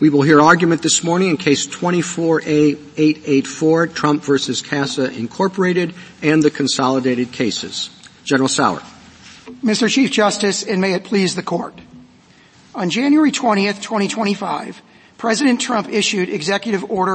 We will hear argument this morning in Case 24A884, Trump versus CASA Incorporated, and the consolidated cases. General Sauer. Mr. Chief Justice, and may it please the Court. On January 20th, 2025, President Trump issued Executive Order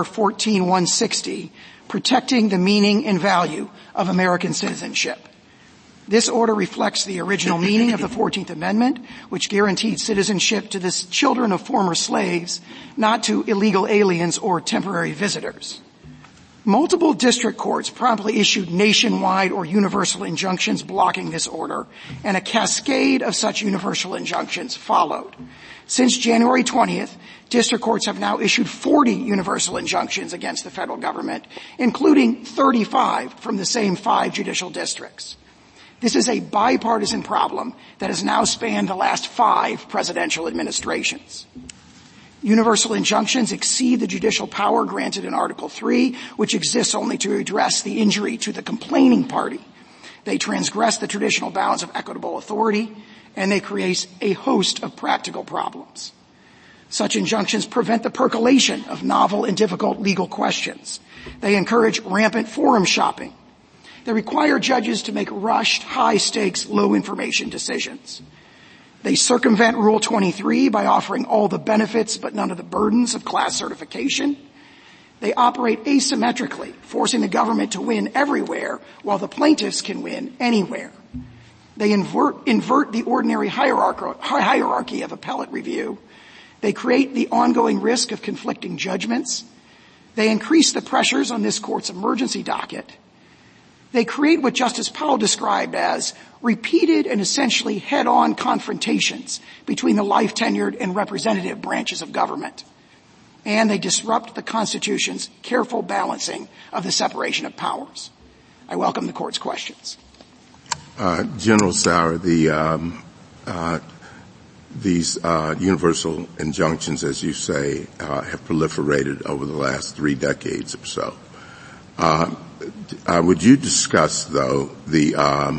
14160, protecting the meaning and value of American citizenship. This order reflects the original meaning of the 14th Amendment, which guaranteed citizenship to the children of former slaves, not to illegal aliens or temporary visitors. Multiple district courts promptly issued nationwide or universal injunctions blocking this order, and a cascade of such universal injunctions followed. Since January 20th, district courts have now issued 40 universal injunctions against the federal government, including 35 from the same 5 judicial districts. This is a bipartisan problem that has now spanned the last 5 presidential administrations. Universal injunctions exceed the judicial power granted in Article 3, which exists only to address the injury to the complaining party. They transgress the traditional bounds of equitable authority, and they create a host of practical problems. Such injunctions prevent the percolation of novel and difficult legal questions. They encourage rampant forum shopping. They require judges to make rushed, high-stakes, low-information decisions. They circumvent Rule 23 by offering all the benefits but none of the burdens of class certification. They operate asymmetrically, forcing the government to win everywhere while the plaintiffs can win anywhere. They invert the ordinary hierarchy of appellate review. They create the ongoing risk of conflicting judgments. They increase the pressures on this court's emergency docket. They create what Justice Powell described as repeated and essentially head-on confrontations between the life-tenured and representative branches of government. And they disrupt the Constitution's careful balancing of the separation of powers. I welcome the Court's questions. General Sauer, these universal injunctions, as you say, have proliferated over the last 3 decades or so. Would you discuss, though, the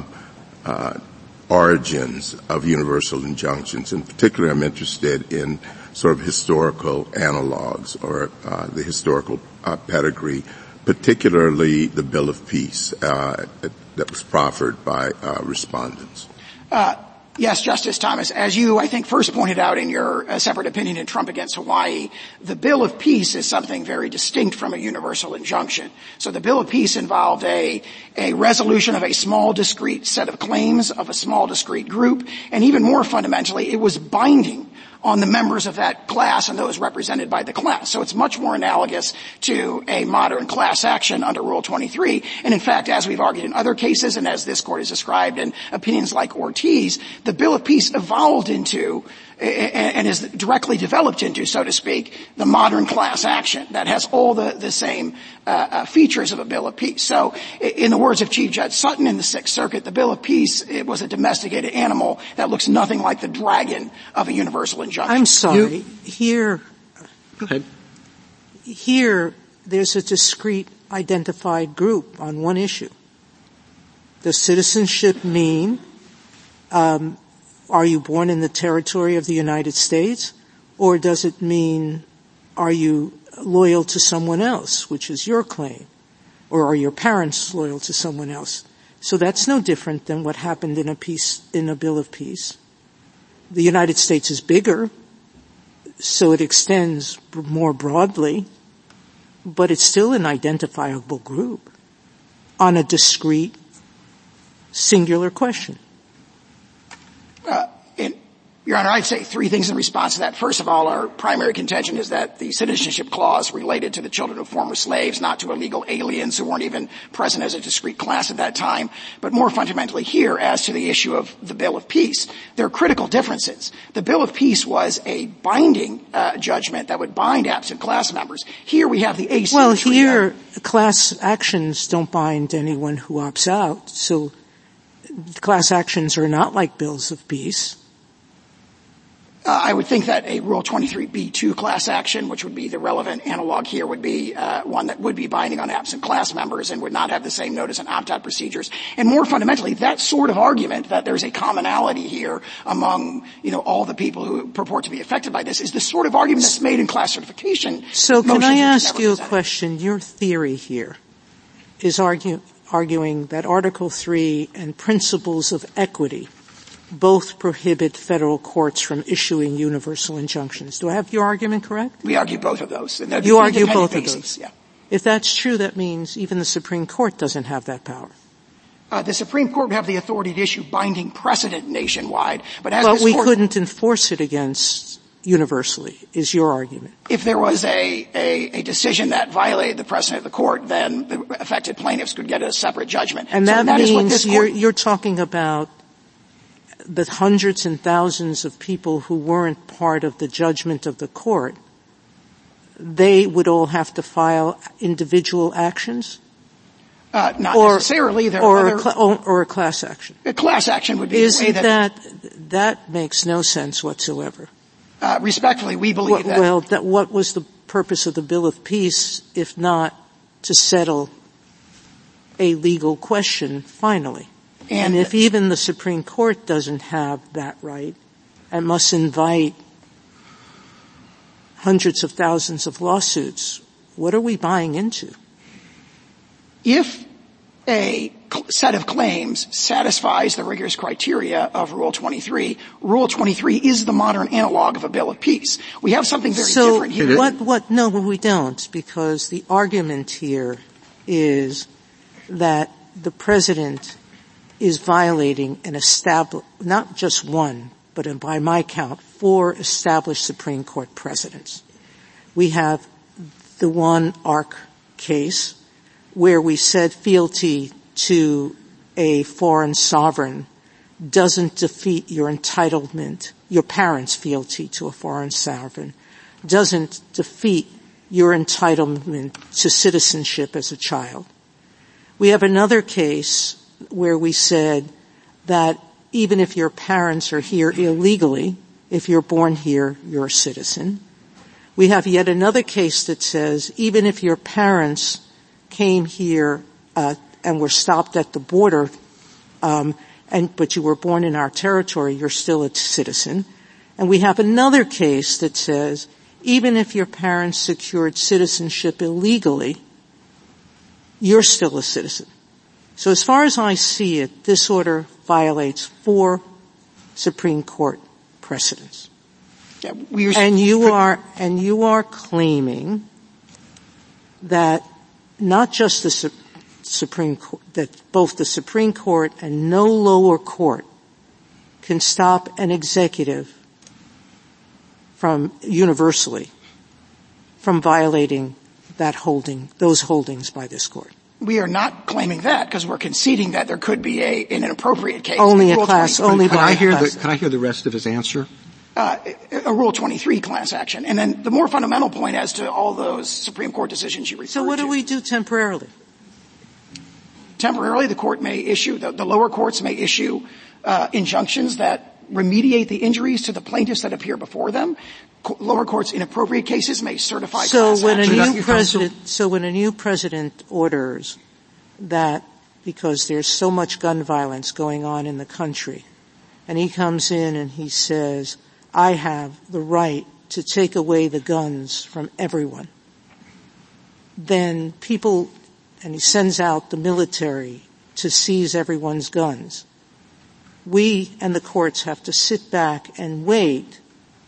origins of universal injunctions? In particular, I'm interested in sort of historical analogs or the historical pedigree, particularly the Bill of Peace that was proffered by respondents. Yes, Justice Thomas. As you, I think, first pointed out in your separate opinion in Trump against Hawaii, the Bill of Peace is something very distinct from a universal injunction. So the Bill of Peace involved a resolution of a small, discrete set of claims of a small, discrete group, and even more fundamentally, it was binding on the members of that class and those represented by the class. So it's much more analogous to a modern class action under Rule 23. And in fact, as we've argued in other cases and as this Court has described in opinions like Ortiz, the Bill of Peace evolved into and is directly developed into, so to speak, the modern class action that has all the same features of a Bill of Peace. So in the words of Chief Judge Sutton in the Sixth Circuit, the Bill of Peace, it was a domesticated animal that looks nothing like the dragon of a universal injunction. I'm sorry. Go ahead. Here, there's a discrete identified group on one issue. Does citizenship mean are you born in the territory of the United States, or does it mean are you loyal to someone else, which is your claim, or are your parents loyal to someone else? So that's no different than what happened in a Bill of Peace. The United States is bigger, so it extends more broadly, but it's still an identifiable group on a discrete, singular question. Your Honor, I'd say 3 things in response to that. First of all, our primary contention is that the citizenship clause related to the children of former slaves, not to illegal aliens who weren't even present as a discrete class at that time. But more fundamentally here, as to the issue of the Bill of Peace, there are critical differences. The Bill of Peace was a binding judgment that would bind absent class members. Here we have the asymmetry. Well, here class actions don't bind anyone who opts out, so class actions are not like bills of peace. I would think that a Rule 23b2 class action, which would be the relevant analog here, would be one that would be binding on absent class members and would not have the same notice and opt-out procedures. And more fundamentally, that sort of argument that there's a commonality here among, all the people who purport to be affected by this is the sort of argument that's made in class certification. So can I ask you a question? Your theory here is arguing that Article 3 and principles of equity both prohibit federal courts from issuing universal injunctions. Do I have your argument correct? We argue both of those. You argue both of those? Yeah. If that's true, that means even the Supreme Court doesn't have that power. The Supreme Court would have the authority to issue binding precedent nationwide, but we couldn't enforce it against universally, is your argument. If there was a decision that violated the precedent of the court, then the affected plaintiffs could get a separate judgment. And that means you're talking about the hundreds and thousands of people who weren't part of the judgment of the court. They would all have to file individual actions? Not necessarily. Or a class action. A class action would be the way that makes no sense whatsoever. Respectfully, we believe that. What was the purpose of the Bill of Peace if not to settle a legal question finally? And if even the Supreme Court doesn't have that right and must invite hundreds of thousands of lawsuits, what are we buying into? If a set of claims satisfies the rigorous criteria of Rule 23, Rule 23 is the modern analog of a Bill of Peace. We have something very different here. No, we don't, because the argument here is that the President is violating not just one, but by my count, 4 established Supreme Court precedents. We have the one ARC case where we said fealty to a foreign sovereign doesn't defeat your entitlement, your parents' fealty to a foreign sovereign doesn't defeat your entitlement to citizenship as a child. We have another case where we said that even if your parents are here illegally, if you're born here, you're a citizen. We have yet another case that says even if your parents came here and were stopped at the border, but you were born in our territory, you're still a citizen. And we have another case that says even if your parents secured citizenship illegally, you're still a citizen. So as far as I see it, this order violates 4 Supreme Court precedents. Yeah, and you are claiming that not just the Supreme Court, that both the Supreme Court and no lower court can stop an executive from universally from violating those holdings by this court. We are not claiming that because we're conceding that there could be an inappropriate case. Only a class, only by a class. Can I hear the rest of his answer? A Rule 23 class action. And then the more fundamental point as to all those Supreme Court decisions you referred to. So what do we do temporarily? Temporarily, the court may issue, the lower courts may issue injunctions that remediate the injuries to the plaintiffs that appear before them. Lower courts in appropriate cases may certify class action. So when a new president orders that because there's so much gun violence going on in the country, and he comes in and he says, I have the right to take away the guns from everyone, then and he sends out the military to seize everyone's guns. We and the courts have to sit back and wait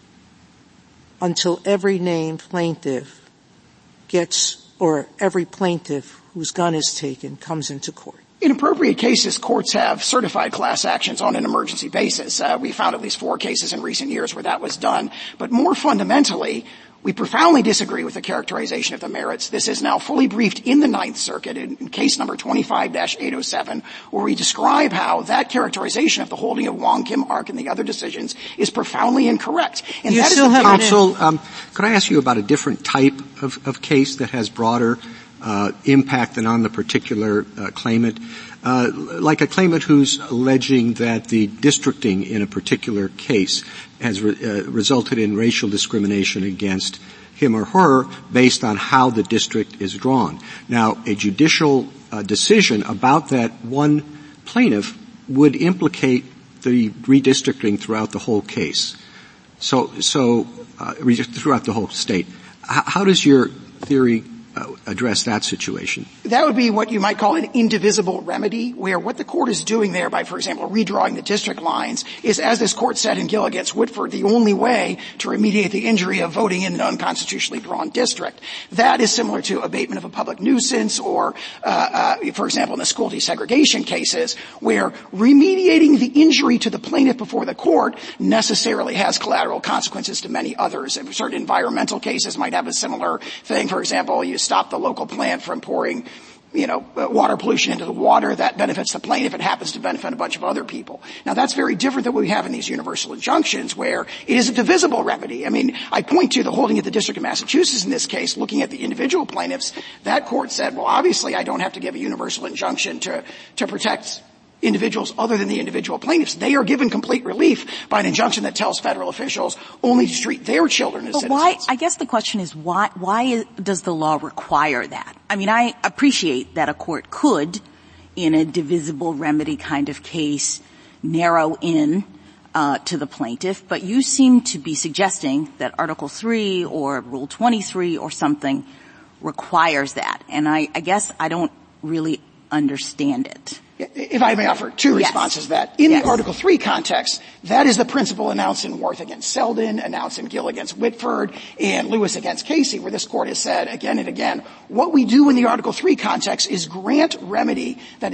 until every named plaintiff or every plaintiff whose gun is taken comes into court. In appropriate cases, courts have certified class actions on an emergency basis. We found at least 4 cases in recent years where that was done. But more fundamentally, we profoundly disagree with the characterization of the merits. This is now fully briefed in the Ninth Circuit in case number 25-807, where we describe how that characterization of the holding of Wong Kim Ark and the other decisions is profoundly incorrect. And you still have counsel. Could I ask you about a different type of case that has broader impact than on the particular claimant? Like a claimant who's alleging that the districting in a particular case has resulted in racial discrimination against him or her based on how the district is drawn. Now, a judicial decision about that one plaintiff would implicate the redistricting throughout the whole case. Throughout the whole state. How does your theory address that situation? That would be what you might call an indivisible remedy, where what the court is doing there by, for example, redrawing the district lines is, as this court said in Gill against Whitford, the only way to remediate the injury of voting in an unconstitutionally drawn district. That is similar to abatement of a public nuisance or, for example, in the school desegregation cases, where remediating the injury to the plaintiff before the court necessarily has collateral consequences to many others. And certain environmental cases might have a similar thing. For example, you stop the local plant from pouring, water pollution into the water. That benefits the plaintiff. It happens to benefit a bunch of other people. Now, that's very different than what we have in these universal injunctions, where it is a divisible remedy. I mean, I point to the holding of the District of Massachusetts in this case, looking at the individual plaintiffs. That court said, well, obviously I don't have to give a universal injunction to protect individuals other than the individual plaintiffs. They are given complete relief by an injunction that tells federal officials only to treat their children as citizens. I guess the question is why does the law require that? I mean, I appreciate that a court could, in a divisible remedy kind of case, narrow in to the plaintiff, but you seem to be suggesting that Article 3 or Rule 23 or something requires that. And I guess I don't really understand it. If I may offer two responses to that. In the Article 3 context, that is the principle announced in Worth against Selden, announced in Gill against Whitford, and Lewis against Casey, where this court has said again and again, what we do in the Article 3 context is grant remedies that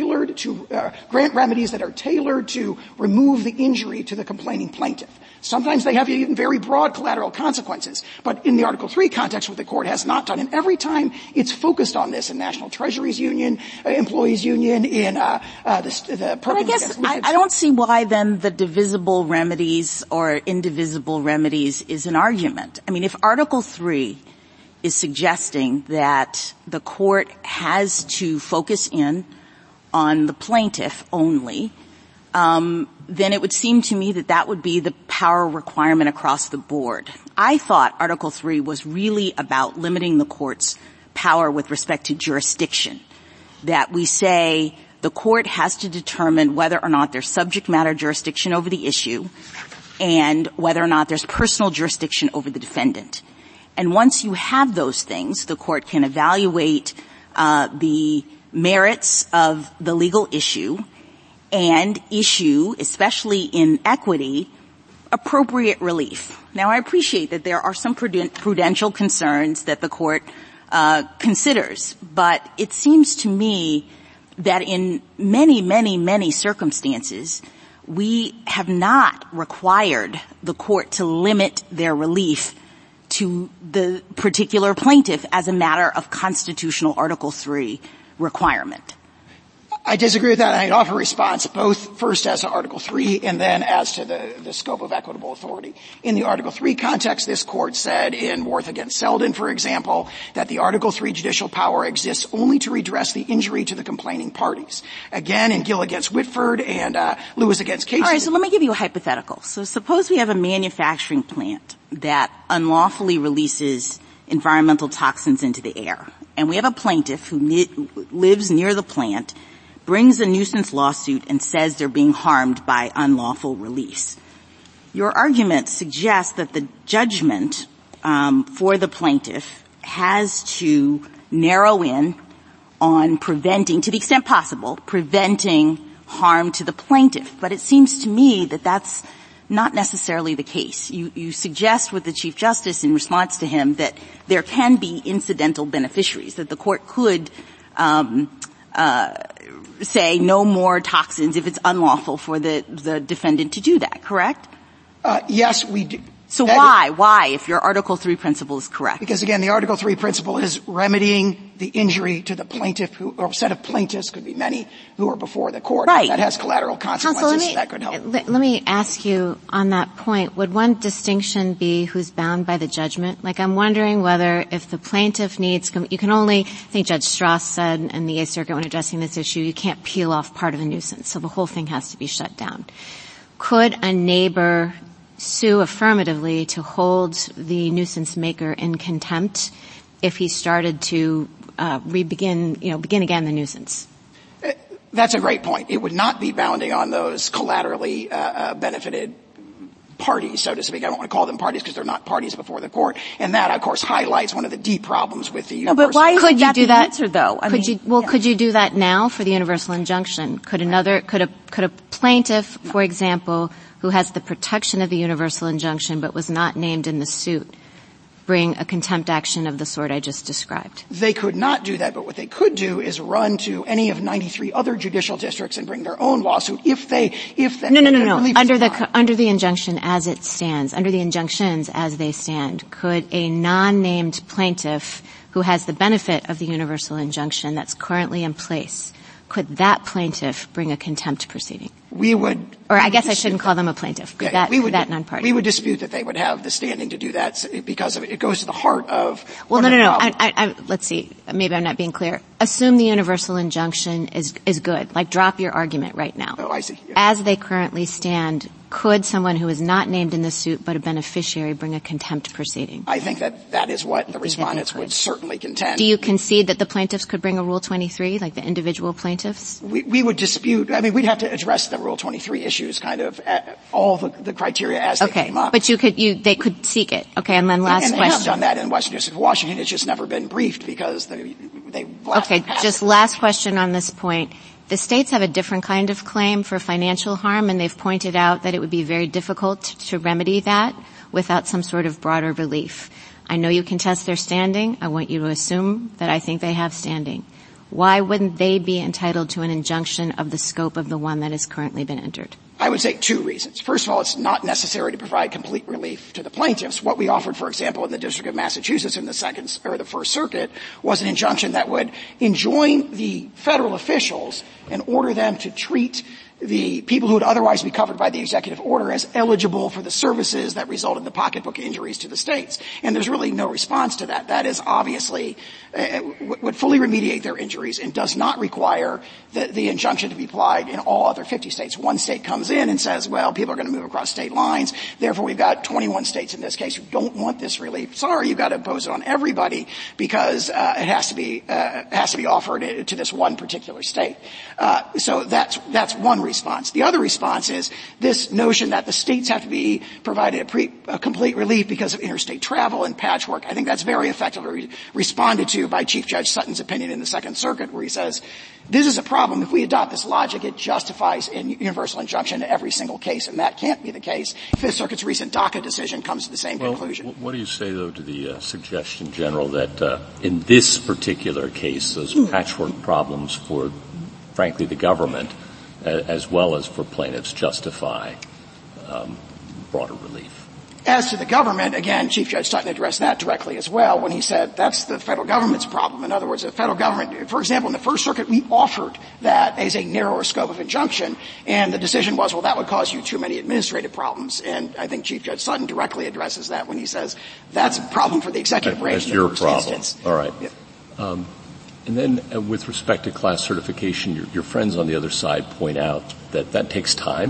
are tailored to remove the injury to the complaining plaintiff. Sometimes they have even very broad collateral consequences. But in the Article 3 context, what the court has not done, and every time it's focused on this in National Treasuries Union, Employees Union, in the But I guess I don't see why then the divisible remedies or indivisible remedies is an argument. I mean, if Article 3 is suggesting that the court has to focus in on the plaintiff only, then it would seem to me that would be the power requirement across the board. I thought Article 3 was really about limiting the court's power with respect to jurisdiction, that we say the court has to determine whether or not there's subject matter jurisdiction over the issue and whether or not there's personal jurisdiction over the defendant. And once you have those things, the court can evaluate the merits of the legal issue and issue, especially in equity, appropriate relief. Now, I appreciate that there are some prudential concerns that the court considers, but it seems to me that in many, many, many circumstances, we have not required the court to limit their relief to the particular plaintiff as a matter of constitutional Article 3 requirement. I disagree with that. I'd offer a response both first as to Article 3 and then as to the scope of equitable authority. In the Article 3 context, this court said in Worth against Selden, for example, that the Article 3 judicial power exists only to redress the injury to the complaining parties. Again, in Gill against Whitford and Lewis against Casey. All right, so let me give you a hypothetical. So suppose we have a manufacturing plant that unlawfully releases environmental toxins into the air, and we have a plaintiff who lives near the plant, brings a nuisance lawsuit and says they're being harmed by unlawful release. Your argument suggests that the judgment for the plaintiff has to narrow in on preventing, to the extent possible, preventing harm to the plaintiff. But it seems to me that that's not necessarily the case. You suggest with the Chief Justice in response to him that there can be incidental beneficiaries, that the court could say no more toxins if it's unlawful for the defendant to do that, correct? Yes, we do. So why, if your Article 3 principle is correct? Because again, the Article 3 principle is remedying the injury to the plaintiff or set of plaintiffs, could be many, who are before the court. Right. That has collateral consequences. Counsel, that could help. Let me ask you on that point, would one distinction be who's bound by the judgment? Like, I'm wondering whether if the plaintiff needs, you can only, I think Judge Strauss said in the Eighth Circuit when addressing this issue, you can't peel off part of a nuisance, so the whole thing has to be shut down. Could a neighbor sue affirmatively to hold the nuisance maker in contempt if he started to begin again the nuisance? That's a great point. It would not be bounding on those collaterally benefited parties, so to speak. I don't want to call them parties because they're not parties before the court. And that, of course, highlights one of the deep problems with the universal. No, but why isn't that the answer, though? Could you do that now for the universal injunction? Could a plaintiff, for example, who has the protection of the universal injunction but was not named in the suit, bring a contempt action of the sort I just described? They could not do that, but what they could do is run to any of 93 other judicial districts and bring their own lawsuit No. Under the injunction as it stands, under the injunctions as they stand, could a non-named plaintiff who has the benefit of the universal injunction that's currently in place, could that plaintiff bring a contempt proceeding? I shouldn't call them a plaintiff. Could that non-party? We would dispute that they would have the standing to do that because it goes to the heart of. Well, no. Let's see. Maybe I'm not being clear. Assume the universal injunction is good. Like, drop your argument right now. Oh, I see. Yeah. As they currently stand, could someone who is not named in the suit but a beneficiary bring a contempt proceeding? I think that is what the respondents would certainly contend. Do you concede that the plaintiffs could bring a Rule 23, like the individual plaintiffs? We would dispute. We'd have to address the Rule 23 issues, kind of all the criteria as they came up. But they could seek it. Okay, and then last question. And they have done that in Western District of Washington. It's just never been briefed because they Okay, just last question on this point. The states have a different kind of claim for financial harm, and they've pointed out that it would be very difficult to remedy that without some sort of broader relief. I know you contest their standing. I want you to assume that I think they have standing. Why wouldn't they be entitled to an injunction of the scope of the one that has currently been entered? I would say two reasons. First of all, it's not necessary to provide complete relief to the plaintiffs. What we offered, for example, in the District of Massachusetts in the First Circuit was an injunction that would enjoin the federal officials and order them to treat the people who would otherwise be covered by the executive order as eligible for the services that result in the pocketbook injuries to the states. And there's really no response to that. That is obviously would fully remediate their injuries and does not require the injunction to be applied in all other 50 states. One state comes in and says, well, people are going to move across state lines. Therefore, we've got 21 states in this case who don't want this relief. Sorry, you've got to impose it on everybody because it has to be offered to this one particular state. So that's one response. The other response is this notion that the states have to be provided a complete relief because of interstate travel and patchwork. I think that's very effectively responded to by Chief Judge Sutton's opinion in the Second Circuit, where he says, this is a problem. If we adopt this logic, it justifies a universal injunction in every single case, and that can't be the case. Fifth Circuit's recent DACA decision comes to the same conclusion. What do you say, though, to the suggestion, General, that in this particular case, those patchwork problems for, frankly, the government, as well as for plaintiffs, justify broader relief? As to the government, again, Chief Judge Sutton addressed that directly as well when he said that's the federal government's problem. In other words, the federal government, for example, in the First Circuit, we offered that as a narrower scope of injunction, and the decision was, well, that would cause you too many administrative problems. And I think Chief Judge Sutton directly addresses that when he says that's a problem for the executive branch. That's your problem. Instance. All right. Yeah. And then with respect to class certification, your friends on the other side point out that takes time.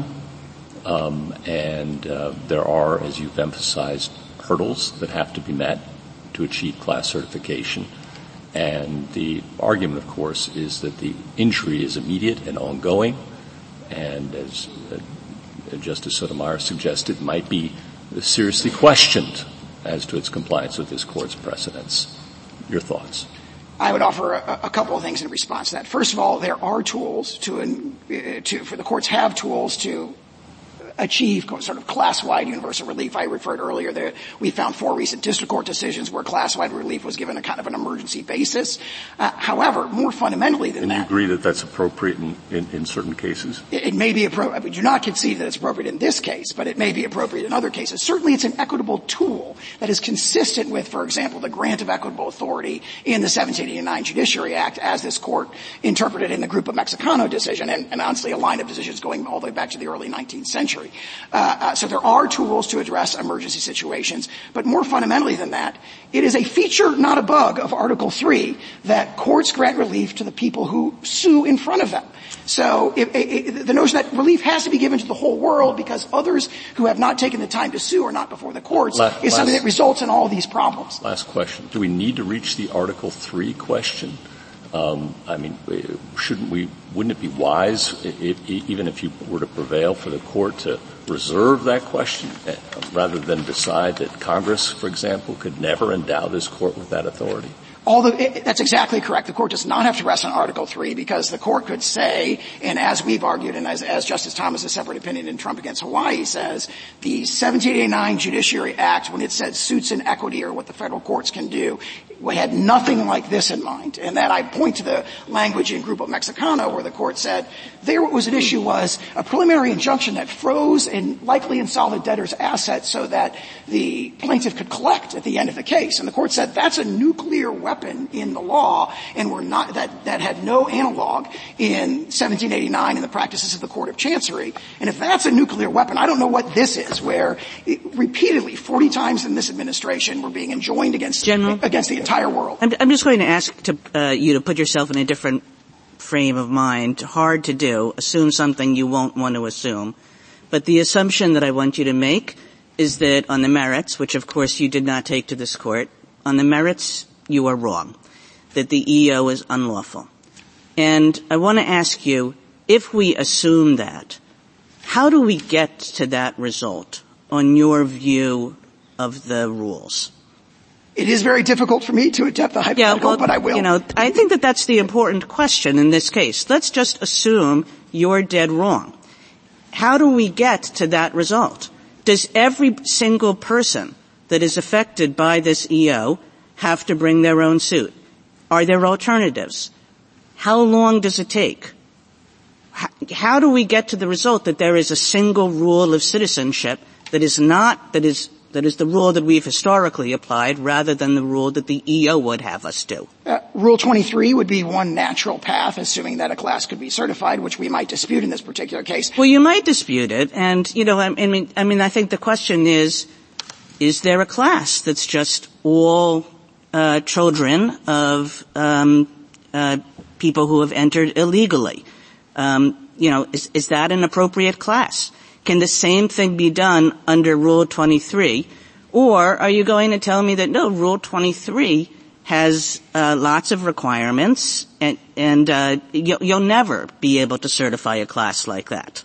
And there are, as you've emphasized, hurdles that have to be met to achieve class certification. And the argument, of course, is that the injury is immediate and ongoing, and as Justice Sotomayor suggested, might be seriously questioned as to its compliance with this Court's precedents. Your thoughts? I would offer a couple of things in response to that. First of all, there are tools for the courts have tools to achieve sort of class-wide universal relief. I referred earlier that we found 4 recent district court decisions where class-wide relief was given a kind of an emergency basis. However, more fundamentally than that. And you agree that that's appropriate in certain cases? It may be appropriate. We do not concede that it's appropriate in this case, but it may be appropriate in other cases. Certainly it's an equitable tool that is consistent with, for example, the grant of equitable authority in the 1789 Judiciary Act as this Court interpreted in the Grupo Mexicano decision, and honestly a line of decisions going all the way back to the early 19th century. judiciary. So there are tools to address emergency situations, but more fundamentally than that, it is a feature, not a bug, of Article 3 that courts grant relief to the people who sue in front of them. So the notion that relief has to be given to the whole world because others who have not taken the time to sue are not before the courts is something that results in all these problems. Last question. Do we need to reach the Article 3 question? Wouldn't it be wise, even if you were to prevail, for the court to reserve that question rather than decide that Congress, for example, could never endow this court with that authority? That's exactly correct. The court does not have to rest on Article 3 because the court could say, and as we've argued and as Justice Thomas' separate opinion in Trump against Hawaii says, the 1789 Judiciary Act, when it said suits in equity or what the federal courts can do, we had nothing like this in mind. And then I point to the language in Grupo Mexicano where the court said there what was at issue was a preliminary injunction that froze and likely insolvent debtors' assets so that the plaintiff could collect at the end of the case. And the court said that's a nuclear weapon in the law and that had no analog in 1789 in the practices of the Court of Chancery. And if that's a nuclear weapon, I don't know what this is, where repeatedly 40 times in this administration we're being enjoined against the entire world. I'm just going to ask you to put yourself in a different frame of mind. Hard to do. Assume something you won't want to assume. But the assumption that I want you to make is that on the merits, which of course you did not take to this court, on the merits you are wrong, that the EO is unlawful. And I want to ask you, if we assume that, how do we get to that result on your view of the rules? It is very difficult for me to attempt the hypothetical, but I will. I think that that's the important question in this case. Let's just assume you're dead wrong. How do we get to that result? Does every single person that is affected by this EO have to bring their own suit? Are there alternatives? How long does it take? How do we get to the result that there is a single rule of citizenship that is the rule that we've historically applied rather than the rule that the EO would have us do? Rule 23 would be one natural path, assuming that a class could be certified, which we might dispute in this particular case. Well, you might dispute it, and, I think the question is there a class that's just all children of people who have entered illegally? Is that an appropriate class? Can the same thing be done under Rule 23? Or are you going to tell me that no, Rule 23 has lots of requirements and you'll never be able to certify a class like that?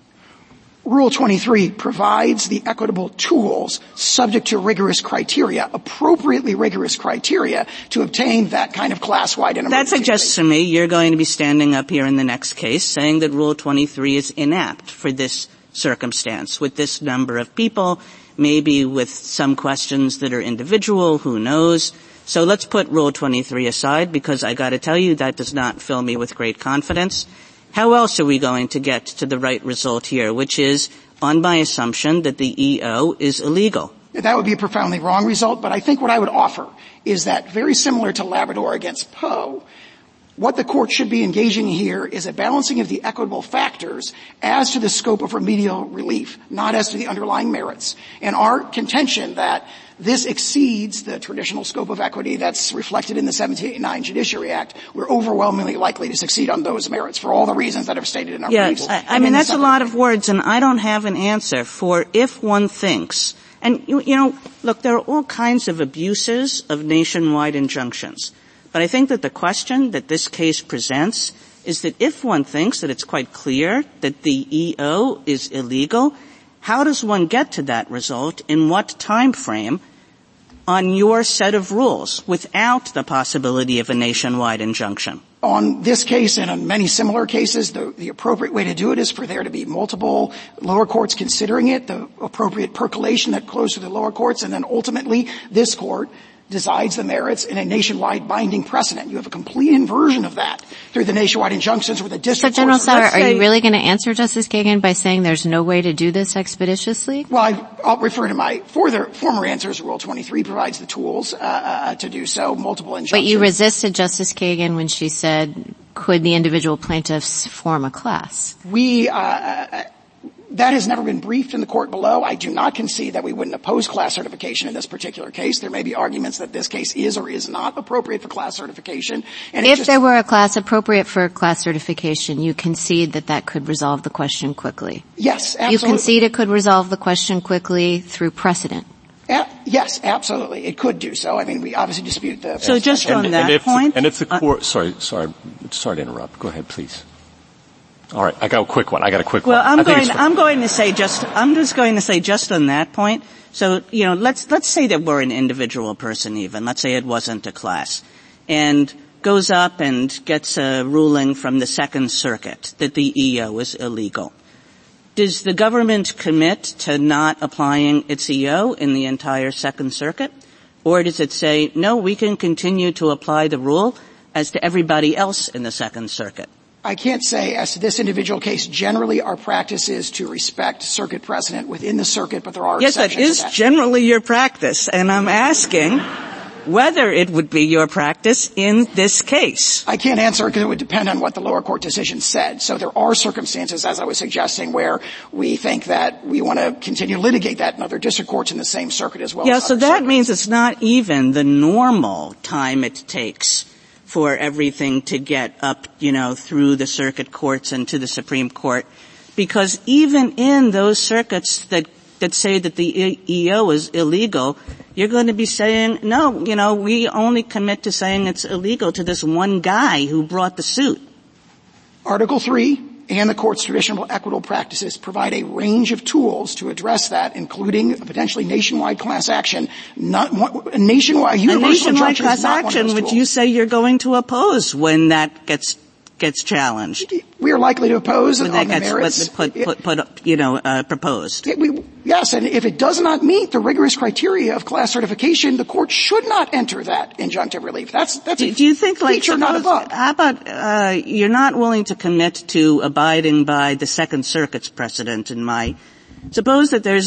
Rule 23 provides the equitable tools subject to rigorous criteria, appropriately rigorous criteria, to obtain that kind of class-wide and emergency. That suggests to me you're going to be standing up here in the next case saying that Rule 23 is inapt for this circumstance, with this number of people, maybe with some questions that are individual, who knows. So let's put Rule 23 aside, because I got to tell you that does not fill me with great confidence. How else are we going to get to the right result here, which is on my assumption that the EO is illegal? That would be a profoundly wrong result, but I think what I would offer is that, very similar to Labrador against Poe, what the court should be engaging here is a balancing of the equitable factors as to the scope of remedial relief, not as to the underlying merits. And our contention that this exceeds the traditional scope of equity that's reflected in the 1789 Judiciary Act, we're overwhelmingly likely to succeed on those merits for all the reasons that I've stated in our briefs. That's a lot of words, and I don't have an answer for if one thinks. And, look, there are all kinds of abuses of nationwide injunctions. But I think that the question that this case presents is that if one thinks that it's quite clear that the EO is illegal, how does one get to that result, in what time frame, on your set of rules, without the possibility of a nationwide injunction? On this case and on many similar cases, the appropriate way to do it is for there to be multiple lower courts considering it, the appropriate percolation that flows through the lower courts, and then ultimately this court decides the merits in a nationwide binding precedent. You have a complete inversion of that through the nationwide injunctions where the district courts. So, General Sauer, are you really going to answer Justice Kagan by saying there's no way to do this expeditiously? Well, I'll refer to my former answers. Rule 23 provides the tools to do so, multiple injunctions. But you resisted Justice Kagan when she said, could the individual plaintiffs form a class? That has never been briefed in the court below. I do not concede that we wouldn't oppose class certification in this particular case. There may be arguments that this case is or is not appropriate for class certification. And if there were a class appropriate for class certification, you concede that could resolve the question quickly? Yes, absolutely. You concede it could resolve the question quickly through precedent? Yes, absolutely. It could do so. I mean, we obviously dispute the... So just on that point... And if the court... Sorry to interrupt. Go ahead, please. All right, I got a quick one. Well, I'm just going to say just on that point. So, let's say that we're an individual person even. Let's say it wasn't a class. And goes up and gets a ruling from the Second Circuit that the EO is illegal. Does the government commit to not applying its EO in the entire Second Circuit? Or does it say, no, we can continue to apply the rule as to everybody else in the Second Circuit? I can't say as to this individual case. Generally, our practice is to respect circuit precedent within the circuit, but there are exceptions to that. Yes, that is generally your practice, and I'm asking whether it would be your practice in this case. I can't answer because it would depend on what the lower court decision said. So there are circumstances, as I was suggesting, where we think that we want to continue to litigate that in other district courts in the same circuit as well. Yeah, so that means it's not even the normal time it takes for everything to get up, through the circuit courts and to the Supreme Court. Because even in those circuits that say that the EO is illegal, you're going to be saying, no, we only commit to saying it's illegal to this one guy who brought the suit. Article 3 and the court's traditional equitable practices provide a range of tools to address that, including a potentially nationwide class action. A nationwide class action, which you say you're going to oppose when that gets challenged. We are likely to oppose when on that the merits. Proposed. Yes, and if it does not meet the rigorous criteria of class certification, the court should not enter that injunctive relief. That's do you think, feature, not a bug. How about you're not willing to commit to abiding by the Second Circuit's precedent suppose that there's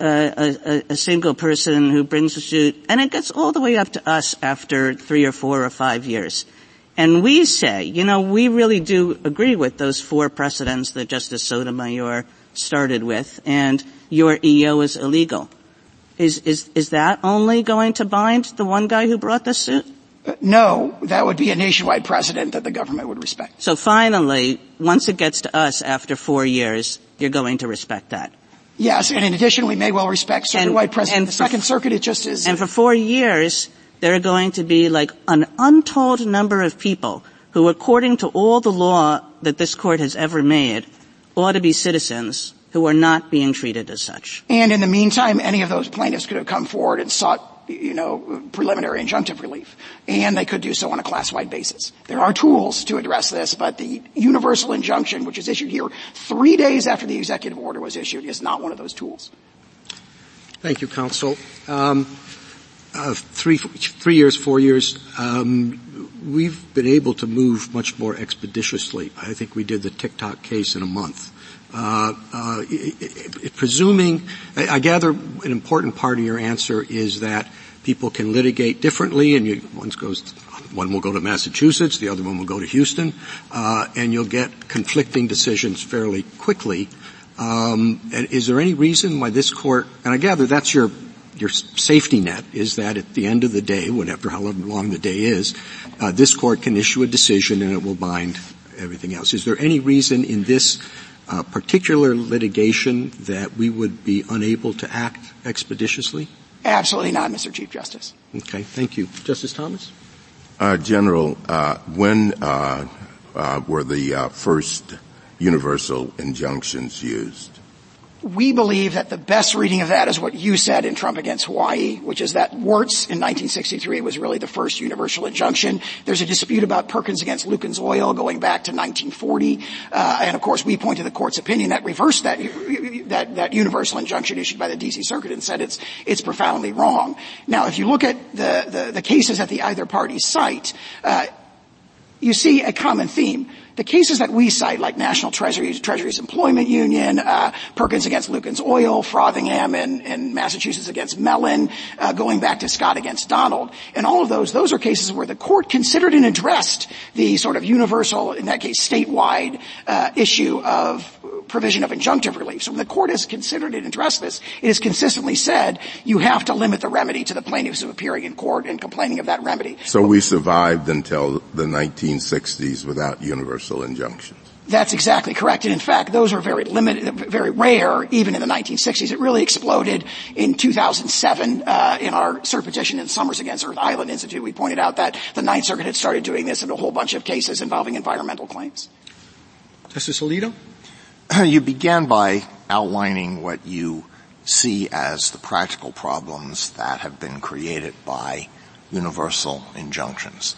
a single person who brings a suit and it gets all the way up to us after 3 or 4 or 5 years. And we say, we really do agree with those 4 precedents that Justice Sotomayor started with, and your EO is illegal. Is that only going to bind the one guy who brought the suit? No, that would be a nationwide precedent that the government would respect. So finally, once it gets to us after 4 years, you're going to respect that? Yes, and in addition, we may well respect circuit-wide precedent. The Second Circuit, it just is. And for 4 years, there are going to be like an untold number of people who, according to all the law that this court has ever made, ought to be citizens who are not being treated as such. And in the meantime, any of those plaintiffs could have come forward and sought, preliminary injunctive relief. And they could do so on a class-wide basis. There are tools to address this, but the universal injunction, which is issued here 3 days after the executive order was issued, is not one of those tools. Thank you, counsel. 3 years, 4 years, we've been able to move much more expeditiously. I think we did the TikTok case in a month. Presuming, I gather an important part of your answer is that people can litigate differently, and one will go to Massachusetts, the other one will go to Houston, and you'll get conflicting decisions fairly quickly. And is there any reason why this court, and I gather that's your safety net, is that at the end of the day, however long the day is, this court can issue a decision and it will bind everything else. Is there any reason in this particular litigation that we would be unable to act expeditiously? Absolutely not, Mr. Chief Justice. Okay, thank you. Justice Thomas? General, when were the first universal injunctions used? We believe that the best reading of that is what you said in Trump against Hawaii, which is that Wirtz in 1963 was really the first universal injunction. There's a dispute about Perkins against Lukens Oil going back to 1940. And of course, we point to the court's opinion that reversed that universal injunction issued by the D.C. Circuit and said it's profoundly wrong. Now, if you look at the cases that the either party cite, you see a common theme. The cases that we cite, like National Treasury's Employment Union, Perkins against Lukens Oil, Frothingham in Massachusetts against Mellon, going back to Scott against Donald, and all of those are cases where the court considered and addressed the sort of universal, in that case, statewide issue of provision of injunctive relief. So when the court has considered and addressed this, it has consistently said you have to limit the remedy to the plaintiffs who are appearing in court and complaining of that remedy. So we survived until the 1960s without universal injunctions. That's exactly correct. And in fact, those were very limited, very rare, even in the 1960s. It really exploded in 2007, in our cert petition in Summers against Earth Island Institute. We pointed out that the Ninth Circuit had started doing this in a whole bunch of cases involving environmental claims. Justice Alito? You began by outlining what you see as the practical problems that have been created by universal injunctions.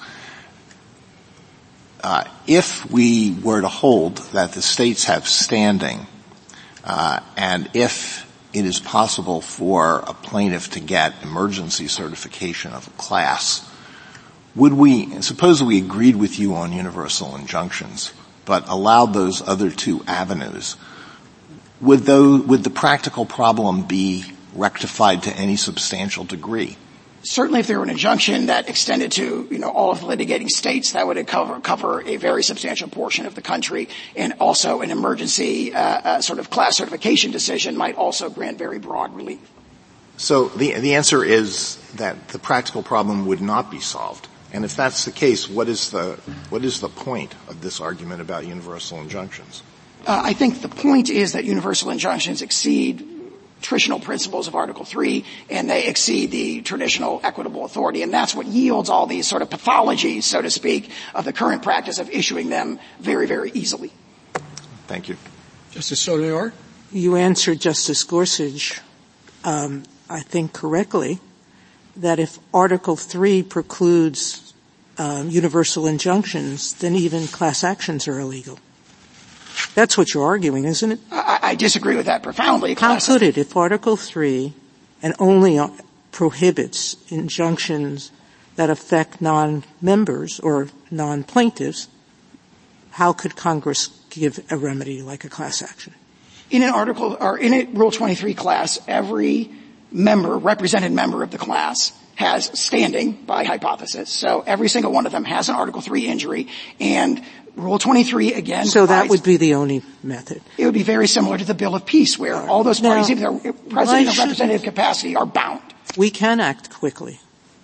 If we were to hold that the states have standing, and if it is possible for a plaintiff to get emergency certification of a class, suppose we agreed with you on universal injunctions, but allowed those other two avenues, would the practical problem be rectified to any substantial degree? Certainly if there were an injunction that extended to, all of the litigating states, that would cover a very substantial portion of the country, and also an emergency sort of class certification decision might also grant very broad relief. So the answer is that the practical problem would not be solved. And if that's the case, what is the point of this argument about universal injunctions? I think the point is that universal injunctions exceed traditional principles of Article III, and they exceed the traditional equitable authority, and that's what yields all these sort of pathologies, so to speak, of the current practice of issuing them very, very easily. Thank you. Justice Sotomayor? You answered Justice Gorsuch, I think correctly, that if Article III precludes universal injunctions, then even class actions are illegal. That's what you're arguing, isn't it? I disagree with that profoundly. How could it, if Article III and only prohibits injunctions that affect non-members or non-plaintiffs, how could Congress give a remedy like a class action? In an article, or in a Rule 23 class, every represented member of the class has standing by hypothesis. So every single one of them has an Article III injury, and Rule 23 again. So that would be the only method. It would be very similar to the Bill of Peace, where all those parties, even their president or representative capacity, are bound. We can act quickly.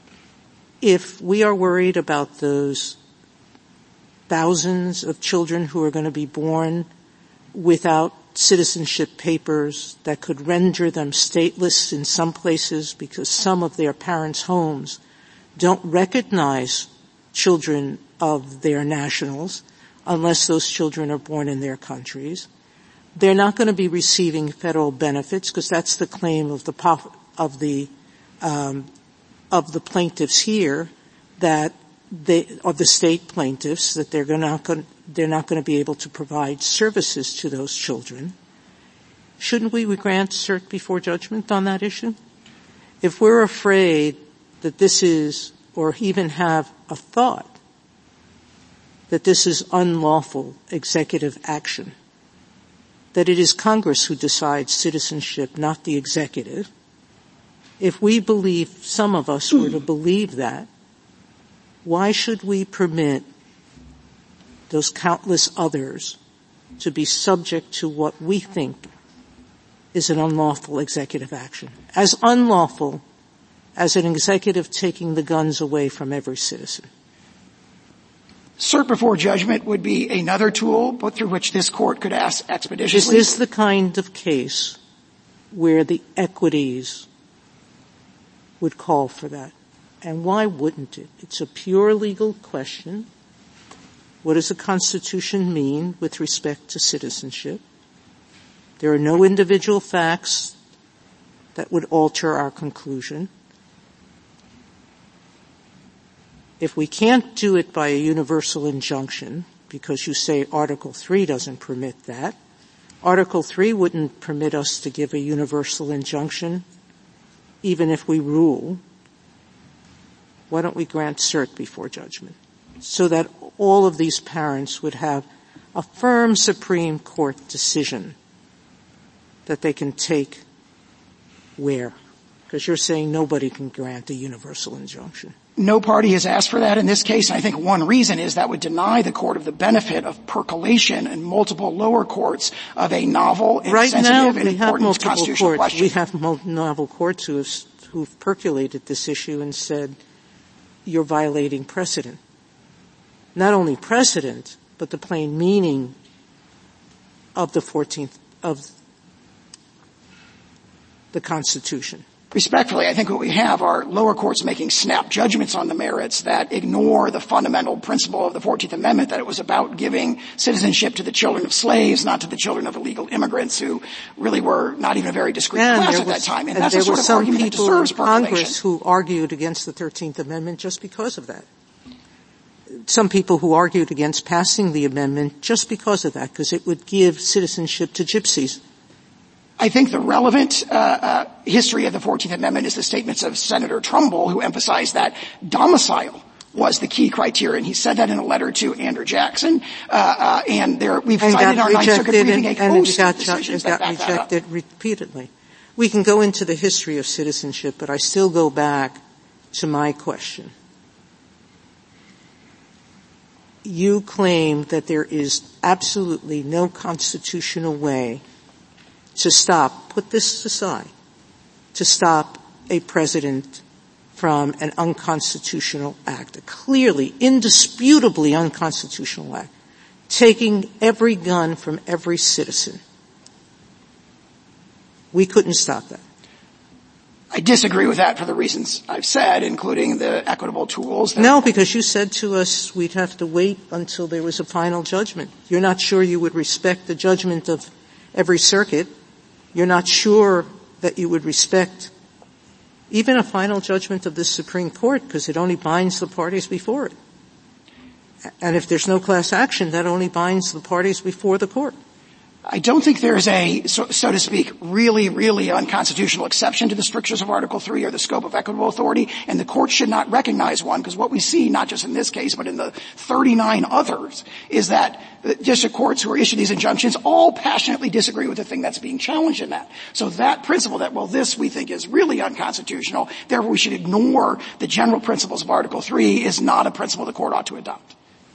If we are worried about those thousands of children who are going to be born without citizenship papers that could render them stateless in some places because some of their parents' homes don't recognize children of their nationals unless those children are born in their countries. They're not going to be receiving federal benefits because that's the claim of the plaintiffs here, of the state plaintiffs, that they're not going to be able to provide services to those children. Shouldn't we grant cert before judgment on that issue? If we're afraid that this is, or even have a thought that this is unlawful executive action, that it is Congress who decides citizenship, not the executive, if we believe, some of us were to believe that, why should we permit those countless others to be subject to what we think is an unlawful executive action? As unlawful as an executive taking the guns away from every citizen. Cert before judgment would be another tool, but through which this court could act expeditiously. Is this the kind of case where the equities would call for that? And why wouldn't it? It's a pure legal question. What does the Constitution mean with respect to citizenship? There are no individual facts that would alter our conclusion. If we can't do it by a universal injunction, because you say Article III doesn't permit that, Article III wouldn't permit us to give a universal injunction, even if we rule. Why don't we grant cert before judgment? So that all of these parents would have a firm Supreme Court decision that they can take where? Because you're saying nobody can grant a universal injunction. No party has asked for that in this case, and I think one reason is that would deny the court of the benefit of percolation in multiple lower courts of a novel and sensitive and important constitutional question. We have novel courts who've percolated this issue and said, you're violating precedent. Not only precedent, but the plain meaning of the 14th of the Constitution. Respectfully, I think what we have are lower courts making snap judgments on the merits that ignore the fundamental principle of the 14th Amendment, that it was about giving citizenship to the children of slaves, not to the children of illegal immigrants who really were not even a very discreet class at that time. And that's the sort of argument that deserves percolation. Congress who argued against the 13th Amendment just because of that. Some people who argued against passing the amendment just because of that, because it would give citizenship to gypsies. I think the relevant history of the 14th Amendment is the statements of Senator Trumbull, who emphasized that domicile was the key criteria, and he said that in a letter to Andrew Jackson. We've cited in our Ninth Circuit briefing a host of decisions that back that up. And it got rejected repeatedly. We can go into the history of citizenship, but I still go back to my question. You claim that there is absolutely no constitutional way to put this aside, to stop a president from an unconstitutional act, a clearly, indisputably unconstitutional act, taking every gun from every citizen. We couldn't stop that. I disagree with that for the reasons I've said, including the equitable tools. No, because you said to us we'd have to wait until there was a final judgment. You're not sure you would respect the judgment of every circuit. You're not sure that you would respect even a final judgment of the Supreme Court, because it only binds the parties before it. And if there's no class action, that only binds the parties before the court. I don't think there's a, so to speak, really, really unconstitutional exception to the strictures of Article 3 or the scope of equitable authority, and the court should not recognize one, because what we see, not just in this case, but in the 39 others, is that the district courts who are issued these injunctions all passionately disagree with the thing that's being challenged in that. So that principle that, well, this we think is really unconstitutional, therefore we should ignore the general principles of Article 3 is not a principle the court ought to adopt.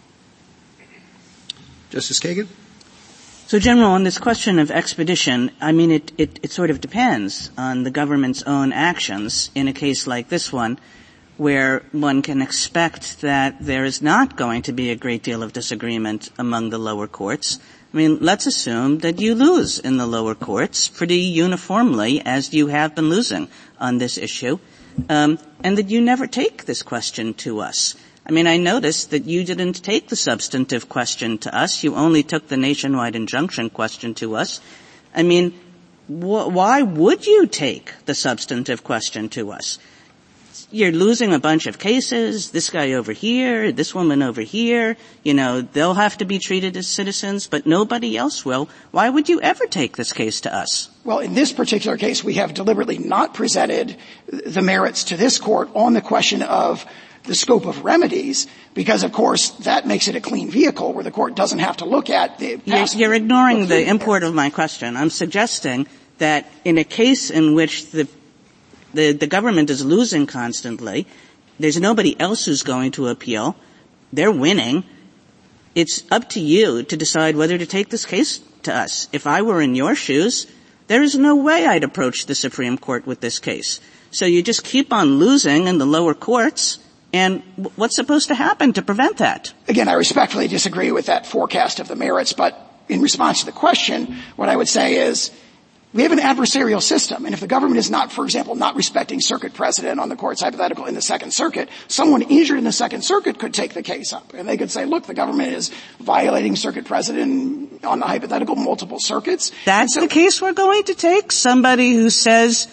Justice Kagan? So, General, on this question of expedition, I mean, it sort of depends on the government's own actions in a case like this one, where one can expect that there is not going to be a great deal of disagreement among the lower courts. I mean, let's assume that you lose in the lower courts pretty uniformly, as you have been losing on this issue, and that you never take this question to us. I mean, I noticed that you didn't take the substantive question to us. You only took the nationwide injunction question to us. I mean, why would you take the substantive question to us? You're losing a bunch of cases, this guy over here, this woman over here, they'll have to be treated as citizens, but nobody else will. Why would you ever take this case to us? Well, in this particular case, we have deliberately not presented the merits to this court on the question of the scope of remedies, because, of course, that makes it a clean vehicle where the court doesn't have to look at the past. You're ignoring the import of my question. I'm suggesting that in a case in which the government is losing constantly, there's nobody else who's going to appeal, they're winning, it's up to you to decide whether to take this case to us. If I were in your shoes, there is no way I'd approach the Supreme Court with this case. So you just keep on losing in the lower courts. And what's supposed to happen to prevent that? Again, I respectfully disagree with that forecast of the merits, but in response to the question, what I would say is we have an adversarial system, and if the government is not, for example, not respecting circuit precedent on the court's hypothetical in the Second Circuit, someone injured in the Second Circuit could take the case up, and they could say, look, the government is violating circuit precedent on the hypothetical multiple circuits. That's the case we're going to take? Somebody who says,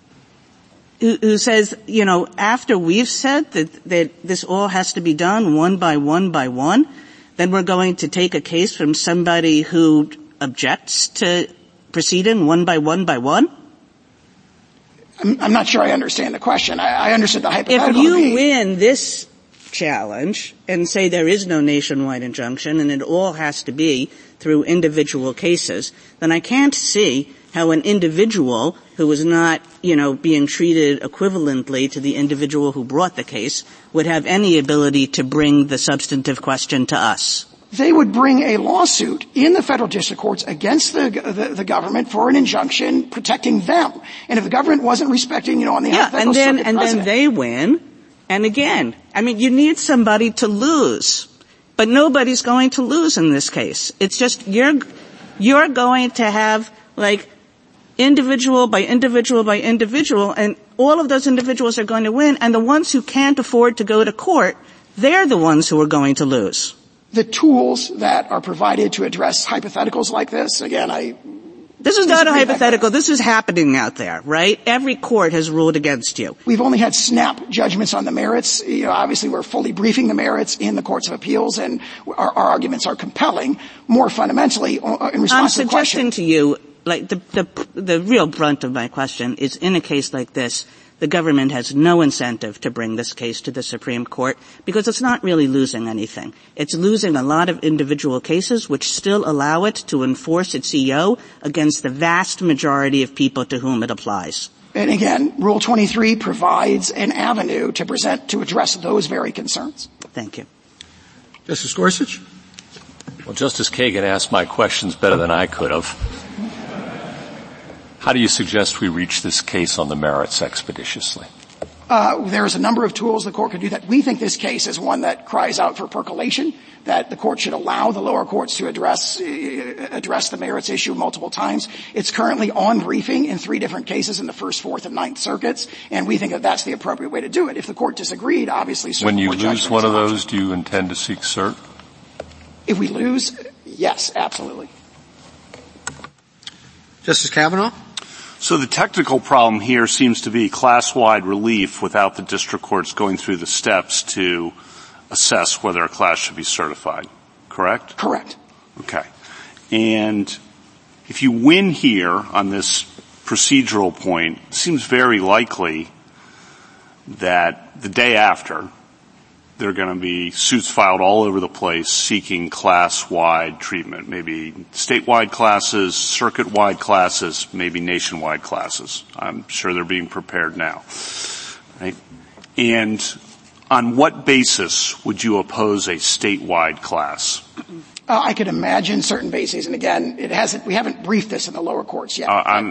after we've said that this all has to be done one by one, then we're going to take a case from somebody who objects to proceeding one by one? I'm not sure I understand the question. I understood the hypothetical. If you win this challenge and say there is no nationwide injunction and it all has to be through individual cases, then I can't see how an individual who was not, being treated equivalently to the individual who brought the case would have any ability to bring the substantive question to us. They would bring a lawsuit in the federal district courts against the government for an injunction protecting them. And if the government wasn't respecting, on the hypothetical circuit and then they win. And again, you need somebody to lose, but nobody's going to lose in this case. It's just you're going to have individual by individual by individual, and all of those individuals are going to win, and the ones who can't afford to go to court, they're the ones who are going to lose. The tools that are provided to address hypotheticals like this, again, this is not a hypothetical. This is happening out there, right? Every court has ruled against you. We've only had snap judgments on the merits. Obviously we're fully briefing the merits in the courts of appeals, and our arguments are compelling. More fundamentally, in response to the question. I'm suggesting to you, the real brunt of my question is, in a case like this, the government has no incentive to bring this case to the Supreme Court because it's not really losing anything. It's losing a lot of individual cases which still allow it to enforce its EO against the vast majority of people to whom it applies. And again, Rule 23 provides an avenue to address those very concerns. Thank you. Justice Gorsuch? Well, Justice Kagan asked my questions better than I could have. How do you suggest we reach this case on the merits expeditiously? There's a number of tools the court could do that. We think this case is one that cries out for percolation, that the court should allow the lower courts to address the merits issue multiple times. It's currently on briefing in 3 different cases in the First, Fourth, and Ninth Circuits, and we think that that's the appropriate way to do it. If the court disagreed, obviously, when you lose one of those, do you intend to seek cert? If we lose, yes, absolutely. Justice Kavanaugh? So the technical problem here seems to be class-wide relief without the district courts going through the steps to assess whether a class should be certified, correct? Correct. Okay. And if you win here on this procedural point, it seems very likely that the day after there are going to be suits filed all over the place seeking class-wide treatment, maybe statewide classes, circuit-wide classes, maybe nationwide classes. I'm sure they're being prepared now. Right? And on what basis would you oppose a statewide class? I could imagine certain bases, and again, we haven't briefed this in the lower courts yet.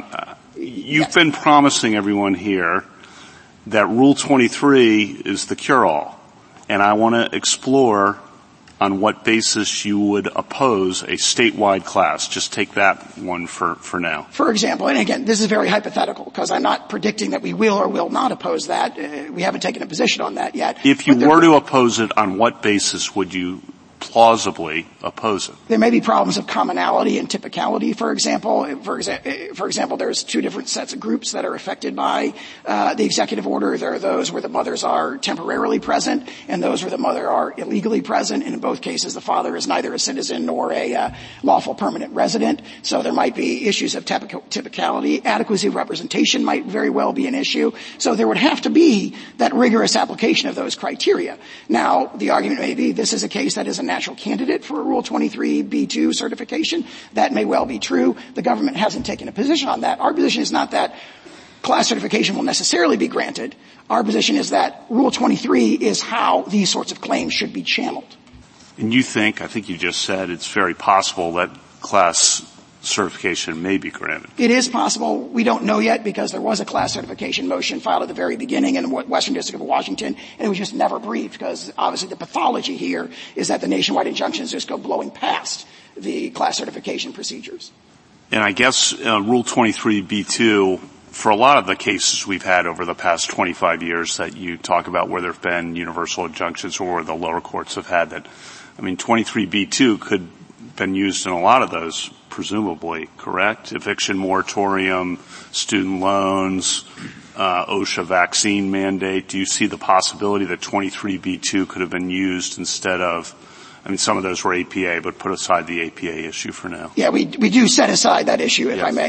You've been promising everyone here that Rule 23 is the cure-all. And I want to explore on what basis you would oppose a statewide class. Just take that one for now. For example, and again, this is very hypothetical because I'm not predicting that we will or will not oppose that. We haven't taken a position on that yet. If you were to oppose it, on what basis would you plausibly oppose it? There may be problems of commonality and typicality, for example. For example, there's 2 different sets of groups that are affected by the executive order. There are those where the mothers are temporarily present and those where the mother are illegally present. And in both cases, the father is neither a citizen nor a lawful permanent resident. So there might be issues of typicality. Adequacy of representation might very well be an issue. So there would have to be that rigorous application of those criteria. Now, the argument may be this is a case that is a natural candidate for a Rule 23b2 certification. That may well be true. The government hasn't taken a position on that. Our position is not that class certification will necessarily be granted. Our position is that Rule 23 is how these sorts of claims should be channeled. And you think, I think you just said, it's very possible that class certification may be granted. It is possible. We don't know yet because there was a class certification motion filed at the very beginning in the Western District of Washington, and it was just never briefed because obviously the pathology here is that the nationwide injunctions just go blowing past the class certification procedures. And I guess Rule 23b2, for a lot of the cases we've had over the past 25 years that you talk about where there have been universal injunctions or where the lower courts have had that, 23b2 could have been used in a lot of those, presumably, correct? Eviction moratorium, student loans, OSHA vaccine mandate. Do you see the possibility that 23b2 could have been used instead of I mean, some of those were APA, but put aside the APA issue for now. Yeah, we do set aside that issue, if I may.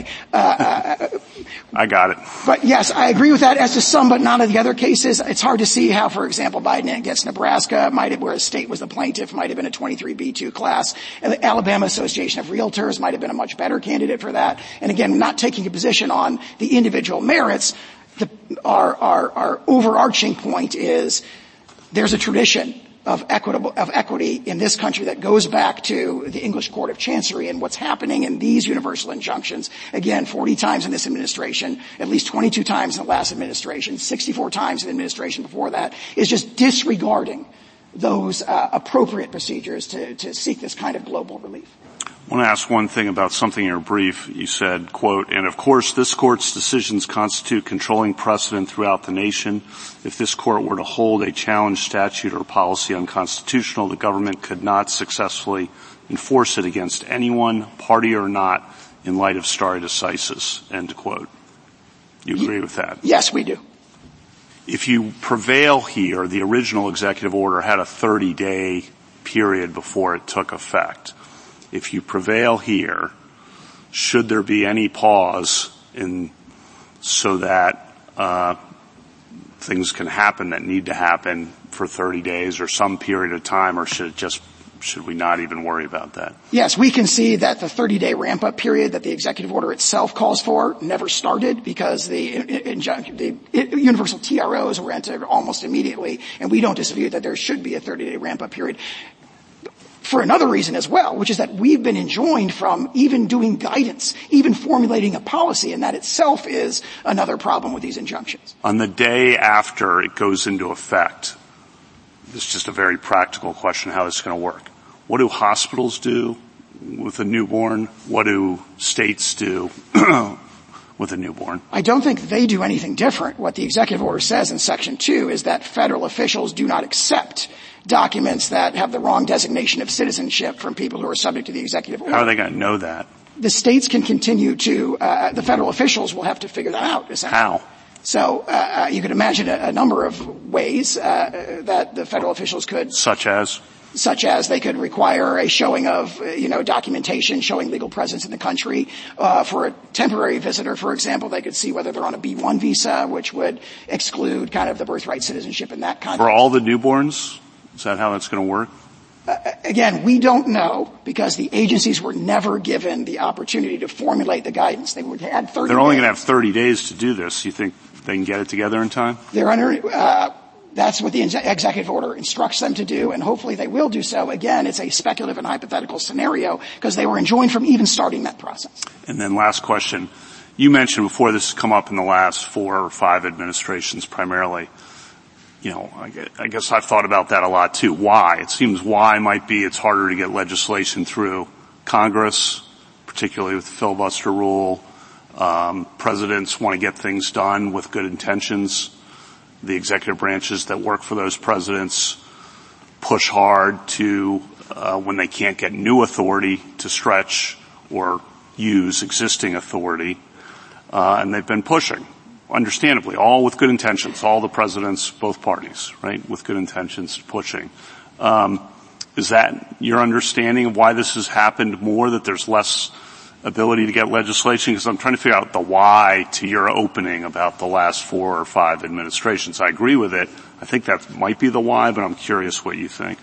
I got it. But yes, I agree with that as to some, but not of the other cases. It's hard to see how, for example, Biden against Nebraska where a state was the plaintiff, might have been a 23B2 class. And the Alabama Association of Realtors might have been a much better candidate for that. And again, not taking a position on the individual merits, our overarching point is there's a tradition of equity in this country that goes back to the English Court of Chancery, and what's happening in these universal injunctions, again, 40 times in this administration, at least 22 times in the last administration, 64 times in the administration before that, is just disregarding those appropriate procedures to seek this kind of global relief. I want to ask one thing about something in your brief. You said, quote, and of course this court's decisions constitute controlling precedent throughout the nation. If this court were to hold a challenged statute or policy unconstitutional, the government could not successfully enforce it against anyone, party or not, in light of stare decisis, end quote. You agree with that? Yes, we do. If you prevail here, the original executive order had a 30-day period before it took effect. If you prevail here, should there be any pause so that things can happen that need to happen for 30 days or some period of time, or should we not even worry about that? Yes, we can see that the 30-day ramp-up period that the executive order itself calls for never started because the universal TROs were entered almost immediately, and we don't dispute that there should be a 30-day ramp-up period. For another reason as well, which is that we've been enjoined from even doing guidance, even formulating a policy, and that itself is another problem with these injunctions. On the day after it goes into effect, this is just a very practical question how this is going to work. What do hospitals do with a newborn? What do states do with a newborn? I don't think they do anything different. What the executive order says in Section 2 is that federal officials do not accept documents that have the wrong designation of citizenship from people who are subject to the executive order. How are they going to know that? The states can continue to, the federal officials will have to figure that out. How? So you could imagine a number of ways that the federal officials could. Such as they could require a showing of, documentation showing legal presence in the country. For a temporary visitor, for example, they could see whether they're on a B1 visa, which would exclude kind of the birthright citizenship in that context. For all the newborns? Is that how that's going to work? Again, we don't know because the agencies were never given the opportunity to formulate the guidance. They would have 30 They're only going to have 30 days to do this. You think they can get it together in time? That's what the executive order instructs them to do, and hopefully they will do so. Again, it's a speculative and hypothetical scenario because they were enjoined from even starting that process. And then last question. You mentioned before this has come up in the last 4 or 5 administrations primarily. I guess I've thought about that a lot too. Why? It seems why might be it's harder to get legislation through Congress, particularly with the filibuster rule. Presidents want to get things done with good intentions. The executive branches that work for those presidents push hard to, when they can't get new authority to stretch or use existing authority, and they've been pushing. Understandably, all with good intentions, all the presidents, both parties, right, with good intentions pushing. Is that your understanding of why this has happened more, that there's less ability to get legislation? Because I'm trying to figure out the why to your opening about the last 4 or 5 administrations. I agree with it. I think that might be the why, but I'm curious what you think.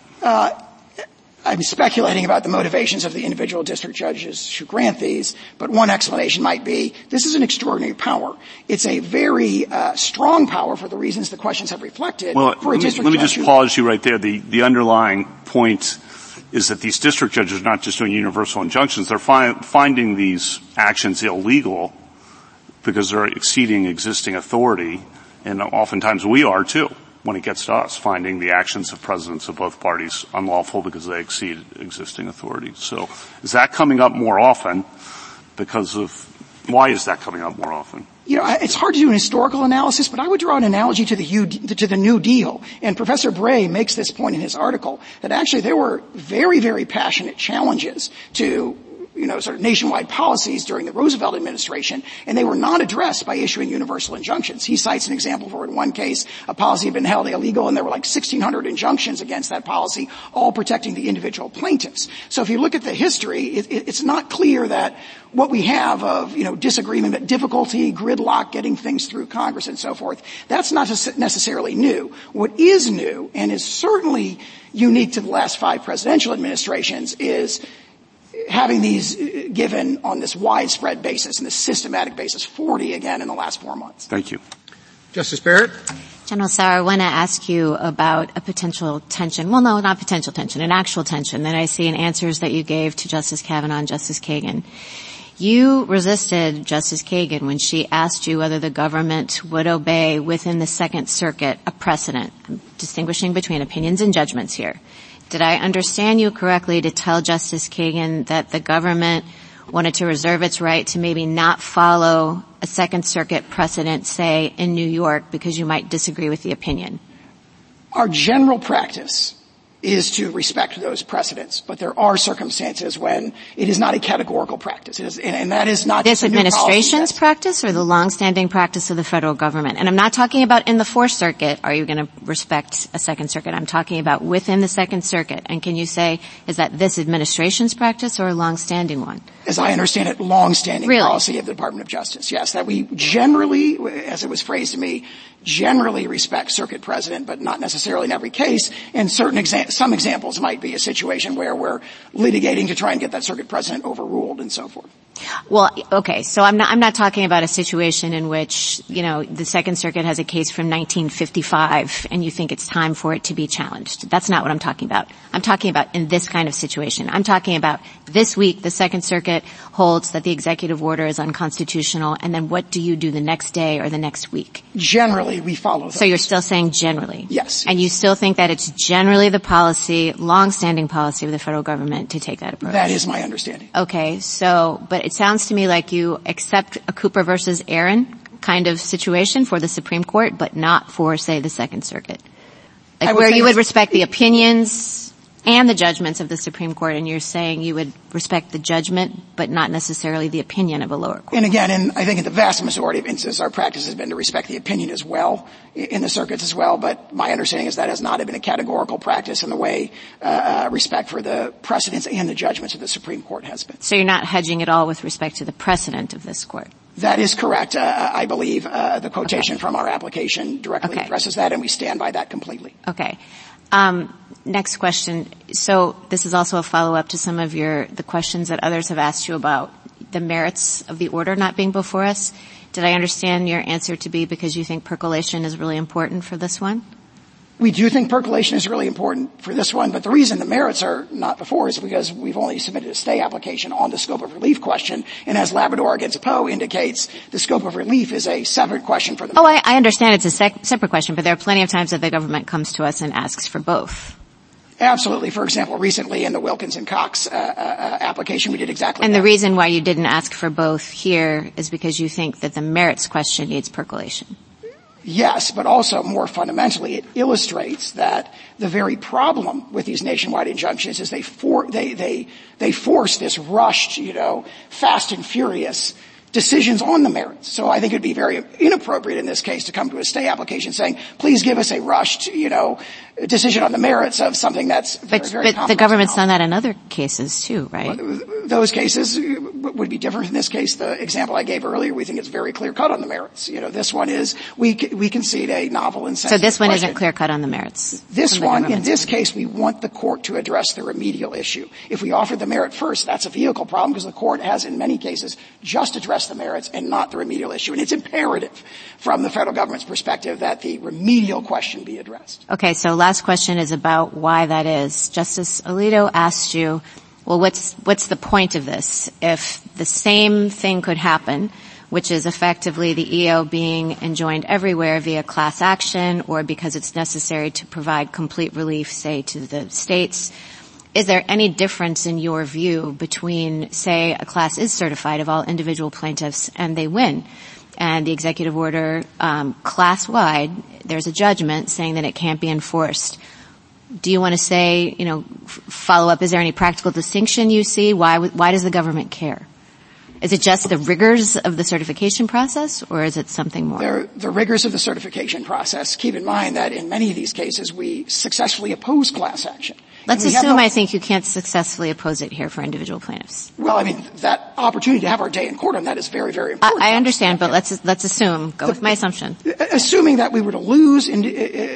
I'm speculating about the motivations of the individual district judges who grant these, but one explanation might be this is an extraordinary power. It's a very strong power for the reasons the questions have reflected. Well, for a district let me judge just pause you right there. The underlying point is that these district judges are not just doing universal injunctions. They're finding these actions illegal because they're exceeding existing authority, and oftentimes we are too. When it gets to us, finding the actions of presidents of both parties unlawful because they exceed existing authority. So is that coming up more often why is that coming up more often? It's hard to do an historical analysis, but I would draw an analogy to the New Deal. And Professor Bray makes this point in his article that actually there were very, very passionate challenges to sort of nationwide policies during the Roosevelt administration, and they were not addressed by issuing universal injunctions. He cites an example where in one case a policy had been held illegal and there were like 1,600 injunctions against that policy, all protecting the individual plaintiffs. So if you look at the history, it's not clear that what we have of, disagreement, difficulty, gridlock, getting things through Congress and so forth, that's not necessarily new. What is new, and is certainly unique to the last 5 presidential administrations, is having these given on this widespread basis and this systematic basis, 40 again in the last 4 months. Thank you. Justice Barrett? General Sauer, I want to ask you about a potential tension. Well, no, not potential tension, an actual tension that I see in answers that you gave to Justice Kavanaugh and Justice Kagan. You resisted Justice Kagan when she asked you whether the government would obey within the Second Circuit a precedent. I'm distinguishing between opinions and judgments here. Did I understand you correctly to tell Justice Kagan that the government wanted to reserve its right to maybe not follow a Second Circuit precedent, say, in New York, because you might disagree with the opinion? Our general practice is to respect those precedents, but there are circumstances when it is not a categorical practice, and that is not this administration's practice or the longstanding practice of the federal government. And I'm not talking about in the Fourth Circuit, are you going to respect a Second Circuit? I'm talking about within the Second Circuit. And can you say, is that this administration's practice or a longstanding one? As I understand it, longstanding really? Policy of the Department of Justice. Yes, that we generally, as it was phrased to me, generally respect circuit precedent, but not necessarily in every case. And some examples might be a situation where we're litigating to try and get that circuit precedent overruled and so forth. Well, okay, so I'm not talking about a situation in which, the Second Circuit has a case from 1955 and you think it's time for it to be challenged. That's not what I'm talking about. I'm talking about in this kind of situation. I'm talking about this week the Second Circuit holds that the executive order is unconstitutional, and then what do you do the next day or the next week? Generally, we follow those. So you're still saying generally? Yes. And you still think that it's generally the policy, long-standing policy of the federal government to take that approach? That is my understanding. Okay, but it sounds to me like you accept a Cooper versus Aaron kind of situation for the Supreme Court, but not for, say, the Second Circuit. Like where you would respect the opinions and the judgments of the Supreme Court, and you're saying you would respect the judgment, but not necessarily the opinion of a lower court. And again, I think in the vast majority of instances, our practice has been to respect the opinion as well, in the circuits as well, but my understanding is that has not been a categorical practice in the way respect for the precedents and the judgments of the Supreme Court has been. So you're not hedging at all with respect to the precedent of this court? That is correct. I believe the quotation from our application directly addresses that, and we stand by that completely. Okay. Next question. So this is also a follow-up to some of the questions that others have asked you about the merits of the order not being before us. Did I understand your answer to be because you think percolation is really important for this one? We do think percolation is really important for this one, but the reason the merits are not before is because we've only submitted a stay application on the scope of relief question, and as Labrador against Poe indicates, the scope of relief is a separate question for the merits. I understand it's a separate question, but there are plenty of times that the government comes to us and asks for both. Absolutely. For example, recently in the Wilkins-Cox application, we did exactly that. And the reason why you didn't ask for both here is because you think that the merits question needs percolation. Yes, but also more fundamentally, it illustrates that the very problem with these nationwide injunctions is they force this rushed, fast and furious decisions on the merits. So I think it would be very inappropriate in this case to come to a stay application saying, please give us a rushed, decision on the merits of something that's very complex. But the government's done that in other cases too, right? Those cases would be different. In this case, the example I gave earlier, we think it's very clear cut on the merits. This one is, we concede a novel and sensitive So this one question. isn't clear cut on the merits? This one, in this case, we want the court to address the remedial issue. If we offer the merit first, that's a vehicle problem because the court has, in many cases, just addressed the merits and not the remedial issue. And it's imperative from the federal government's perspective that the remedial question be addressed. Okay, so last question is about why that is. Justice Alito asked you, well, what's the point of this? If the same thing could happen, which is effectively the EO being enjoined everywhere via class action or because it's necessary to provide complete relief, say, to the states, is there any difference in your view between, say, a class is certified of all individual plaintiffs and they win, and the executive order class-wide, there's a judgment saying that it can't be enforced? Do you want to say, follow up, is there any practical distinction you see? Why does the government care? Is it just the rigors of the certification process, or is it something more? The rigors of the certification process. Keep in mind that in many of these cases, we successfully oppose class action. Let's assume I think you can't successfully oppose it here for individual plaintiffs. Well, that opportunity to have our day in court on that is very, very important. I understand, but let's assume. Go with my assumption. Assuming that we were to lose in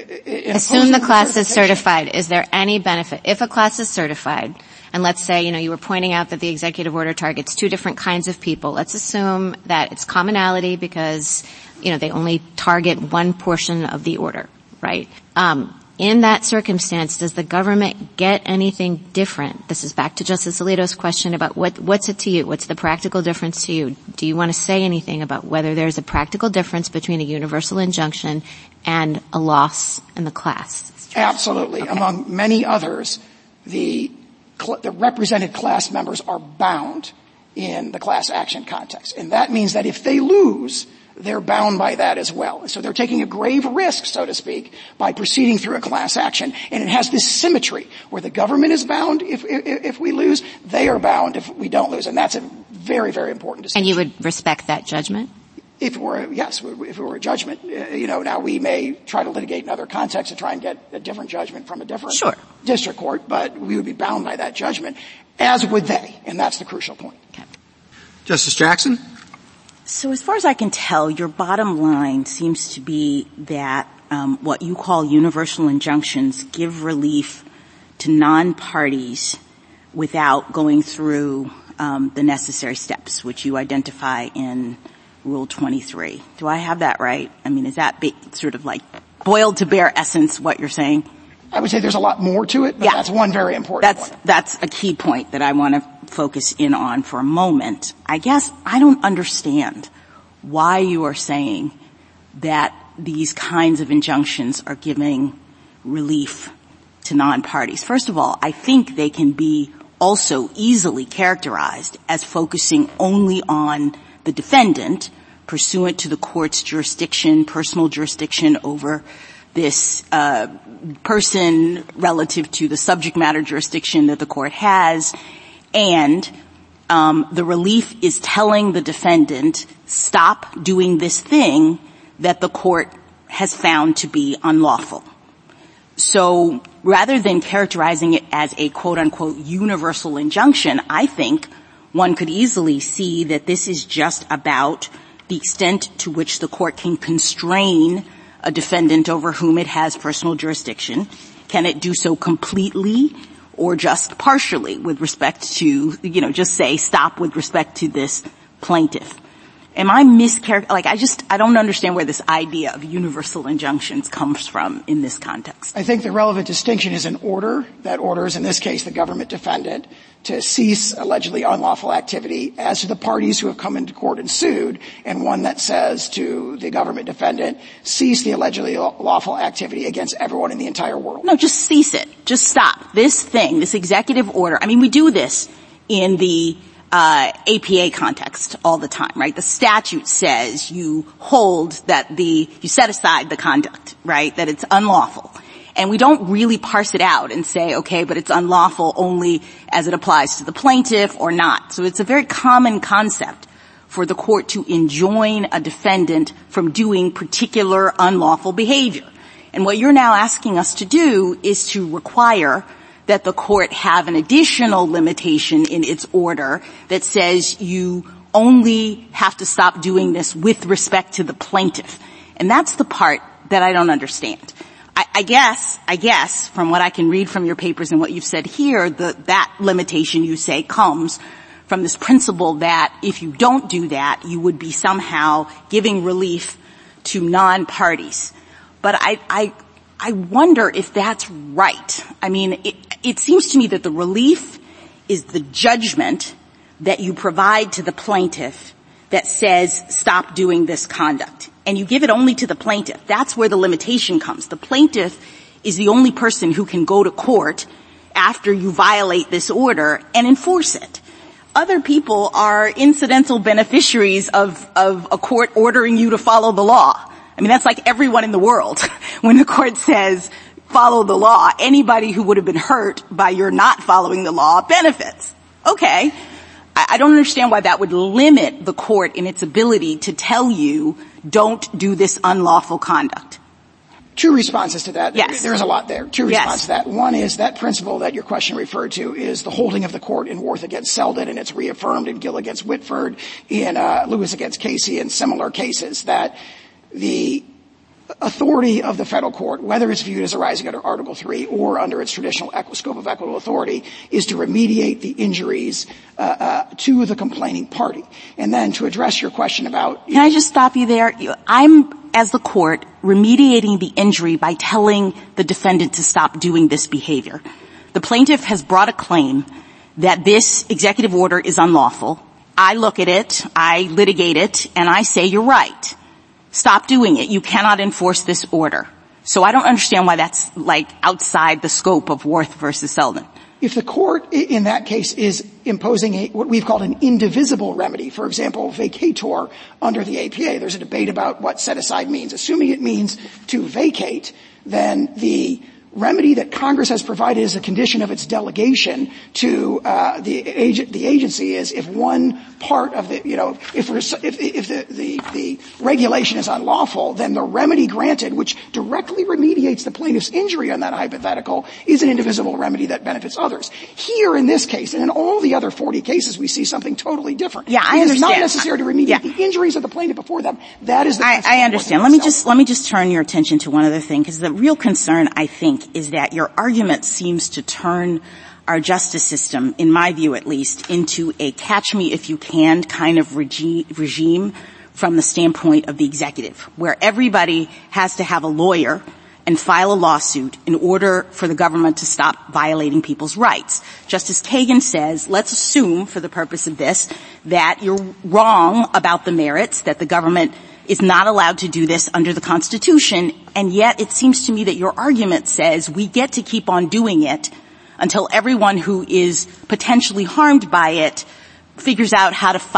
assume the class is certified. Is there any benefit? If a class is certified, and let's say, you were pointing out that the executive order targets two different kinds of people. Let's assume that it's commonality because, they only target one portion of the order, right? In that circumstance, does the government get anything different? This is back to Justice Alito's question about what's it to you? What's the practical difference to you? Do you want to say anything about whether there's a practical difference between a universal injunction and a loss in the class? Absolutely. Okay. Among many others, the represented class members are bound in the class action context. And that means that if they lose, they're bound by that as well. So they're taking a grave risk, so to speak, by proceeding through a class action. And it has this symmetry where the government is bound if we lose, they are bound if we don't lose. And that's a very, very important distinction. And you would respect that judgment? If it were a judgment, now we may try to litigate in other contexts to try and get a different judgment from a different district court, but we would be bound by that judgment, as would they. And that's the crucial point. Okay. Justice Jackson? So as far as I can tell, your bottom line seems to be that what you call universal injunctions give relief to non-parties without going through the necessary steps, which you identify in Rule 23. Do I have that right? I mean, is that sort of like boiled to bare essence what you're saying? I would say there's a lot more to it, but that's one very important point. That's a key point that I want to focus in on for a moment. I guess I don't understand why you are saying that these kinds of injunctions are giving relief to non-parties. First of all, I think they can be also easily characterized as focusing only on the defendant pursuant to the court's jurisdiction, personal jurisdiction over this person relative to the subject matter jurisdiction that the court has, and the relief is telling the defendant, stop doing this thing that the court has found to be unlawful. So rather than characterizing it as a quote-unquote universal injunction, I think one could easily see that this is just about the extent to which the court can constrain a defendant over whom it has personal jurisdiction. Can it do so completely or just partially with respect to, just say stop with respect to this plaintiff? Am I I don't understand where this idea of universal injunctions comes from in this context. I think the relevant distinction is an order that orders, in this case, the government defendant to cease allegedly unlawful activity as to the parties who have come into court and sued, and one that says to the government defendant, cease the allegedly lawful activity against everyone in the entire world. No, just cease it. Just stop. This thing, this executive order, we do this in the APA context all the time, right? The statute says you hold that you set aside the conduct, right? That it's unlawful. And we don't really parse it out and say, okay, but it's unlawful only as it applies to the plaintiff or not. So it's a very common concept for the court to enjoin a defendant from doing particular unlawful behavior. And what you're now asking us to do is to require that the court have an additional limitation in its order that says you only have to stop doing this with respect to the plaintiff. And that's the part that I don't understand. I guess from what I can read from your papers and what you've said here, that limitation you say comes from this principle that if you don't do that, you would be somehow giving relief to non-parties. But I wonder if that's right. It seems to me that the relief is the judgment that you provide to the plaintiff that says stop doing this conduct. And you give it only to the plaintiff. That's where the limitation comes. The plaintiff is the only person who can go to court after you violate this order and enforce it. Other people are incidental beneficiaries of a court ordering you to follow the law. That's like everyone in the world. When the court says, follow the law. Anybody who would have been hurt by your not following the law benefits. Okay. I don't understand why that would limit the court in its ability to tell you don't do this unlawful conduct. Two responses to that. Yes. There's a lot there. Two responses to that. One is that principle that your question referred to is the holding of the court in Worth against Selden, and it's reaffirmed in Gill against Whitford, in Lewis against Casey, and similar cases, that the authority of the federal court, whether it's viewed as arising under Article III or under its traditional scope of equitable authority, is to remediate the injuries to the complaining party. And then to address your question about... Can I just stop you there? I'm, as the court, remediating the injury by telling the defendant to stop doing this behavior. The plaintiff has brought a claim that this executive order is unlawful. I look at it, I litigate it, and I say you're right. Stop doing it. You cannot enforce this order. So I don't understand why that's outside the scope of Worth versus Selden. If the court in that case is imposing what we've called an indivisible remedy, for example, vacator under the APA, there's a debate about what set aside means. Assuming it means to vacate, then the remedy that Congress has provided as a condition of its delegation to the agency is if one part of the the regulation is unlawful, then the remedy granted, which directly remediates the plaintiff's injury on that hypothetical, is an indivisible remedy that benefits others. Here in this case, and in all the other 40 cases, we see something totally different. Yeah, I understand. It's not necessary to remediate the injuries of the plaintiff before them. That is the I understand. Let me just turn your attention to one other thing, because the real concern, I think, is that your argument seems to turn our justice system, in my view at least, into a catch-me-if-you-can kind of regime from the standpoint of the executive, where everybody has to have a lawyer and file a lawsuit in order for the government to stop violating people's rights. Justice Kagan says, let's assume, for the purpose of this, that you're wrong about the merits, that the government is not allowed to do this under the Constitution, and yet it seems to me that your argument says we get to keep on doing it until everyone who is potentially harmed by it figures out how to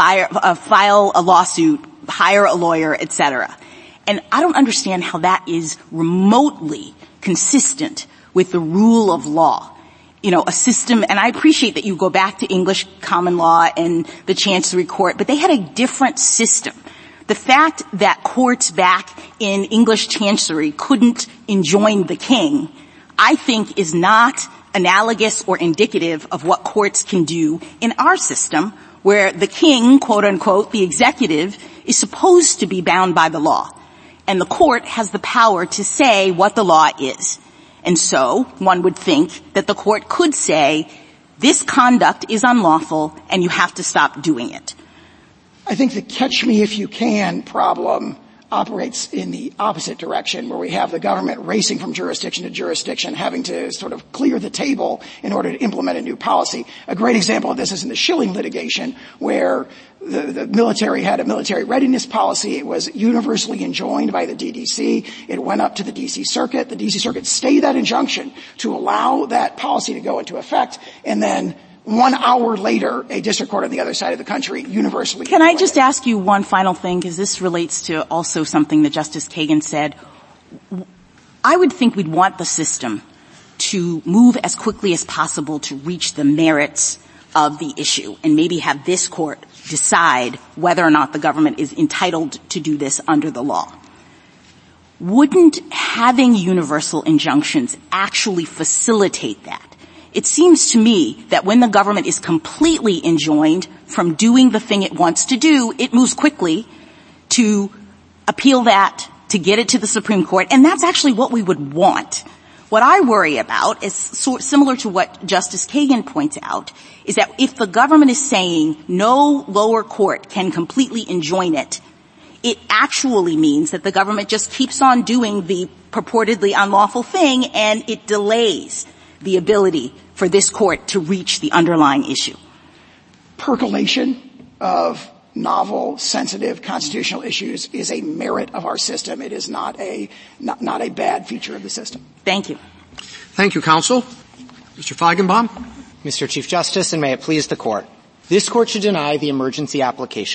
file a lawsuit, hire a lawyer, etc. And I don't understand how that is remotely consistent with the rule of law. A system, and I appreciate that you go back to English common law and the Chancery Court, but they had a different system. The fact that courts back in English Chancery couldn't enjoin the king, I think, is not analogous or indicative of what courts can do in our system, where the king, quote unquote, the executive, is supposed to be bound by the law. And the court has the power to say what the law is. And so one would think that the court could say, this conduct is unlawful and you have to stop doing it. I think the catch-me-if-you-can problem operates in the opposite direction, where we have the government racing from jurisdiction to jurisdiction, having to sort of clear the table in order to implement a new policy. A great example of this is in the Schilling litigation, where the military had a military readiness policy. It was universally enjoined by the DDC. It went up to the D.C. Circuit. The D.C. Circuit stayed that injunction to allow that policy to go into effect, and then 1 hour later, a district court on the other side of the country universally. Can I just ask you one final thing, because this relates to also something that Justice Kagan said. I would think we'd want the system to move as quickly as possible to reach the merits of the issue and maybe have this court decide whether or not the government is entitled to do this under the law. Wouldn't having universal injunctions actually facilitate that? It seems to me that when the government is completely enjoined from doing the thing it wants to do, it moves quickly to appeal that, to get it to the Supreme Court, and that's actually what we would want. What I worry about is similar to what Justice Kagan points out, is that if the government is saying no lower court can completely enjoin it, it actually means that the government just keeps on doing the purportedly unlawful thing, and it delays the ability for this court to reach the underlying issue. Percolation of novel, sensitive constitutional issues is a merit of our system. It is not a bad feature of the system. Thank you. Thank you, counsel. Mr. Feigenbaum. Mr. Chief Justice, and may it please the Court. This Court should deny the emergency application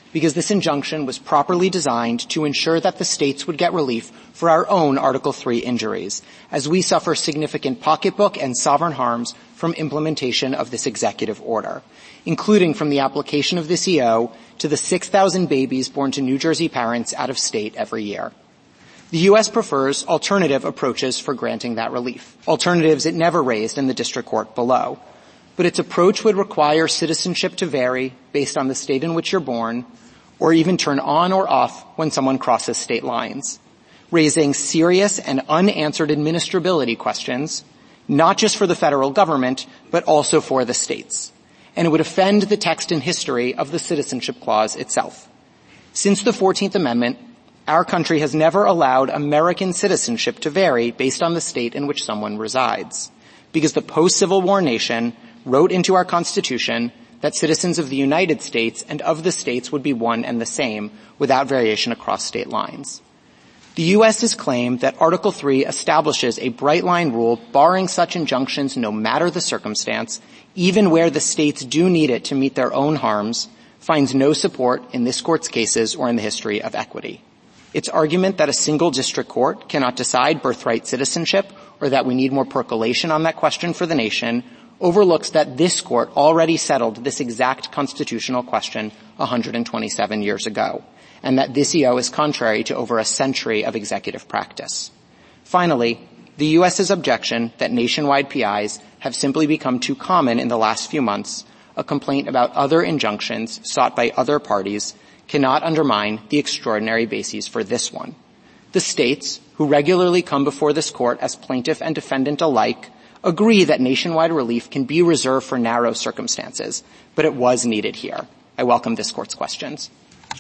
because this injunction was properly designed to ensure that the states would get relief for our own Article III injuries, as we suffer significant pocketbook and sovereign harms from implementation of this executive order, including from the application of this EO to the 6,000 babies born to New Jersey parents out of state every year. The U.S. prefers alternative approaches for granting that relief, alternatives it never raised in the district court below. But its approach would require citizenship to vary based on the state in which you're born, or even turn on or off when someone crosses state lines, raising serious and unanswered administrability questions, not just for the federal government, but also for the states. And it would offend the text and history of the Citizenship Clause itself. Since the 14th Amendment, our country has never allowed American citizenship to vary based on the state in which someone resides, because the post-Civil War nation wrote into our Constitution that citizens of the United States and of the states would be one and the same without variation across state lines. The U.S. has claimed that Article III establishes a bright-line rule barring such injunctions no matter the circumstance, even where the states do need it to meet their own harms, finds no support in this Court's cases or in the history of equity. Its argument that a single district court cannot decide birthright citizenship or that we need more percolation on that question for the nation overlooks that this Court already settled this exact constitutional question 127 years ago, and that this EO is contrary to over a century of executive practice. Finally, the U.S.'s objection that nationwide PIs have simply become too common in the last few months, a complaint about other injunctions sought by other parties, cannot undermine the extraordinary bases for this one. The states, who regularly come before this Court as plaintiff and defendant alike, agree that nationwide relief can be reserved for narrow circumstances, but it was needed here. I welcome this Court's questions.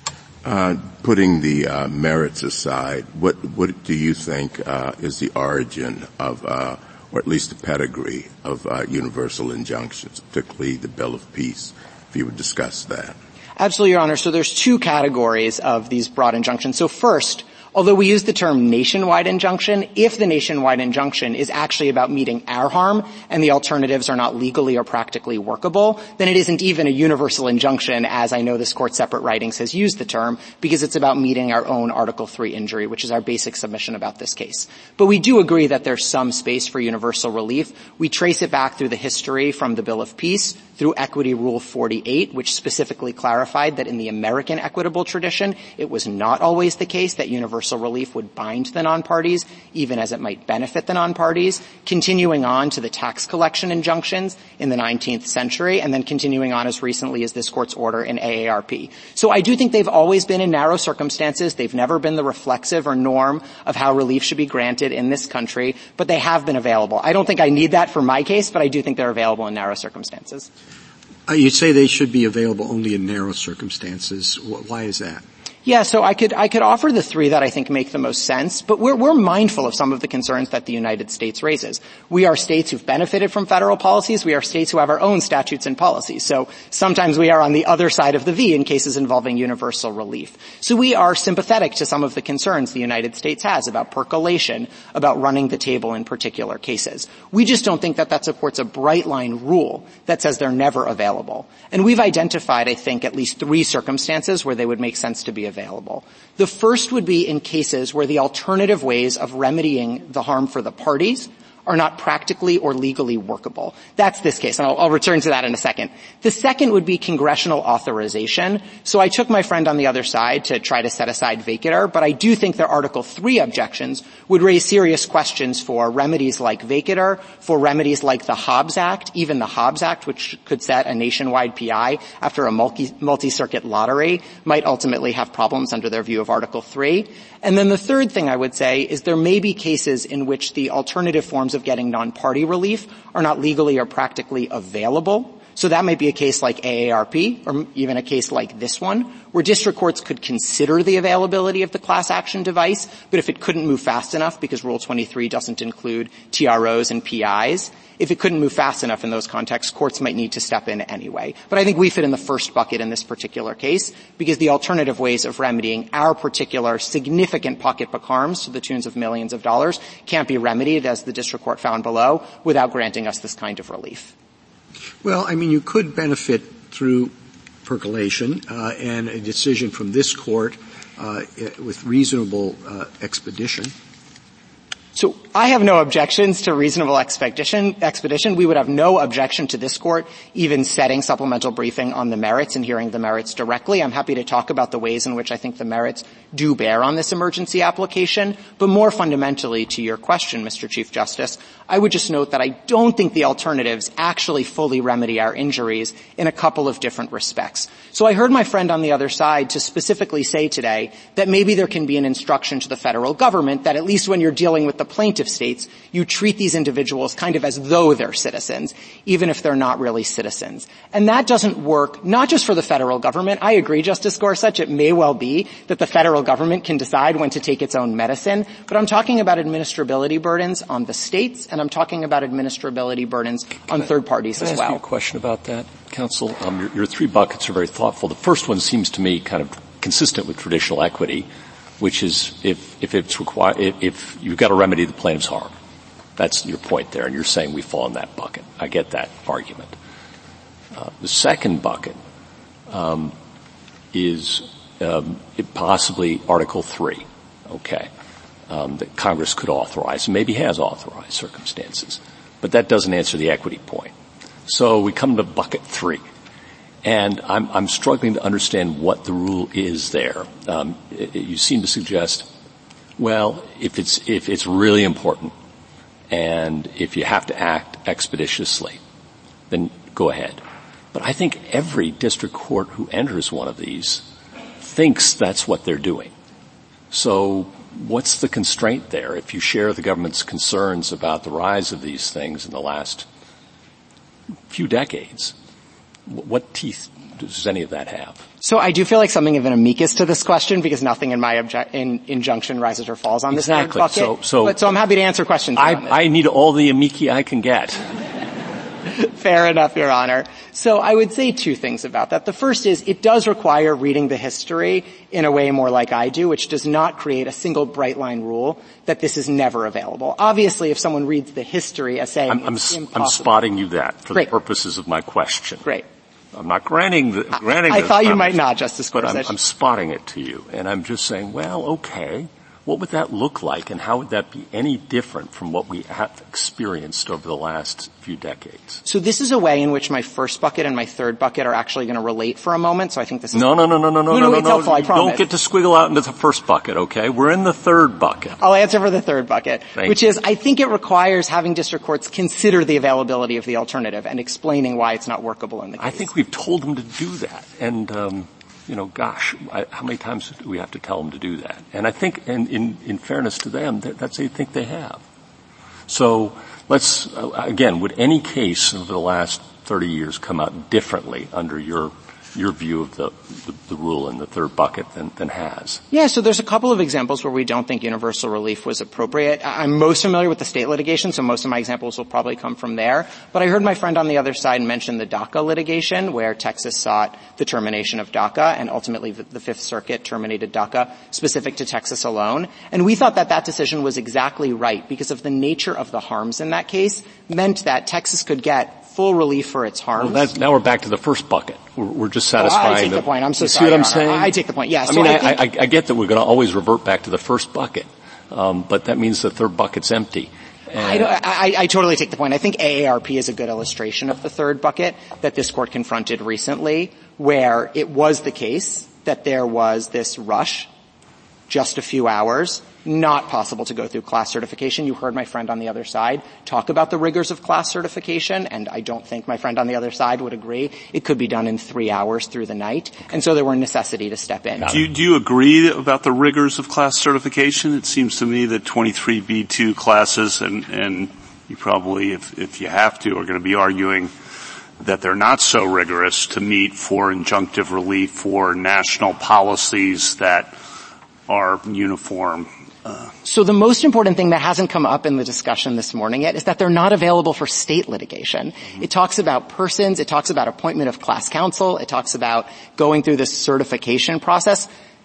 Putting the merits aside, what do you think is the origin of, or at least the pedigree of universal injunctions, particularly the Bill of Peace, if you would discuss that? Absolutely, Your Honor. So there's two categories of these broad injunctions. So first, although we use the term nationwide injunction, if the nationwide injunction is actually about meeting our harm and the alternatives are not legally or practically workable, then it isn't even a universal injunction, as I know this Court's separate writings has used the term, because it's about meeting our own Article III injury, which is our basic submission about this case. But we do agree that there's some space for universal relief. We trace it back through the history from the Bill of Peace, through Equity Rule 48, which specifically clarified that in the American equitable tradition, it was not always the case that universal relief would bind the non-parties, even as it might benefit the non-parties, continuing on to the tax collection injunctions in the 19th century, and then continuing on as recently as this Court's order in AARP. So I do think they've always been in narrow circumstances. They've never been the reflexive or norm of how relief should be granted in this country, but they have been available. I don't think I need that for my case, but I do think they're available in narrow circumstances. You say they should be available only in narrow circumstances. Why is that? Yeah, so I could offer the three that I think make the most sense, but we're mindful of some of the concerns that the United States raises. We are states who've benefited from federal policies. We are states who have our own statutes and policies. So sometimes we are on the other side of the V in cases involving universal relief. So we are sympathetic to some of the concerns the United States has about percolation, about running the table in particular cases. We just don't think that supports a bright line rule that says they're never available. And we've identified, I think, at least three circumstances where they would make sense to be available. The first would be in cases where the alternative ways of remedying the harm for the parties are not practically or legally workable. That's this case, and I'll return to that in a second. The second would be congressional authorization. So I took my friend on the other side to try to set aside vacatur, but I do think their Article III objections would raise serious questions for remedies like vacatur, for remedies like the Hobbs Act, even the Hobbs Act, which could set a nationwide PI after a multi-circuit lottery, might ultimately have problems under their view of Article III. And then the third thing I would say is there may be cases in which the alternative forms of getting non-party relief are not legally or practically available. So that might be a case like AARP or even a case like this one, where district courts could consider the availability of the class action device, but if it couldn't move fast enough because Rule 23 doesn't include TROs and PIs, if it couldn't move fast enough in those contexts, courts might need to step in anyway. But I think we fit in the first bucket in this particular case because the alternative ways of remedying our particular significant pocketbook harms to the tunes of millions of dollars can't be remedied, as the district court found below, without granting us this kind of relief. Well, I mean, you could benefit through percolation, and a decision from this court with reasonable expedition. So I have no objections to reasonable expedition. We would have no objection to this court even setting supplemental briefing on the merits and hearing the merits directly. I'm happy to talk about the ways in which I think the merits do bear on this emergency application. But more fundamentally to your question, Mr. Chief Justice, I would just note that I don't think the alternatives actually fully remedy our injuries in a couple of different respects. So I heard my friend on the other side to specifically say today that maybe there can be an instruction to the federal government that at least when you're dealing with the plaintiff states, you treat these individuals kind of as though they're citizens, even if they're not really citizens. And that doesn't work not just for the federal government. I agree, Justice Gorsuch, it may well be that the federal government can decide when to take its own medicine, but I'm talking about administrability burdens on the states, and I'm talking about administrability burdens on third parties as well. Can I ask you a question about that, counsel? Your three buckets are very thoughtful. The first one seems to me kind of consistent with traditional equity, which is if it's required, if you've got to remedy the plaintiff's harm. That's your point there, and you're saying we fall in that bucket. I get that argument. The second bucket is possibly Article 3, okay, that Congress could authorize, and maybe has authorized circumstances. But that doesn't answer the equity point. So we come to bucket 3. And I'm struggling to understand what the rule is there. You seem to suggest, well, if it's really important and if you have to act expeditiously, then go ahead. But I think every district court who enters one of these thinks that's what they're doing. So what's the constraint there? If you share the government's concerns about the rise of these things in the last few decades, what teeth does any of that have? So I do feel like something of an amicus to this question because nothing in my injunction rises or falls on this third bucket. So I'm happy to answer questions. I need all the amici I can get. Fair enough, Your Honor. So I would say two things about that. The first is it does require reading the history in a way more like I do, which does not create a single bright line rule that this is never available. Obviously, if someone reads the history as saying I'm spotting you that for Great. the purposes of my question. Great. I'm not granting I thought you might not, Justice Gorsuch. But I'm spotting it to you, and I'm just saying, well, okay, what would that look like, and how would that be any different from what we have experienced over the last few decades? So this is a way in which my first bucket and my third bucket are actually going to relate for a moment, so I think this is... No, it's helpful, I promise. Don't get to squiggle out into the first bucket, okay? We're in the third bucket. I'll answer for the third bucket, which is I think it requires having district courts consider the availability of the alternative and explaining why it's not workable in the case. I think we've told them to do that, and how many times do we have to tell them to do that? And I think, in fairness to them, that's I think they have. So let's, again, would any case over the last 30 years come out differently under your view of the rule in the third bucket than has? Yeah, so there's a couple of examples where we don't think universal relief was appropriate. I'm most familiar with the state litigation, so most of my examples will probably come from there. But I heard my friend on the other side mention the DACA litigation, where Texas sought the termination of DACA, and ultimately the Fifth Circuit terminated DACA specific to Texas alone. And we thought that decision was exactly right because of the nature of the harms in that case meant that Texas could get full relief for its harms. Well, now we're back to the first bucket. We're just satisfying I take the point. I'm so sorry. See what I'm saying? I take the point. Yeah. I get that we're going to always revert back to the first bucket, but that means the third bucket's empty. I totally take the point. I think AARP is a good illustration of the third bucket that this court confronted recently, where it was the case that there was this rush, just a few hours, not possible to go through class certification. You heard my friend on the other side talk about the rigors of class certification, and I don't think my friend on the other side would agree. It could be done in 3 hours through the night, and so there were necessity to step in. Do you agree about the rigors of class certification? It seems to me that 23B2 classes, and you probably, if you have to, are going to be arguing that they're not so rigorous to meet for injunctive relief for national policies that are uniform. So the most important thing that hasn't come up in the discussion this morning yet is that they're not available for state litigation. Mm-hmm. It talks about persons. It talks about appointment of class counsel. It talks about going through this certification process.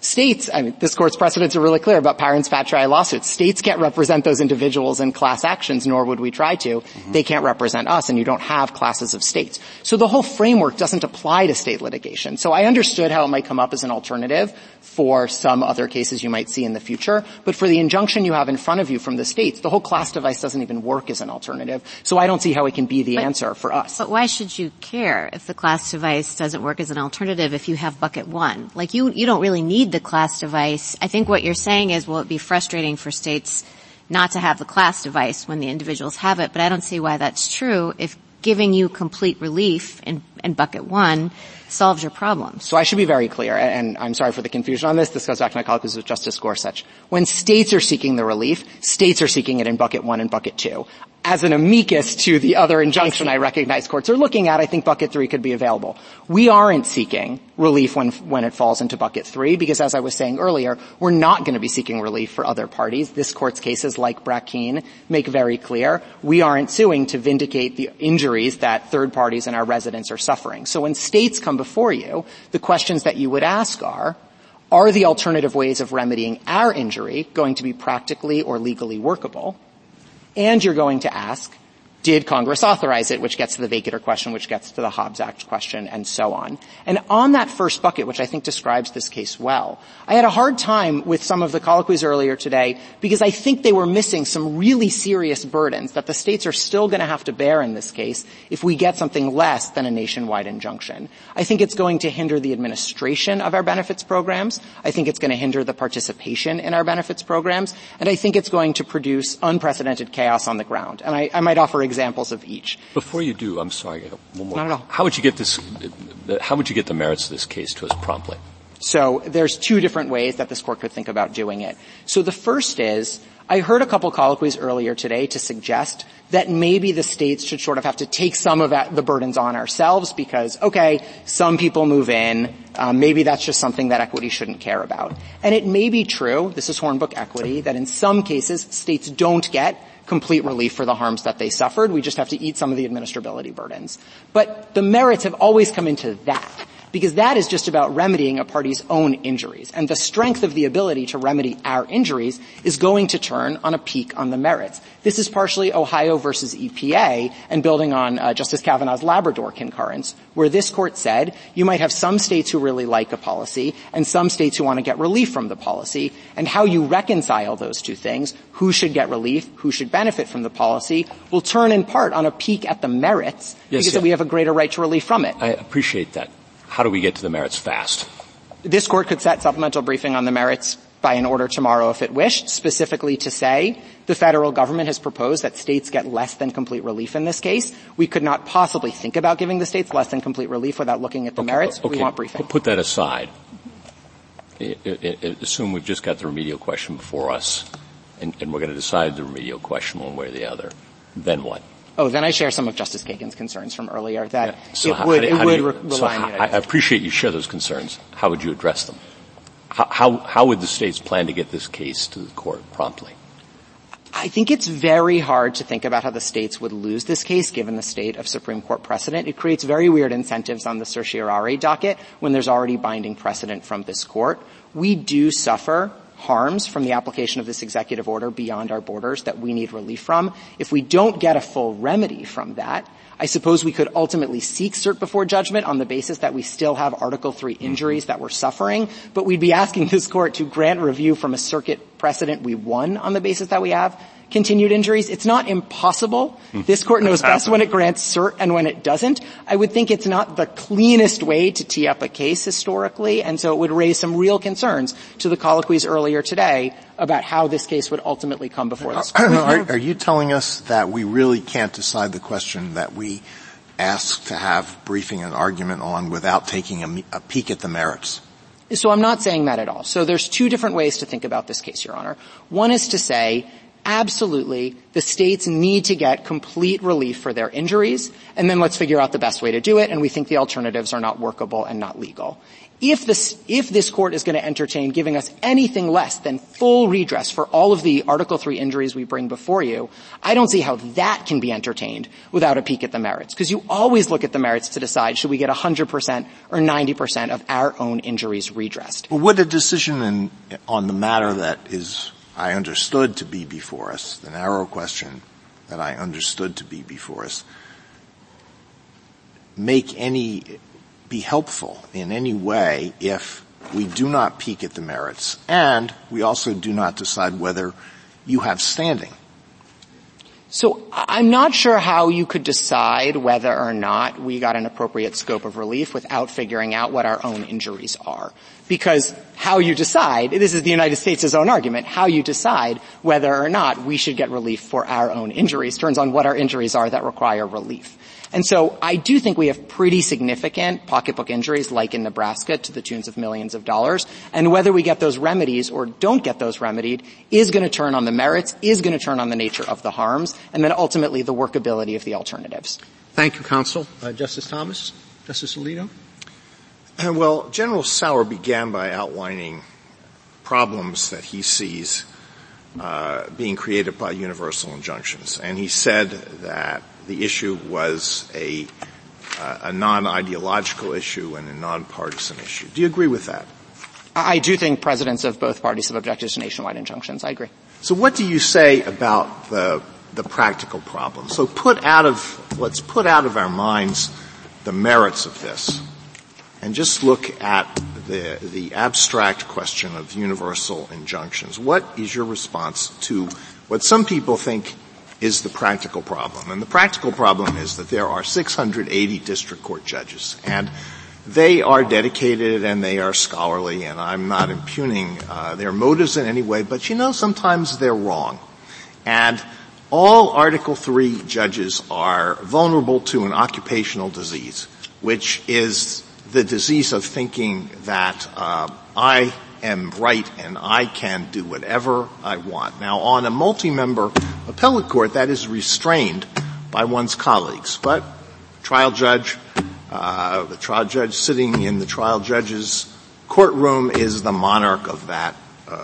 States, this court's precedents are really clear about parents patriae lawsuits. States can't represent those individuals in class actions, nor would we try to. Mm-hmm. They can't represent us, and you don't have classes of states. So the whole framework doesn't apply to state litigation. So I understood how it might come up as an alternative for some other cases you might see in the future, but for the injunction you have in front of you from the states, the whole class device doesn't even work as an alternative. So I don't see how it can be the answer for us. But why should you care if the class device doesn't work as an alternative if you have bucket one? Like you don't really need the class device. I think what you're saying is, well, it'd be frustrating for states not to have the class device when the individuals have it, but I don't see why that's true if giving you complete relief in bucket one solves your problems. So I should be very clear, and I'm sorry for the confusion on this. This goes back to my colleague with Justice Gorsuch. When states are seeking the relief, states are seeking it in bucket one and bucket two. As an amicus to the other injunction I recognize courts are looking at, I think bucket three could be available. We aren't seeking relief when it falls into bucket three because, as I was saying earlier, we're not going to be seeking relief for other parties. This court's cases, like Brackeen, make very clear we aren't suing to vindicate the injuries that third parties and our residents are suffering. So when states come before you, the questions that you would ask are the alternative ways of remedying our injury going to be practically or legally workable? And you're going to ask, did Congress authorize it, which gets to the vacator question, which gets to the Hobbs Act question, and so on. And on that first bucket, which I think describes this case well, I had a hard time with some of the colloquies earlier today because I think they were missing some really serious burdens that the states are still going to have to bear in this case if we get something less than a nationwide injunction. I think it's going to hinder the administration of our benefits programs. I think it's going to hinder the participation in our benefits programs. And I think it's going to produce unprecedented chaos on the ground. And I might offer examples of each. Before you do, I'm sorry, one more. Not at all. How would you get the merits of this case to us promptly? So there's two different ways that this court could think about doing it. So the first is, I heard a couple colloquies earlier today to suggest that maybe the states should sort of have to take some of the burdens on ourselves because, okay, some people move in, maybe that's just something that equity shouldn't care about. And it may be true, this is Hornbook equity, that in some cases states don't get complete relief for the harms that they suffered. We just have to eat some of the administrability burdens. But the merits have always come into that, because that is just about remedying a party's own injuries. And the strength of the ability to remedy our injuries is going to turn on a peak on the merits. This is partially Ohio versus EPA and building on Justice Kavanaugh's Labrador concurrence, where this court said you might have some states who really like a policy and some states who want to get relief from the policy, and how you reconcile those two things, who should get relief, who should benefit from the policy, will turn in part on a peak at the merits because we have a greater right to relief from it. I appreciate that. How do we get to the merits fast? This court could set supplemental briefing on the merits by an order tomorrow if it wished, specifically to say the federal government has proposed that states get less than complete relief in this case. We could not possibly think about giving the states less than complete relief without looking at the merits. Okay. We want briefing. Put that aside. Assume we've just got the remedial question before us, and we're going to decide the remedial question one way or the other. Then what? Oh, then I share some of Justice Kagan's concerns from earlier that So it would rely on I appreciate you share those concerns. How would you address them? How would the states plan to get this case to the court promptly? I think it's very hard to think about how the states would lose this case given the state of Supreme Court precedent. It creates very weird incentives on the certiorari docket when there's already binding precedent from this court. We do suffer harms from the application of this executive order beyond our borders that we need relief from. If we don't get a full remedy from that, I suppose we could ultimately seek cert before judgment on the basis that we still have Article III injuries that we're suffering, but we'd be asking this court to grant review from a circuit precedent we won on the basis that we have continued injuries. It's not impossible. This court knows best when it grants cert and when it doesn't. I would think it's not the cleanest way to tee up a case historically, and so it would raise some real concerns to the colloquies earlier today about how this case would ultimately come before this court. Are you telling us that we really can't decide the question that we asked to have briefing and argument on without taking a peek at the merits? So I'm not saying that at all. So there's two different ways to think about this case, Your Honor. One is to say, absolutely, the states need to get complete relief for their injuries, and then let's figure out the best way to do it, and we think the alternatives are not workable and not legal. If this court is going to entertain giving us anything less than full redress for all of the Article III injuries we bring before you, I don't see how that can be entertained without a peek at the merits. Because you always look at the merits to decide should we get 100% or 90% of our own injuries redressed. Well, would a decision on the matter that I understood to be before us, the narrow question that I understood to be before us, be helpful in any way if we do not peek at the merits and we also do not decide whether you have standing? So I'm not sure how you could decide whether or not we got an appropriate scope of relief without figuring out what our own injuries are. Because how you decide, this is the United States' own argument, how you decide whether or not we should get relief for our own injuries turns on what our injuries are that require relief. And so I do think we have pretty significant pocketbook injuries like in Nebraska to the tunes of millions of dollars. And whether we get those remedies or don't get those remedied is going to turn on the merits, is going to turn on the nature of the harms, and then ultimately the workability of the alternatives. Thank you, counsel. Justice Thomas? Justice Alito? Well, General Sauer began by outlining problems that he sees being created by universal injunctions. And he said that the issue was a non-ideological issue and a non-partisan issue. Do you agree with that? I do think presidents of both parties have objected to nationwide injunctions. I agree. So what do you say about the practical problem? So let's put out of our minds the merits of this and just look at the abstract question of universal injunctions. What is your response to what some people think is the practical problem? And the practical problem is that there are 680 district court judges, and they are dedicated and they are scholarly, and I'm not impugning their motives in any way, but sometimes they're wrong. And all Article III judges are vulnerable to an occupational disease, which is the disease of thinking that I am right and I can do whatever I want. Now, on a multi-member appellate court, that is restrained by one's colleagues. But the trial judge sitting in the trial judge's courtroom is the monarch of that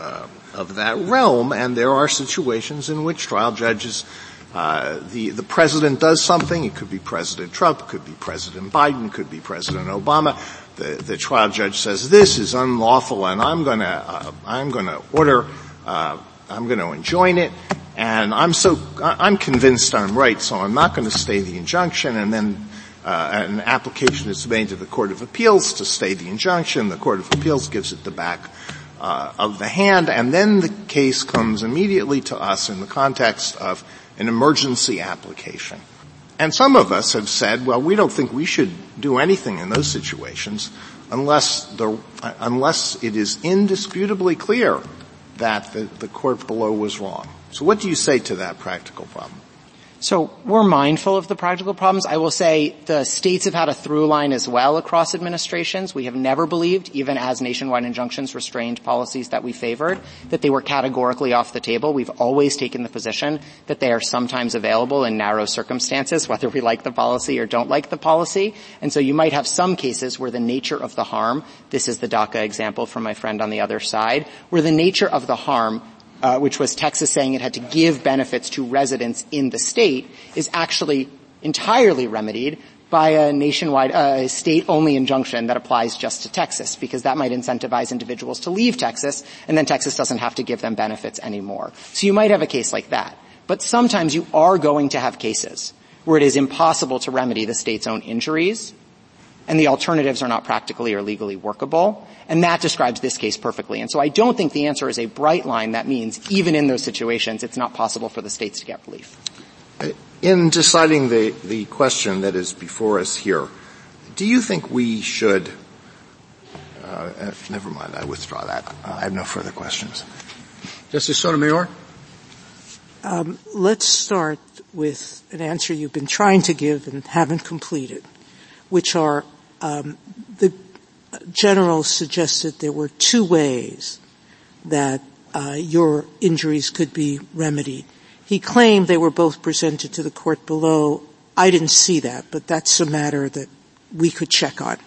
realm, and there are situations in which trial judges the president does something. It could be President Trump, it could be President Biden, it could be President Obama. The trial judge says this is unlawful, and I'm going to enjoin it, and I'm convinced I'm right, so I'm not going to stay the injunction. And then an application is made to the Court of Appeals to stay the injunction. The Court of Appeals gives it the back of the hand, and then the case comes immediately to us in the context of an emergency application. And some of us have said, well, we don't think we should do anything in those situations unless it is indisputably clear that the court below was wrong. So what do you say to that practical problem? So we're mindful of the practical problems. I will say the states have had a through line as well across administrations. We have never believed, even as nationwide injunctions restrained policies that we favored, that they were categorically off the table. We've always taken the position that they are sometimes available in narrow circumstances, whether we like the policy or don't like the policy. And so you might have some cases where the nature of the harm, this is the DACA example from my friend on the other side, where the nature of the harm which was Texas saying it had to give benefits to residents in the state, is actually entirely remedied by a nationwide, state-only injunction that applies just to Texas, because that might incentivize individuals to leave Texas, and then Texas doesn't have to give them benefits anymore. So you might have a case like that. But sometimes you are going to have cases where it is impossible to remedy the state's own injuries, and the alternatives are not practically or legally workable. And that describes this case perfectly. And so I don't think the answer is a bright line that means even in those situations it's not possible for the states to get relief. In deciding the question that is before us here, do you think we should never mind, I withdraw that. I have no further questions. Justice Sotomayor? Let's start with an answer you've been trying to give and haven't completed, which are the general suggested there were two ways that your injuries could be remedied. He claimed they were both presented to the court below. I didn't see that, but that's a matter that we could check on.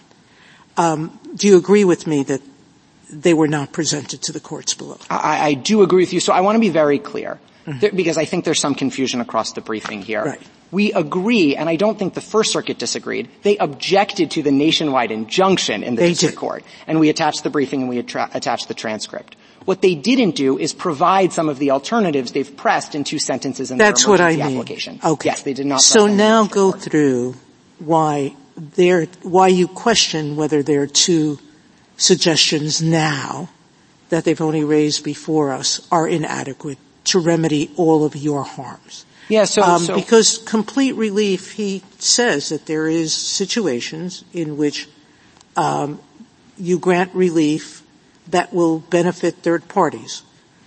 Do you agree with me that they were not presented to the courts below? I do agree with you. So I want to be very clear, because I think there's some confusion across the briefing here. Right. We agree, and I don't think the First Circuit disagreed. They objected to the nationwide injunction in the district court, and we attached the briefing and we attached the transcript. What they didn't do is provide some of the alternatives they've pressed in 2 sentences in their emergency application. Okay. Yes, they did not. So now go through why you question whether there are 2 suggestions now that they've only raised before us are inadequate to remedy all of your harms. Yeah, because complete relief, he says that there is situations in which you grant relief that will benefit third parties.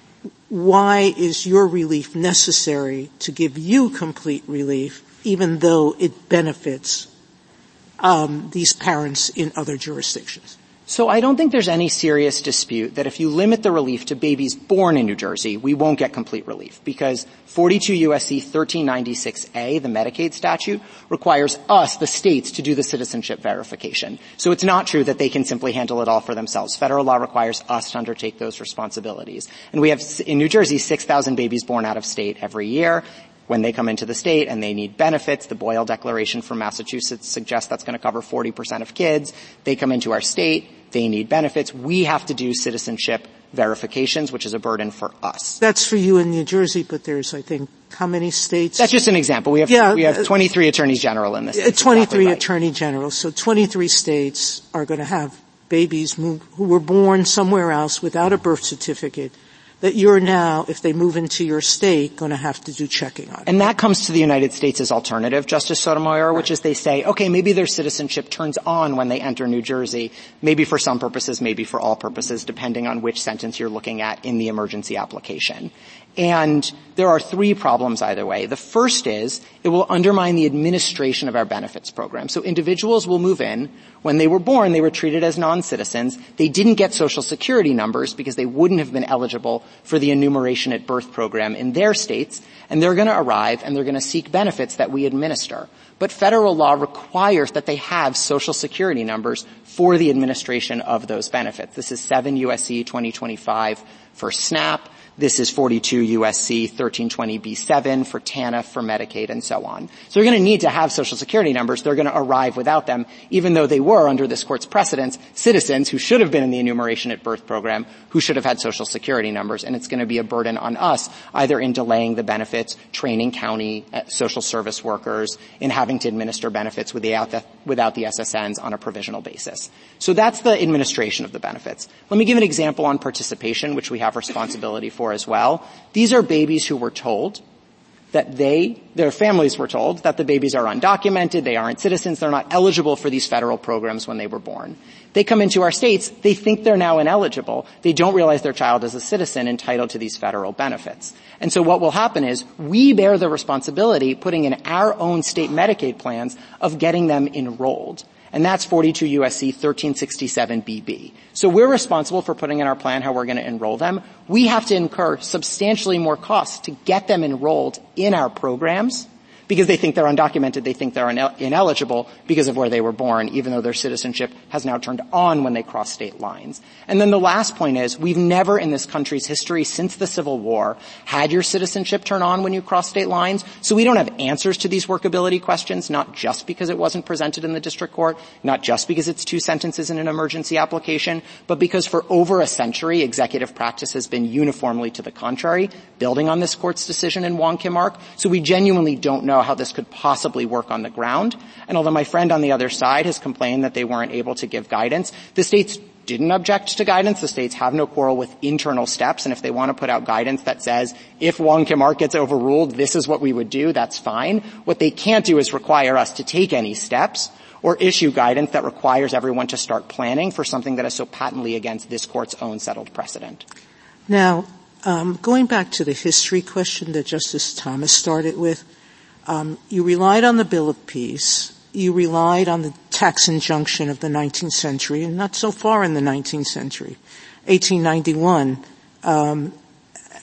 Why is your relief necessary to give you complete relief, even though it benefits these parents in other jurisdictions? So I don't think there's any serious dispute that if you limit the relief to babies born in New Jersey, we won't get complete relief, because 42 U.S.C. 1396A, the Medicaid statute, requires us, the states, to do the citizenship verification. So it's not true that they can simply handle it all for themselves. Federal law requires us to undertake those responsibilities. And we have, in New Jersey, 6,000 babies born out of state every year. When they come into the state and they need benefits, the Boyle Declaration from Massachusetts suggests that's going to cover 40% of kids. They come into our state, they need benefits. We have to do citizenship verifications, which is a burden for us. That's for you in New Jersey, but there's, I think, how many states? That's just an example. We have 23 attorneys general in this. 23 exactly right. attorney generals. So 23 states are going to have babies who were born somewhere else without a birth certificate that you're now, if they move into your state, going to have to do checking on. And that comes to the United States' alternative, Justice Sotomayor, which is they say, okay, maybe their citizenship turns on when they enter New Jersey, maybe for some purposes, maybe for all purposes, depending on which sentence you're looking at in the emergency application. And there are 3 problems either way. The first is it will undermine the administration of our benefits program. So individuals will move in. When they were born, they were treated as non-citizens. They didn't get Social Security numbers because they wouldn't have been eligible for the enumeration at birth program in their states. And they're going to arrive and they're going to seek benefits that we administer. But federal law requires that they have Social Security numbers for the administration of those benefits. This is 7 U.S.C. 2025 for SNAP. This is 42 U.S.C. 1320B7 for TANF, for Medicaid, and so on. So they're going to need to have Social Security numbers. They're going to arrive without them, even though they were, under this Court's precedents, citizens who should have been in the enumeration at birth program, who should have had Social Security numbers. And it's going to be a burden on us, either in delaying the benefits, training county social service workers, in having to administer benefits without the SSNs on a provisional basis. So that's the administration of the benefits. Let me give an example on participation, which we have responsibility for as well. These are babies who were told that their families were told that the babies are undocumented, they aren't citizens, they're not eligible for these federal programs when they were born. They come into our states, they think they're now ineligible. They don't realize their child is a citizen entitled to these federal benefits. And so what will happen is we bear the responsibility, putting in our own state Medicaid plans, of getting them enrolled. And that's 42 U.S.C. 1367BB. So we're responsible for putting in our plan how we're going to enroll them. We have to incur substantially more costs to get them enrolled in our programs because they think they're undocumented, they think they're ineligible because of where they were born, even though their citizenship has now turned on when they cross state lines. And then the last point is, we've never in this country's history since the Civil War had your citizenship turn on when you cross state lines, so we don't have answers to these workability questions, not just because it wasn't presented in the district court, not just because it's 2 sentences in an emergency application, but because for over a century, executive practice has been uniformly to the contrary, building on this Court's decision in Wong Kim Ark, so we genuinely don't know how this could possibly work on the ground. And although my friend on the other side has complained that they weren't able to give guidance, the states didn't object to guidance. The states have no quarrel with internal steps, and if they want to put out guidance that says, if Wong Kim Ark gets overruled, this is what we would do, that's fine. What they can't do is require us to take any steps or issue guidance that requires everyone to start planning for something that is so patently against this Court's own settled precedent. Now, going back to the history question that Justice Thomas started with, you relied on the Bill of Peace. You relied on the tax injunction of the 19th century, and not so far in the 19th century. 1891,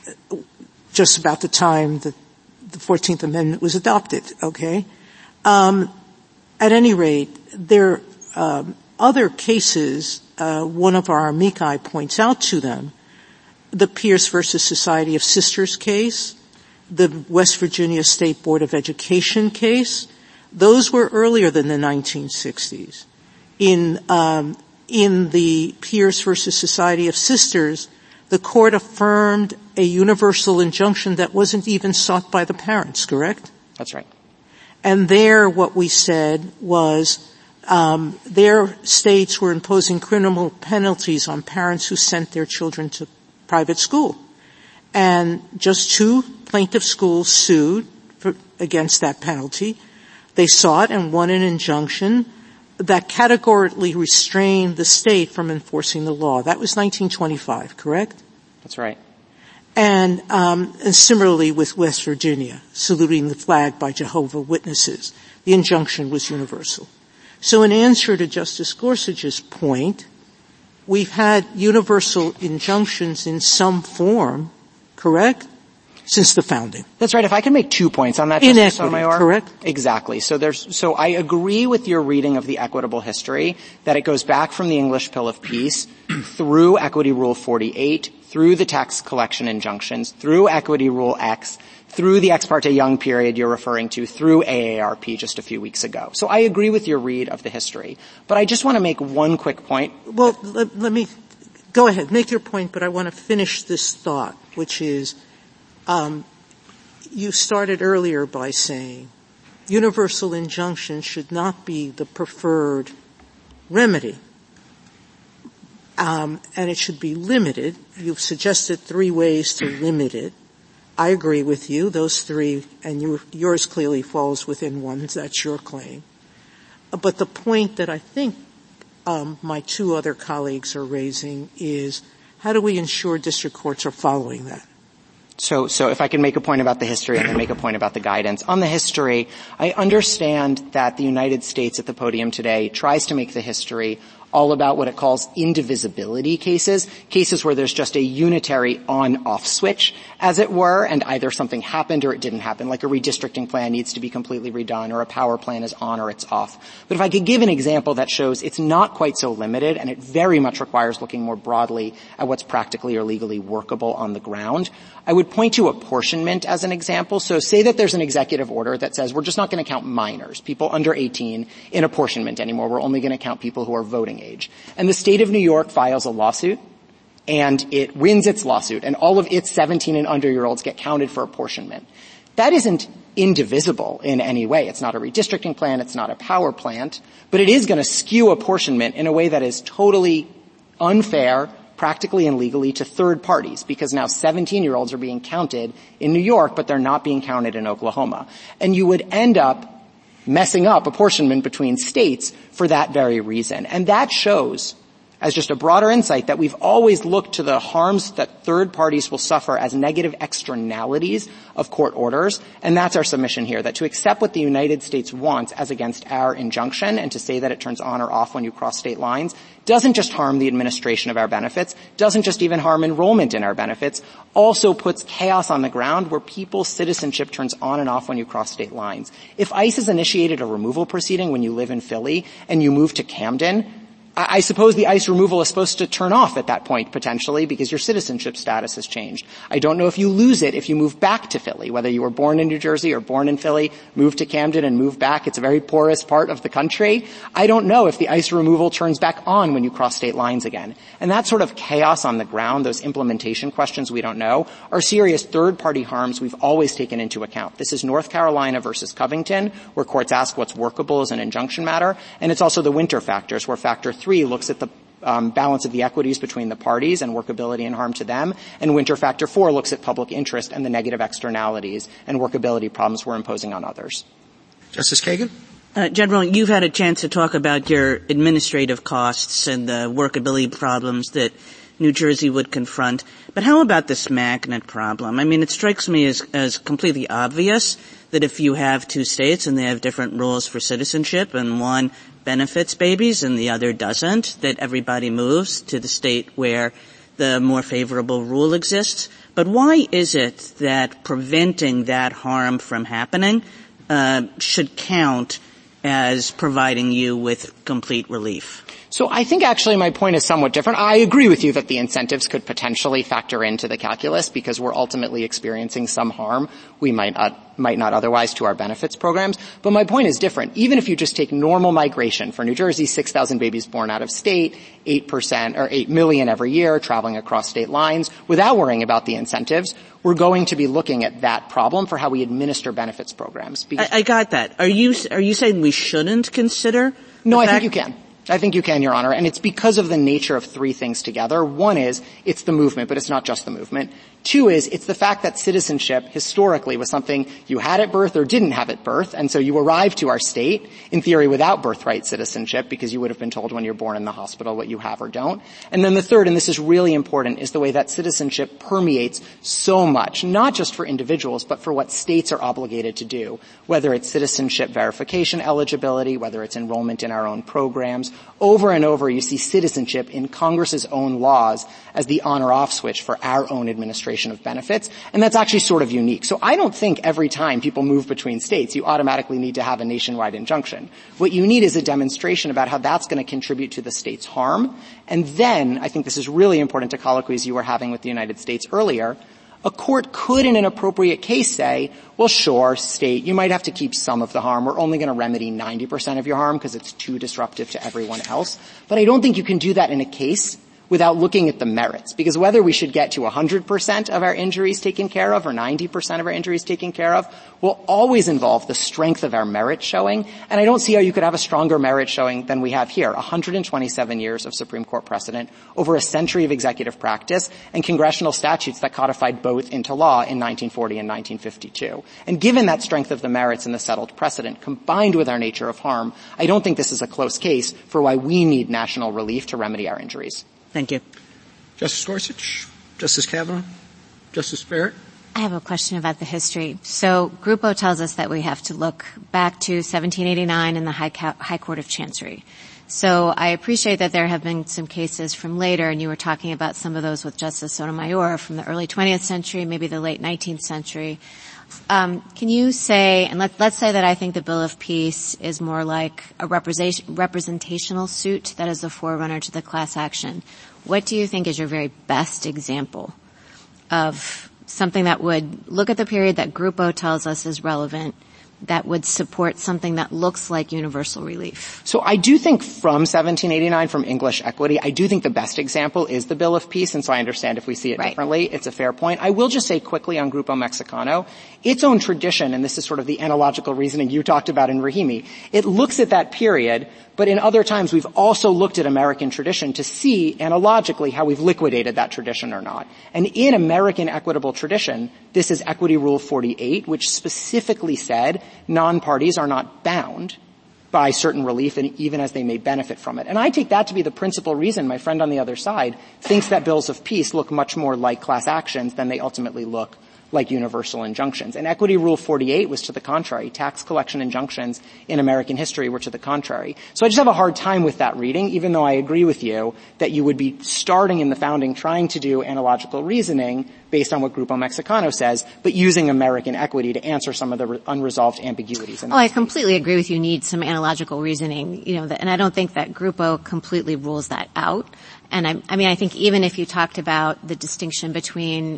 just about the time that the 14th Amendment was adopted, okay? At any rate, there are other cases, one of our amici points out to them, the Pierce versus Society of Sisters case, the West Virginia State Board of Education case. Those were earlier than the 1960s. In the Pierce versus Society of Sisters, the court affirmed a universal injunction that wasn't even sought by the parents, correct? That's right. And there what we said was their states were imposing criminal penalties on parents who sent their children to private school. And just 2 plaintiff schools sued against that penalty. They sought and won an injunction that categorically restrained the state from enforcing the law. That was 1925, correct? That's right. And similarly with West Virginia, saluting the flag by Jehovah's Witnesses. The injunction was universal. So in answer to Justice Gorsuch's point, we've had universal injunctions in some form, correct? Since the founding. That's right. If I can make 2 points on that, Justice Sotomayor. Correct? Exactly. So I agree with your reading of the equitable history that it goes back from the English Pill of Peace through Equity Rule 48, through the tax collection injunctions, through Equity Rule X, through the Ex parte Young period you're referring to, through AARP just a few weeks ago. So I agree with your read of the history. But I just want to make one quick point. Well, let me go ahead. Make your point, but I want to finish this thought, which is you started earlier by saying universal injunction should not be the preferred remedy, and it should be limited. You've suggested 3 ways to limit it. I agree with you. Those 3, and yours clearly falls within one. That's your claim. But the point that I think my 2 other colleagues are raising is how do we ensure district courts are following that? So if I can make a point about the history and then make a point about the guidance. On the history, I understand that the United States at the podium today tries to make the history all about what it calls indivisibility cases where there's just a unitary on-off switch, as it were, and either something happened or it didn't happen, like a redistricting plan needs to be completely redone or a power plan is on or it's off. But if I could give an example that shows it's not quite so limited and it very much requires looking more broadly at what's practically or legally workable on the ground, I would point to apportionment as an example. So say that there's an executive order that says we're just not going to count minors, people under 18, in apportionment anymore. We're only going to count people who are voting age. And the state of New York files a lawsuit, and it wins its lawsuit, and all of its 17 and under-year-olds get counted for apportionment. That isn't indivisible in any way. It's not a redistricting plan. It's not a power plant. But it is going to skew apportionment in a way that is totally unfair, practically and legally, to third parties, because now 17-year-olds are being counted in New York, but they're not being counted in Oklahoma. And you would end up messing up apportionment between states for that very reason. And that shows, as just a broader insight, that we've always looked to the harms that third parties will suffer as negative externalities of court orders. And that's our submission here, that to accept what the United States wants as against our injunction and to say that it turns on or off when you cross state lines doesn't just harm the administration of our benefits, doesn't just even harm enrollment in our benefits, also puts chaos on the ground where people's citizenship turns on and off when you cross state lines. If ICE has initiated a removal proceeding when you live in Philly and you move to Camden, I suppose the ICE removal is supposed to turn off at that point, potentially, because your citizenship status has changed. I don't know if you lose it if you move back to Philly, whether you were born in New Jersey or born in Philly, move to Camden and move back. It's a very porous part of the country. I don't know if the ICE removal turns back on when you cross state lines again. And that sort of chaos on the ground, those implementation questions we don't know, are serious third-party harms we've always taken into account. This is North Carolina versus Covington, where courts ask what's workable as an injunction matter, and it's also the winter factors, where factor 3 looks at the balance of the equities between the parties and workability and harm to them, and winter factor 4 looks at public interest and the negative externalities and workability problems we're imposing on others. Justice Kagan? General, you've had a chance to talk about your administrative costs and the workability problems that New Jersey would confront. But how about this magnet problem? I mean, it strikes me as completely obvious that if you have 2 states and they have different rules for citizenship and one benefits babies and the other doesn't, that everybody moves to the state where the more favorable rule exists. But why is it that preventing that harm from happening should count as providing you with complete relief? So I think actually my point is somewhat different. I agree with you that the incentives could potentially factor into the calculus because we're ultimately experiencing some harm we might not otherwise to our benefits programs. But my point is different. Even if you just take normal migration for New Jersey, 6,000 babies born out of state, 8% or 8 million every year traveling across state lines without worrying about the incentives, we're going to be looking at that problem for how we administer benefits programs. I got that. Are you saying we shouldn't consider? No, I think you can. I think you can, Your Honor, and it's because of the nature of three things together. One is it's the movement, but it's not just the movement. Two is it's the fact that citizenship historically was something you had at birth or didn't have at birth, and so you arrived to our state, in theory, without birthright citizenship because you would have been told when you're born in the hospital what you have or don't. And then the third, and this is really important, is the way that citizenship permeates so much, not just for individuals, but for what states are obligated to do, whether it's citizenship verification eligibility, whether it's enrollment in our own programs. Over and over, you see citizenship in Congress's own laws as the on-or-off switch for our own administration of benefits, and that's actually sort of unique. So I don't think every time people move between states, you automatically need to have a nationwide injunction. What you need is a demonstration about how that's going to contribute to the state's harm, and then, I think this is really important to colloquies you were having with the United States earlier, a court could in an appropriate case say, well, sure, state, you might have to keep some of the harm. We're only going to remedy 90% of your harm because it's too disruptive to everyone else. But I don't think you can do that in a case without looking at the merits. Because whether we should get to 100% of our injuries taken care of or 90% of our injuries taken care of will always involve the strength of our merit showing. And I don't see how you could have a stronger merit showing than we have here. 127 years of Supreme Court precedent, over a century of executive practice, and congressional statutes that codified both into law in 1940 and 1952. And given that strength of the merits and the settled precedent, combined with our nature of harm, I don't think this is a close case for why we need national relief to remedy our injuries. Thank you. Justice Gorsuch, Justice Kavanaugh, Justice Barrett. I have a question about the history. So Grupo tells us that we have to look back to 1789 in the High Court of Chancery. So I appreciate that there have been some cases from later, and you were talking about some of those with Justice Sotomayor from the early 20th century, maybe the late 19th century. Can you say, and let's say that I think the Bill of Peace is more like a representational suit that is the forerunner to the class action. What do you think is your very best example of something that would look at the period that Grupo tells us is relevant, that would support something that looks like universal relief? So I do think from 1789, from English equity, I do think the best example is the Bill of Peace, and so I understand if we see it differently, it's a fair point. I will just say quickly on Grupo Mexicano, its own tradition, and this is sort of the analogical reasoning you talked about in Rahimi, it looks at that period, but in other times we've also looked at American tradition to see analogically how we've liquidated that tradition or not. And in American equitable tradition, this is Equity Rule 48, which specifically said non-parties are not bound by certain relief, and even as they may benefit from it. And I take that to be the principal reason my friend on the other side thinks that bills of peace look much more like class actions than they ultimately look like universal injunctions. And Equity Rule 48 was to the contrary. Tax collection injunctions in American history were to the contrary. So I just have a hard time with that reading, even though I agree with you that you would be starting in the founding trying to do analogical reasoning based on what Grupo Mexicano says, but using American equity to answer some of the unresolved ambiguities. I completely agree with you. Need some analogical reasoning, and I don't think that Grupo completely rules that out. And I think even if you talked about the distinction between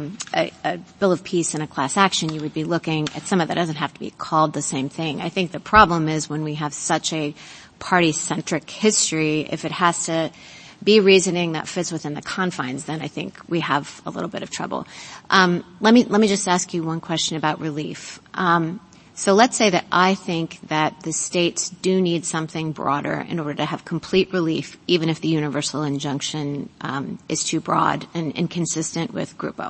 a Bill of Peace and a class action, you would be looking at some of that doesn't have to be called the same thing. I think the problem is when we have such a party-centric history, if it has to be reasoning that fits within the confines, then I think we have a little bit of trouble. Let me just ask you one question about relief. So let's say that I think that the states do need something broader in order to have complete relief, even if the universal injunction is too broad and inconsistent with Grupo.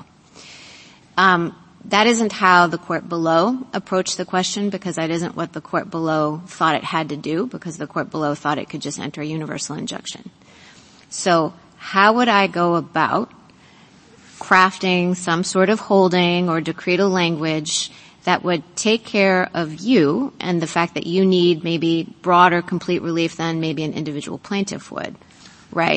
That isn't how the court below approached the question, because that isn't what the court below thought it had to do, because the court below thought it could just enter a universal injunction. So how would I go about crafting some sort of holding or decretal language that would take care of you and the fact that you need maybe broader complete relief than maybe an individual plaintiff would, right?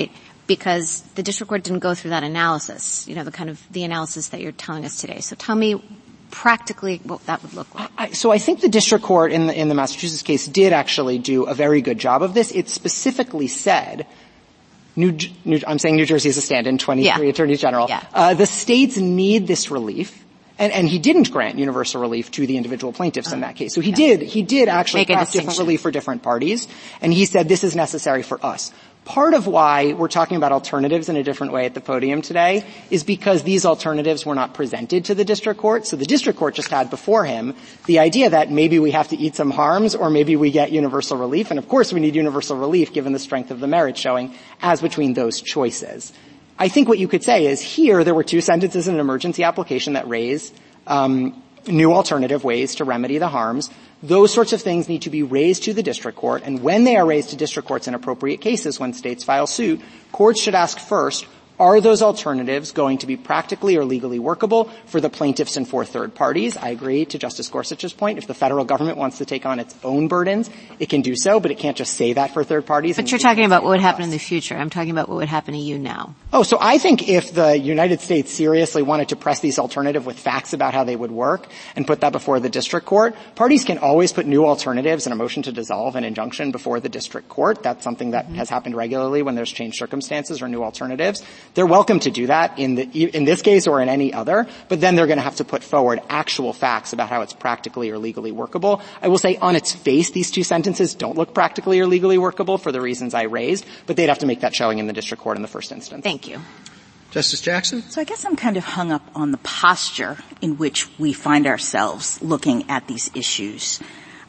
because the district court didn't go through that analysis, the analysis that you're telling us today. So tell me practically what that would look like. So I think the district court in the Massachusetts case did actually do a very good job of this. It specifically said, I'm saying New Jersey is a stand-in, 23 attorneys general. Yeah. The states need this relief. And he didn't grant universal relief to the individual plaintiffs in that case. So he did actually craft different relief for different parties. And he said this is necessary for us. Part of why we're talking about alternatives in a different way at the podium today is because these alternatives were not presented to the district court. So the district court just had before him the idea that maybe we have to eat some harms or maybe we get universal relief. And of course we need universal relief given the strength of the merits showing as between those choices. I think what you could say is here there were two sentences in an emergency application that raise new alternative ways to remedy the harms. Those sorts of things need to be raised to the district court, and when they are raised to district courts in appropriate cases, when states file suit, courts should ask first, are those alternatives going to be practically or legally workable for the plaintiffs and for third parties? I agree to Justice Gorsuch's point. If the federal government wants to take on its own burdens, it can do so, but it can't just say that for third parties. But you're talking about what would happen in the future. I'm talking about what would happen to you now. Oh, so I think if the United States seriously wanted to press these alternative with facts about how they would work and put that before the district court, parties can always put new alternatives and a motion to dissolve an injunction before the district court. That's something that has happened regularly when there's changed circumstances or new alternatives. They're welcome to do that in this case or in any other, but then they're going to have to put forward actual facts about how it's practically or legally workable. I will say on its face, these two sentences don't look practically or legally workable for the reasons I raised, but they'd have to make that showing in the district court in the first instance. Thank you. Justice Jackson? So I guess I'm kind of hung up on the posture in which we find ourselves looking at these issues.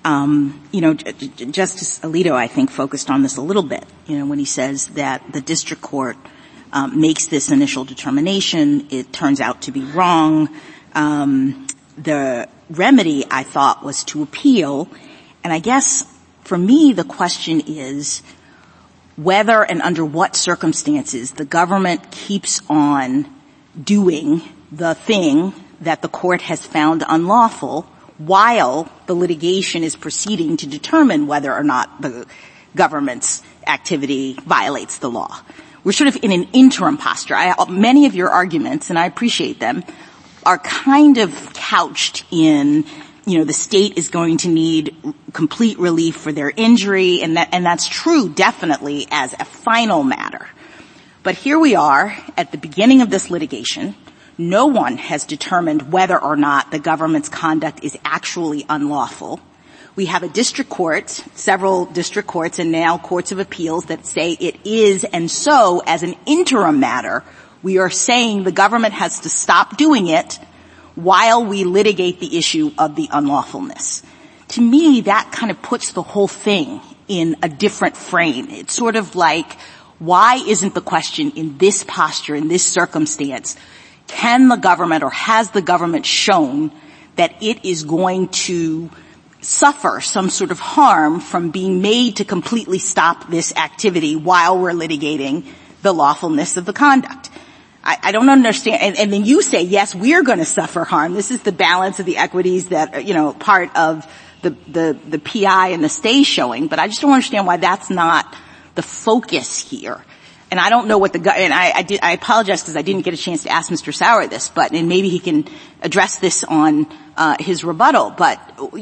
Justice Alito, I think, focused on this a little bit, when he says that the district court makes this initial determination. It turns out to be wrong. The remedy, I thought, was to appeal. And I guess, for me, the question is whether and under what circumstances the government keeps on doing the thing that the court has found unlawful while the litigation is proceeding to determine whether or not the government's activity violates the law. We're sort of in an interim posture. Many of your arguments, and I appreciate them, are kind of couched in, the state is going to need complete relief for their injury, and that's true definitely as a final matter. But here we are at the beginning of this litigation. No one has determined whether or not the government's conduct is actually unlawful. We have a district court, several district courts, and now courts of appeals that say it is, and so, as an interim matter, we are saying the government has to stop doing it while we litigate the issue of the unlawfulness. To me, that kind of puts the whole thing in a different frame. It's sort of like, why isn't the question in this posture, in this circumstance, can the government or has the government shown that it is going to suffer some sort of harm from being made to completely stop this activity while we're litigating the lawfulness of the conduct? I don't understand. And then you say, yes, we're going to suffer harm. This is the balance of the equities that, part of the PI and the stay showing, but I just don't understand why that's not the focus here. And I don't know what I apologize because I didn't get a chance to ask Mr. Sauer this, and maybe he can address this on, his rebuttal. But,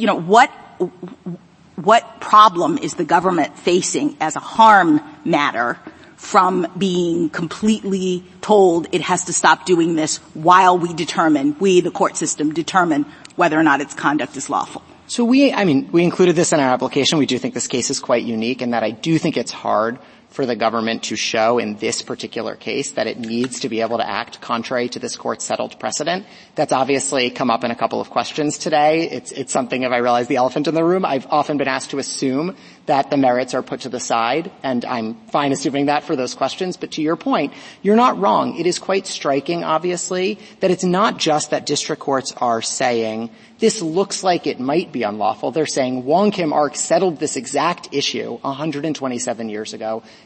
what problem is the government facing as a harm matter from being completely told it has to stop doing this while we, the court system, determine whether or not its conduct is lawful? So we included this in our application. We do think this case is quite unique in that I do think it's hard for the government to show in this particular case that it needs to be able to act contrary to this court's settled precedent. That's obviously come up in a couple of questions today. It's something, if I realize the elephant in the room, I've often been asked to assume that the merits are put to the side, and I'm fine assuming that for those questions. But to your point, you're not wrong. It is quite striking, obviously, that it's not just that district courts are saying this looks like it might be unlawful. They're saying Wong Kim Ark settled this exact issue 127 years ago.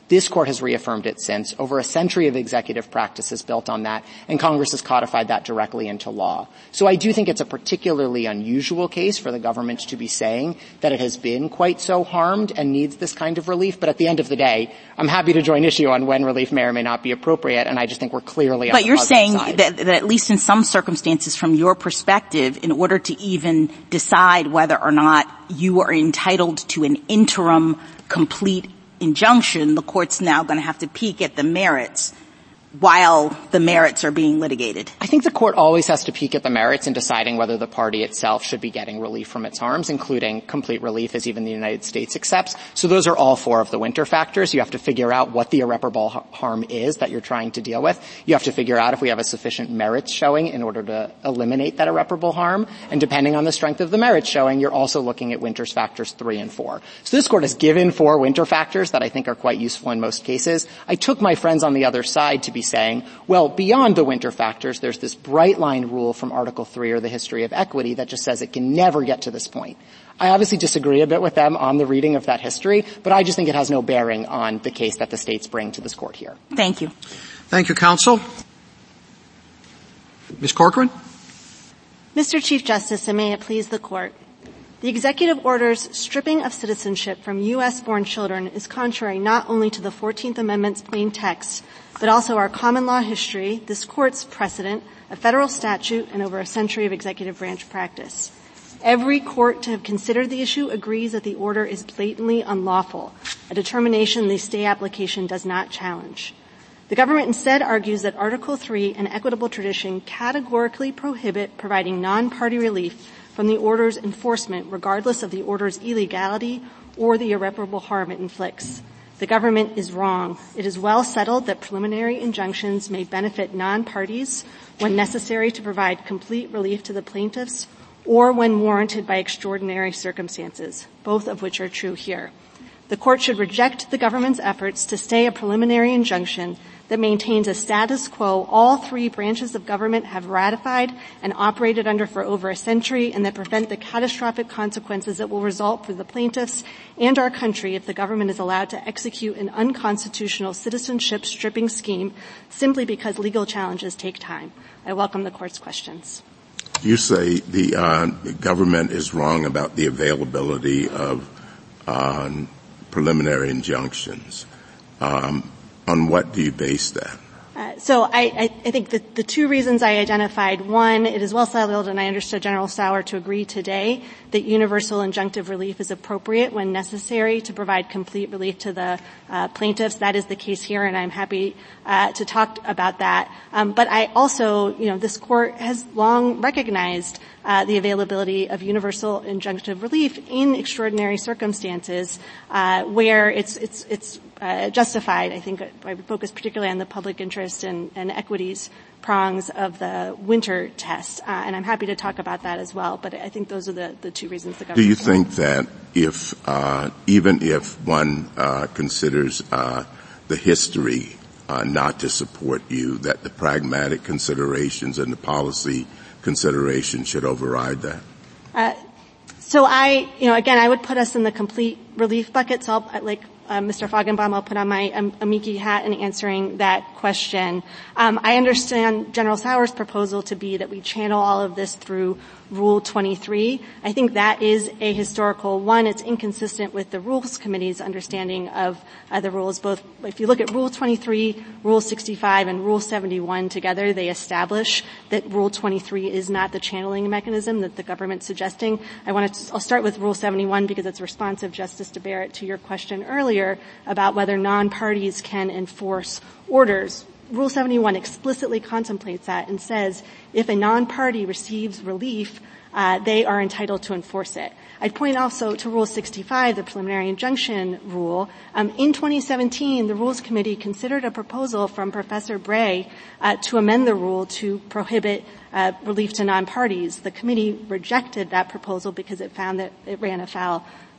This court has reaffirmed it since. Over a century of executive practice is built on that, and Congress has codified that directly into law. So I do think it's a particularly unusual case for the government to be saying that it has been quite so harmed and needs this kind of relief. But at the end of the day, I'm happy to join issue on when relief may or may not be appropriate, and I just think we're clearly on the positive side. But you're saying that at least in some circumstances, from your perspective, in order to even decide whether or not you are entitled to an interim complete injunction, the court's now going to have to peek at the merits while the merits are being litigated. I think the court always has to peek at the merits in deciding whether the party itself should be getting relief from its harms, including complete relief as even the United States accepts. So those are all four of the winter factors. You have to figure out what the irreparable harm is that you're trying to deal with. You have to figure out if we have a sufficient merits showing in order to eliminate that irreparable harm. And depending on the strength of the merits showing, you're also looking at winter's factors 3 and 4. So this court has given 4 winter factors that I think are quite useful in most cases. I took my friends on the other side to be saying, well, beyond the winter factors, there's this bright line rule from Article 3 or the history of equity that just says it can never get to this point. I obviously disagree a bit with them on the reading of that history, but I just think it has no bearing on the case that the states bring to this court here. Thank you. Thank you, counsel. Ms. Corcoran? Mr. Chief Justice, and may it please the court. The executive order's stripping of citizenship from U.S.-born children is contrary not only to the 14th Amendment's plain text, but also our common law history, this court's precedent, a federal statute, and over a century of executive branch practice. Every court to have considered the issue agrees that the order is blatantly unlawful, a determination the stay application does not challenge. The government instead argues that Article 3 and equitable tradition categorically prohibit providing non-party relief from the order's enforcement regardless of the order's illegality or the irreparable harm it inflicts. The government is wrong. It is well settled that preliminary injunctions may benefit non-parties when necessary to provide complete relief to the plaintiffs or when warranted by extraordinary circumstances, both of which are true here. The court should reject the government's efforts to stay a preliminary injunction that maintains a status quo all 3 branches of government have ratified and operated under for over a century and that prevent the catastrophic consequences that will result for the plaintiffs and our country if the government is allowed to execute an unconstitutional citizenship stripping scheme simply because legal challenges take time. I welcome the court's questions. You say the government is wrong about the availability of preliminary injunctions. On what do you base that? So I think that the 2 reasons I identified, one, it is well settled, and I understood General Sauer to agree today that universal injunctive relief is appropriate when necessary to provide complete relief to the plaintiffs. That is the case here, and I'm happy to talk about that. But I also, this court has long recognized the availability of universal injunctive relief in extraordinary circumstances where it's justified. I think I would focus particularly on the public interest and equities prongs of the winter test. And I'm happy to talk about that as well. But I think those are the 2 reasons the government. Do you think that if, even if one considers the history not to support you, that the pragmatic considerations and the policy considerations should override that? So again, I would put us in the complete relief bucket. So Mr. Feigenbaum, I'll put on my amici hat in answering that question. I understand General Sauer's proposal to be that we channel all of this through Rule 23. I think that is a historical one. It's inconsistent with the Rules Committee's understanding of the rules. Both, if you look at Rule 23, Rule 65, and Rule 71 together, they establish that Rule 23 is not the channeling mechanism that the government's suggesting. I'll start with Rule 71 because it's responsive, Justice DeBarrett, to your question earlier about whether non-parties can enforce orders. Rule 71 explicitly contemplates that and says if a non-party receives relief, they are entitled to enforce it. I'd point also to Rule 65, the preliminary injunction rule. In 2017, the Rules Committee considered a proposal from Professor Bray to amend the rule to prohibit relief to non-parties. The committee rejected that proposal because it found that it ran afoul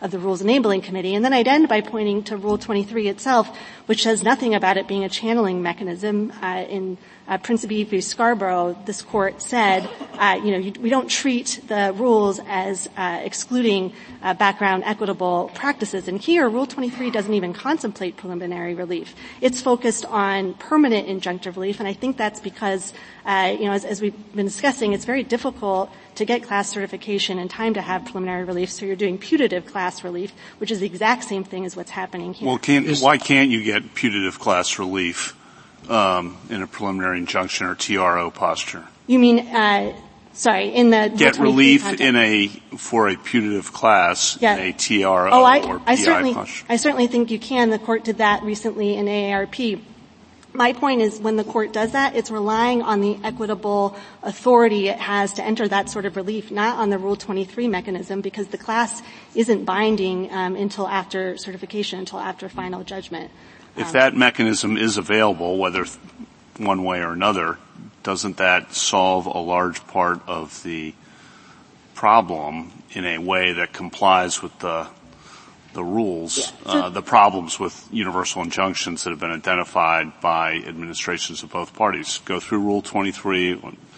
of the Rules Enabling Committee. And then I'd end by pointing to Rule 23 itself, which says nothing about it being a channeling mechanism. In Principe v. Scarborough, this court said, we don't treat the rules as excluding background equitable practices. And here, Rule 23 doesn't even contemplate preliminary relief. It's focused on permanent injunctive relief, and I think that's because, as we've been discussing, it's very difficult to get class certification in time to have preliminary relief, so you're doing putative class relief, which is the exact same thing as what's happening here. Well, why can't you get putative class relief in a preliminary injunction or TRO posture? You mean, in the get relief context. for a putative class in a TRO or PI posture? I certainly think you can. The court did that recently in AARP. My point is when the court does that, it's relying on the equitable authority it has to enter that sort of relief, not on the Rule 23 mechanism, because the class isn't binding until after certification, until after final judgment. If that mechanism is available, whether one way or another, doesn't that solve a large part of the problem in a way that complies with the rules, the problems with universal injunctions that have been identified by administrations of both parties? Go through Rule 23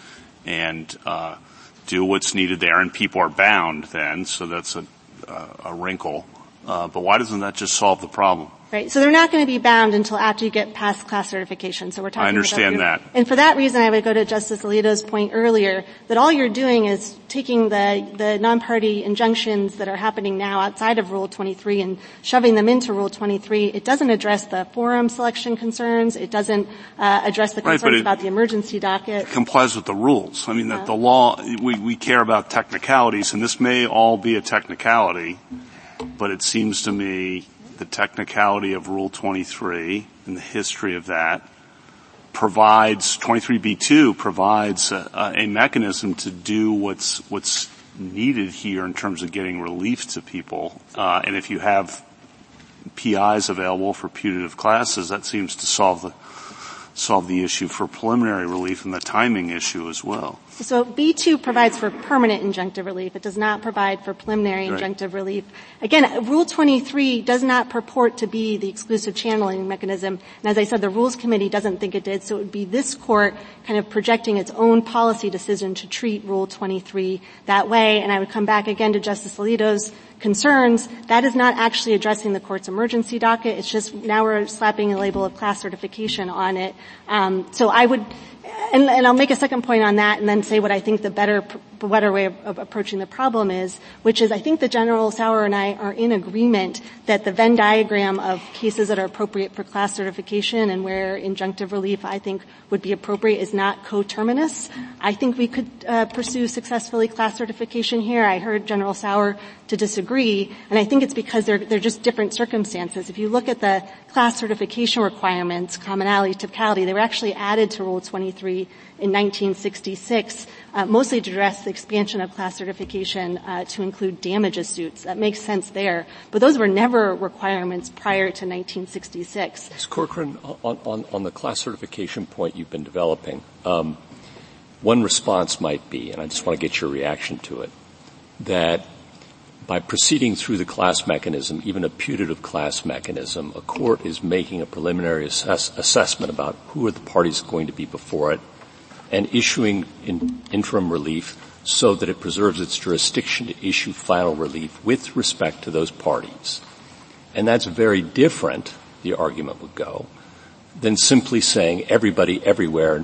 and do what's needed there, and people are bound then, so that's a wrinkle. But why doesn't that just solve the problem? Right. So they're not going to be bound until after you get past class certification. So we're talking I understand that. And for that reason, I would go to Justice Alito's point earlier that all you're doing is taking the non-party injunctions that are happening now outside of Rule 23 and shoving them into Rule 23. It doesn't address the forum selection concerns. It doesn't address the concerns about the emergency docket. It complies with the rules. I mean, the law, we care about technicalities, and this may all be a technicality, but it seems to me the technicality of Rule 23 and the history of that provides, 23b2 provides a mechanism to do what's needed here in terms of getting relief to people. And if you have PIs available for putative classes, that seems to solve the issue for preliminary relief and the timing issue as well. So B2 provides for permanent injunctive relief. It does not provide for preliminary injunctive relief. Again, Rule 23 does not purport to be the exclusive channeling mechanism. And as I said, the Rules Committee doesn't think it did. So it would be this court kind of projecting its own policy decision to treat Rule 23 that way. And I would come back again to Justice Alito's concerns. That is not actually addressing the court's emergency docket. It's just now we're slapping a label of class certification on it. So I would, and I'll make a second point on that and then say what I think the better way of approaching the problem is, which is I think that General Sauer and I are in agreement that the Venn diagram of cases that are appropriate for class certification and where injunctive relief I think would be appropriate is not coterminous. I think we could pursue successfully class certification here. I heard General Sauer to disagree, and I think it's because they're just different circumstances. If you look at the class certification requirements, commonality, typicality, they were actually added to Rule 23 in 1966, mostly to address the expansion of class certification to include damages suits. That makes sense there. But those were never requirements prior to 1966. Ms. Corcoran, on the class certification point you've been developing, one response might be, and I just want to get your reaction to it, that by proceeding through the class mechanism, even a putative class mechanism, a court is making a preliminary assessment about who are the parties going to be before it and issuing interim relief so that it preserves its jurisdiction to issue final relief with respect to those parties. And that's very different, the argument would go, than simply saying everybody everywhere,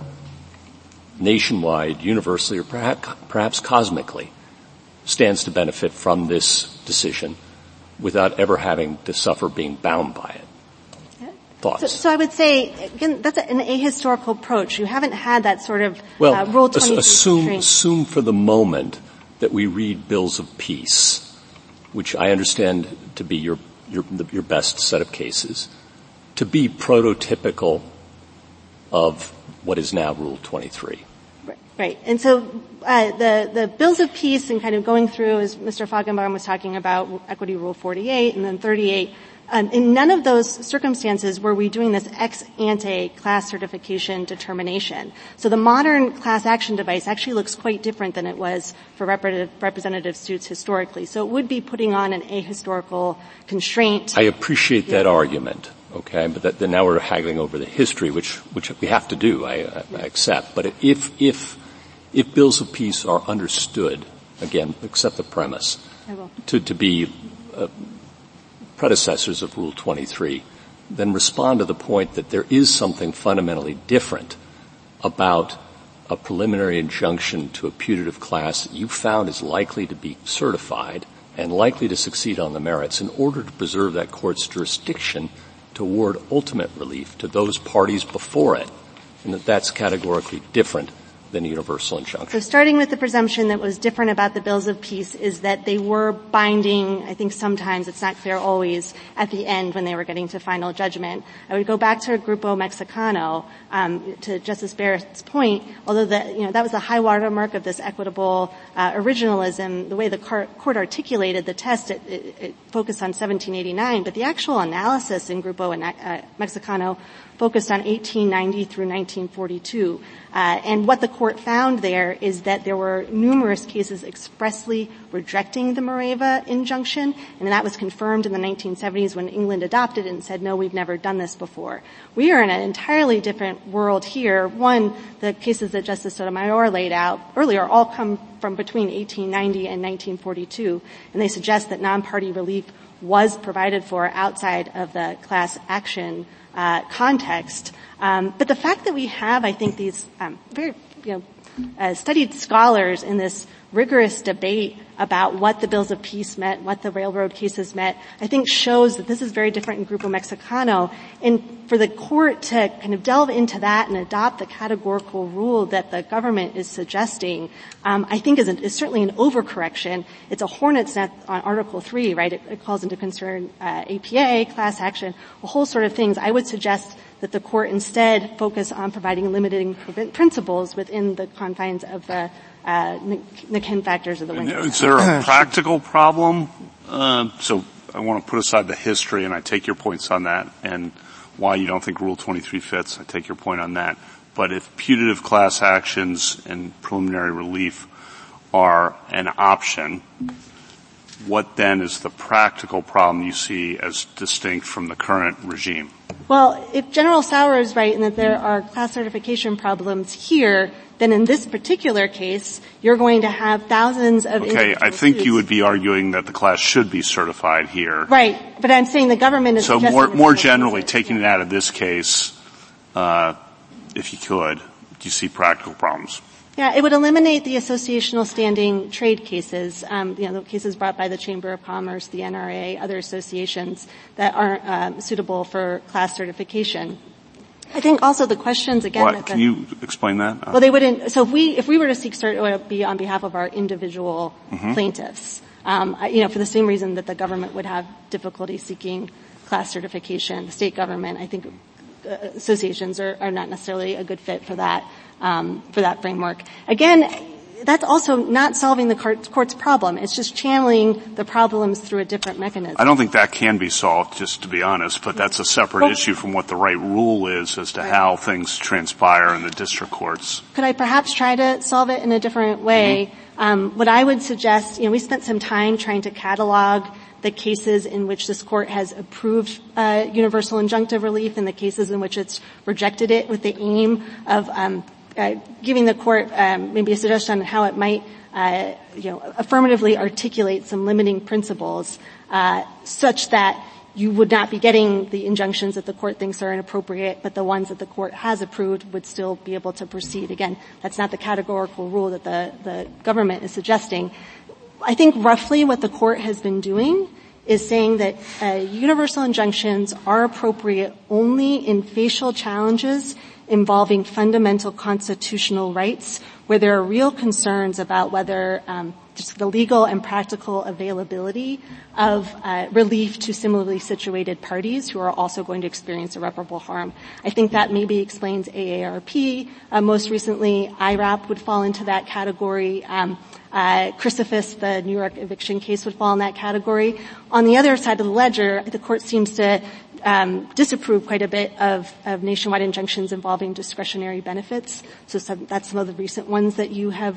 nationwide, universally, or perhaps cosmically, stands to benefit from this decision without ever having to suffer being bound by it. Thoughts? So I would say, again, that's an ahistorical approach. You haven't had that sort of Rule 23 assume for the moment that we read bills of peace, which I understand to be your best set of cases, to be prototypical of what is now Rule 23. Right. And so the bills of peace and kind of going through, as Mr. Feigenbaum was talking about, Equity Rule 48 and then 38, In none of those circumstances were we doing this ex ante class certification determination. So the modern class action device actually looks quite different than it was for representative suits historically. So it would be putting on an ahistorical constraint. I appreciate that argument, okay, but then now we're haggling over the history, which we have to do, I accept. But if bills of peace are understood, again, accept the premise, to be predecessors of Rule 23, then respond to the point that there is something fundamentally different about a preliminary injunction to a putative class that you found is likely to be certified and likely to succeed on the merits in order to preserve that court's jurisdiction to award ultimate relief to those parties before it, and that's categorically different than a universal injunction. So starting with the presumption that was different about the bills of peace is that they were binding, I think sometimes, it's not clear always, at the end when they were getting to final judgment. I would go back to Grupo Mexicano, to Justice Barrett's point, although that was the high watermark of this equitable originalism, the way the court articulated the test, it focused on 1789, but the actual analysis in Grupo Mexicano focused on 1890 through 1942. And what the court found there is that there were numerous cases expressly rejecting the Moreva injunction, and that was confirmed in the 1970s when England adopted it and said, no, we've never done this before. We are in an entirely different world here. One, the cases that Justice Sotomayor laid out earlier all come from between 1890 and 1942, and they suggest that non-party relief was provided for outside of the class action context. But the fact that we have, I think, these very studied scholars in this rigorous debate about what the bills of peace meant, what the railroad cases meant, I think shows that this is very different in Grupo Mexicano. And for the court to kind of delve into that and adopt the categorical rule that the government is suggesting, I think is certainly an overcorrection. It's a hornet's nest on Article 3, right? It calls into concern APA, class action, a whole sort of things. I would suggest that the court instead focus on providing limiting principles within the confines of the Nikin factors of the window. Is there a practical problem? So I want to put aside the history, and I take your points on that, and why you don't think Rule 23 fits. I take your point on that. But if putative class actions and preliminary relief are an option, what then is the practical problem you see as distinct from the current regime? Well, if General Sauer is right in that there are class certification problems here, then in this particular case, you're going to have thousands of Okay, I think suits. you would be arguing that the class should be certified here. Right, but I'm saying the government is So more generally, taking it out of this case, if you could, do you see practical problems? Yeah, it would eliminate the associational standing trade cases, the cases brought by the Chamber of Commerce, the NRA, other associations that aren't suitable for class certification. I think also the questions again. What? Can you explain that? Well, they wouldn't. So if we were to seek cert, it would be on behalf of our individual plaintiffs. For the same reason that the government would have difficulty seeking class certification. The state government, I think, associations are not necessarily a good fit for that framework. Again, that's also not solving the court's problem. It's just channeling the problems through a different mechanism. I don't think that can be solved, just to be honest, but that's a separate issue from what the right rule is as to how things transpire in the district courts. Could I perhaps try to solve it in a different way? What I would suggest, we spent some time trying to catalog the cases in which this court has approved universal injunctive relief and the cases in which it's rejected it with the aim of giving the court maybe a suggestion on how it might affirmatively articulate some limiting principles such that you would not be getting the injunctions that the court thinks are inappropriate, but the ones that the court has approved would still be able to proceed. Again, that's not the categorical rule that the government is suggesting. I think roughly what the court has been doing is saying that universal injunctions are appropriate only in facial challenges involving fundamental constitutional rights where there are real concerns about whether just the legal and practical availability of relief to similarly situated parties who are also going to experience irreparable harm. I think that maybe explains AARP. Most recently, IRAP would fall into that category. Chrysophus, the New York eviction case, would fall in that category. On the other side of the ledger, the court seems to disapprove quite a bit of nationwide injunctions involving discretionary benefits. So that's some of the recent ones that you have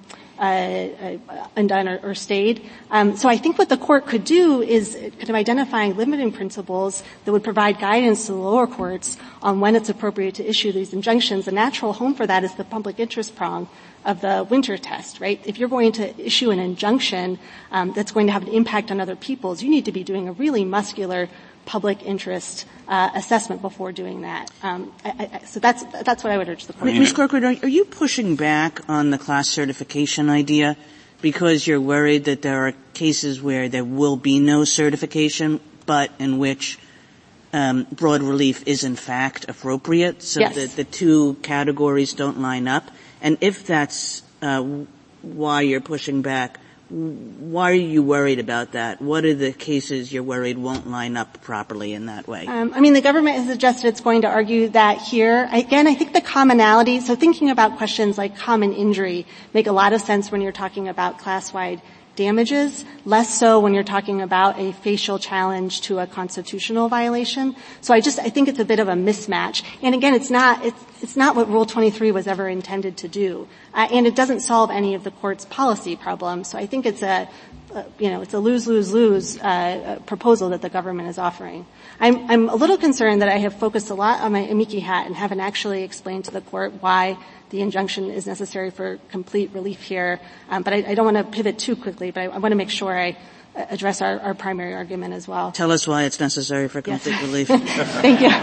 undone or stayed. So I think what the court could do is kind of identifying limiting principles that would provide guidance to the lower courts on when it's appropriate to issue these injunctions. The natural home for that is the public interest prong of the Winter test, right? If you're going to issue an injunction that's going to have an impact on other people's, you need to be doing a really muscular public interest assessment before doing that. So that's what I would urge the court. Ms. Corcoran, are you pushing back on the class certification idea because you're worried that there are cases where there will be no certification, but in which broad relief is in fact appropriate, so yes. that the two categories don't line up? And if that's why you're pushing back, why are you worried about that? What are the cases you're worried won't line up properly in that way? The government has suggested it's going to argue that here. Again, I think the commonality, so thinking about questions like common injury make a lot of sense when you're talking about class-wide damages, less so when you're talking about a facial challenge to a constitutional violation. So I think it's a bit of a mismatch. And again, it's not what Rule 23 was ever intended to do. And it doesn't solve any of the court's policy problems. So I think it's a lose-lose-lose proposal that the government is offering. I'm a little concerned that I have focused a lot on my amici hat and haven't actually explained to the court why the injunction is necessary for complete relief here. But I don't want to pivot too quickly, but I want to make sure I address our primary argument as well. Tell us why it's necessary for complete relief. Thank you.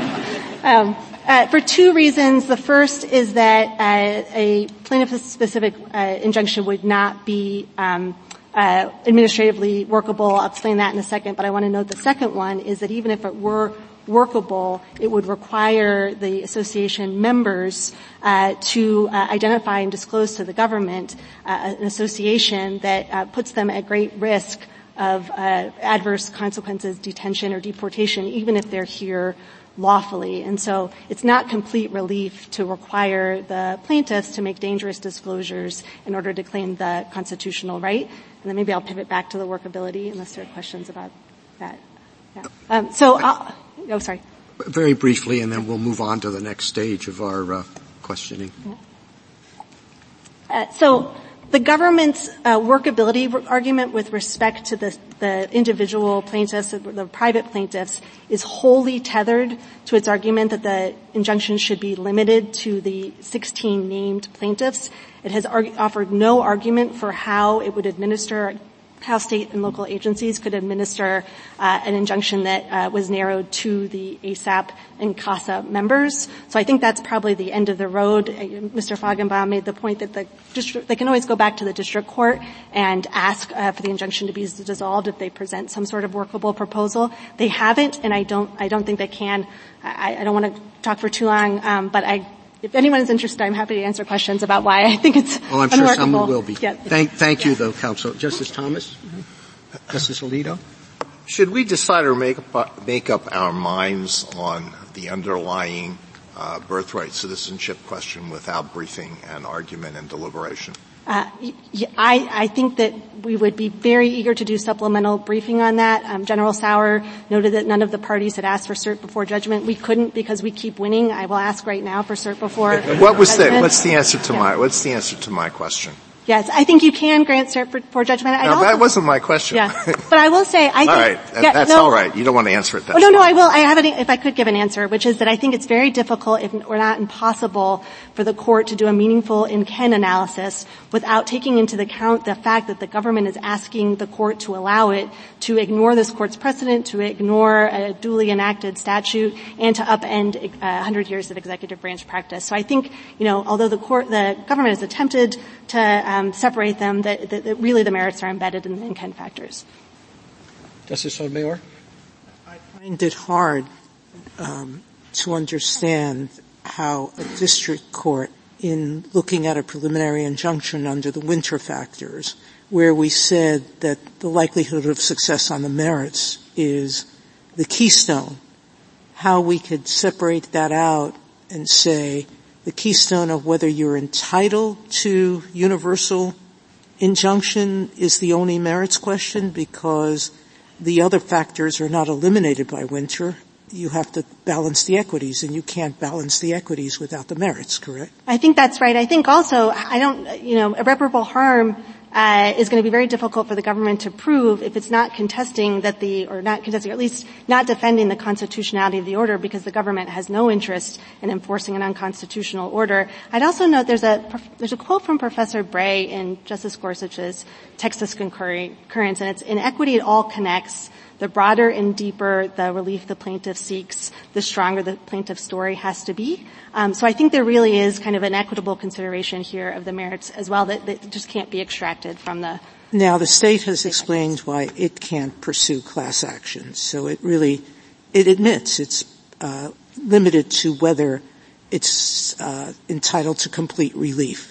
For two reasons. The first is that a plaintiff-specific injunction would not be administratively workable. I'll explain that in a second, but I want to note the second one is that even if it were workable, it would require the association members to identify and disclose to the government an association that puts them at great risk of adverse consequences, detention or deportation, even if they're here lawfully. And so it's not complete relief to require the plaintiffs to make dangerous disclosures in order to claim the constitutional right. And then maybe I'll pivot back to the workability unless there are questions about that. Yeah. Sorry. Very briefly, and then we'll move on to the next stage of our questioning. So the government's workability argument with respect to the individual plaintiffs, the private plaintiffs, is wholly tethered to its argument that the injunction should be limited to the 16 named plaintiffs. It has offered no argument for how it would administer how state and local agencies could administer an injunction that was narrowed to the ASAP and CASA members. So I think that's probably the end of the road. Mr. Feigenbaum made the point that they can always go back to the district court and ask for the injunction to be dissolved if they present some sort of workable proposal. They haven't, and I don't think they can. I don't want to talk for too long, but if anyone is interested, I'm happy to answer questions about why I think it's I'm unworkable. sure someone will be. Yeah. Thank you, though, Counsel. Justice Thomas? Mm-hmm. Justice Alito? Should we decide or make up our minds on the underlying birthright citizenship question without briefing and argument and deliberation? I think that we would be very eager to do supplemental briefing on that. General Sauer noted that none of the parties had asked for cert before judgment. We couldn't because we keep winning. I will ask right now for cert before What's the answer to my question? Yes, I think you can grant cert before judgment. That wasn't my question. Yeah. But I will say, all right. That's all right. You don't want to answer it. No, I will. I have if I could give an answer, which is that I think it's very difficult, if or not impossible, for the court to do a meaningful in-Ken analysis without taking into account the fact that the government is asking the court to allow it to ignore this court's precedent, to ignore a duly enacted statute, and to upend 100 years of executive branch practice. So I think, although the government has attempted to separate them, that really the merits are embedded in the in-Ken factors. Justice Sotomayor? I find it hard to understand how a district court, in looking at a preliminary injunction under the Winter factors, where we said that the likelihood of success on the merits is the keystone, how we could separate that out and say the keystone of whether you're entitled to universal injunction is the only merits question because the other factors are not eliminated by Winter. You have to balance the equities, and you can't balance the equities without the merits, correct? I think that's right. I think also, irreparable harm is going to be very difficult for the government to prove if it's not contesting or at least not defending the constitutionality of the order because the government has no interest in enforcing an unconstitutional order. I'd also note there's a quote from Professor Bray in Justice Gorsuch's Texas Concurrence, and it's, in equity it all connects. The broader and deeper the relief the plaintiff seeks, the stronger the plaintiff's story has to be. So I think there really is kind of an equitable consideration here of the merits as well that just can't be extracted from the. Now, the state has explained why it can't pursue class actions. So it admits it's limited to whether it's entitled to complete relief.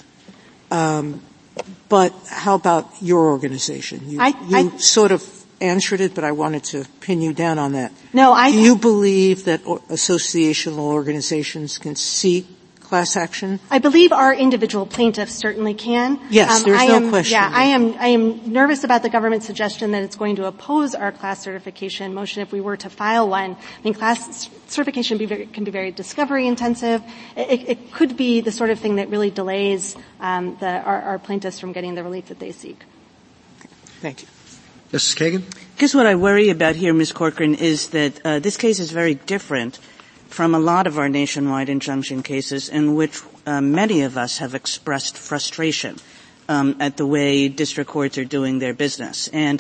But how about your organization? You sort of answered it, but I wanted to pin you down on that. Do you believe that associational organizations can seek class action? I believe our individual plaintiffs certainly can. Yes, there's no question. Yeah, I am nervous about the government's suggestion that it's going to oppose our class certification motion if we were to file one. I mean, class certification can be very discovery intensive. It could be the sort of thing that really delays our plaintiffs from getting the relief that they seek. Thank you. Justice Kagan? Because what I worry about here, Ms. Corcoran, is that this case is very different from a lot of our nationwide injunction cases in which many of us have expressed frustration at the way district courts are doing their business. And,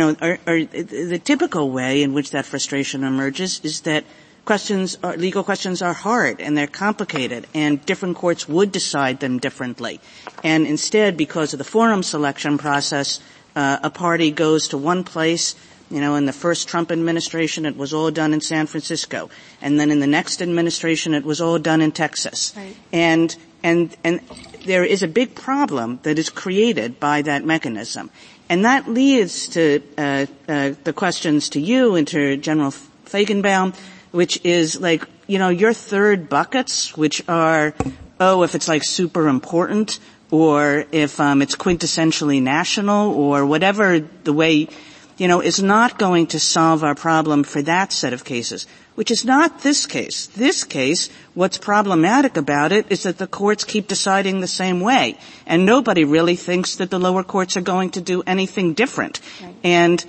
the typical way in which that frustration emerges is that legal questions are hard and they're complicated and different courts would decide them differently. And instead, because of the forum selection process, a party goes to one place. In the first Trump administration, it was all done in San Francisco. And then in the next administration, it was all done in Texas. Right. And there is a big problem that is created by that mechanism. And that leads to the questions to you and to General Feigenbaum, which is your third buckets, which are, if it's super important, or if it's quintessentially national, or whatever the way, is not going to solve our problem for that set of cases, which is not this case. This case, what's problematic about it is that the courts keep deciding the same way, and nobody really thinks that the lower courts are going to do anything different. Right. And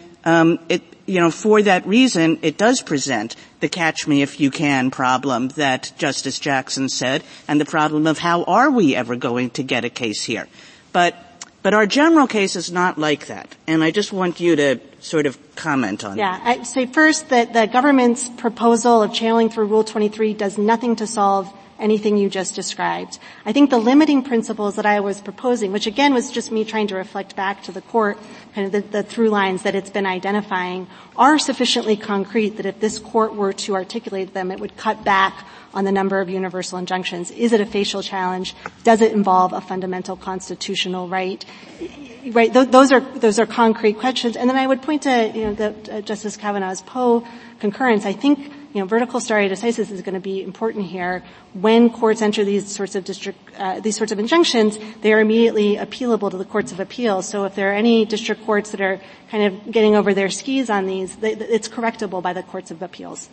for that reason, it does present the catch me if you can problem that Justice Jackson said, and the problem of how are we ever going to get a case here. But our general case is not like that, and I just want you to sort of comment on that. Yeah, I'd say first that the government's proposal of channeling through Rule 23 does nothing to solve anything you just described. I think the limiting principles that I was proposing, which again was just me trying to reflect back to the court, kind of the through lines that it's been identifying, are sufficiently concrete that if this court were to articulate them, it would cut back on the number of universal injunctions. Is it a facial challenge? Does it involve a fundamental constitutional right? Right. Those are concrete questions. And then I would point to, Justice Kavanaugh's Poe concurrence. I think, vertical stare decisis is going to be important here. When courts enter these sorts of injunctions, they are immediately appealable to the courts of appeals. So if there are any district courts that are kind of getting over their skis on these, it's correctable by the courts of appeals.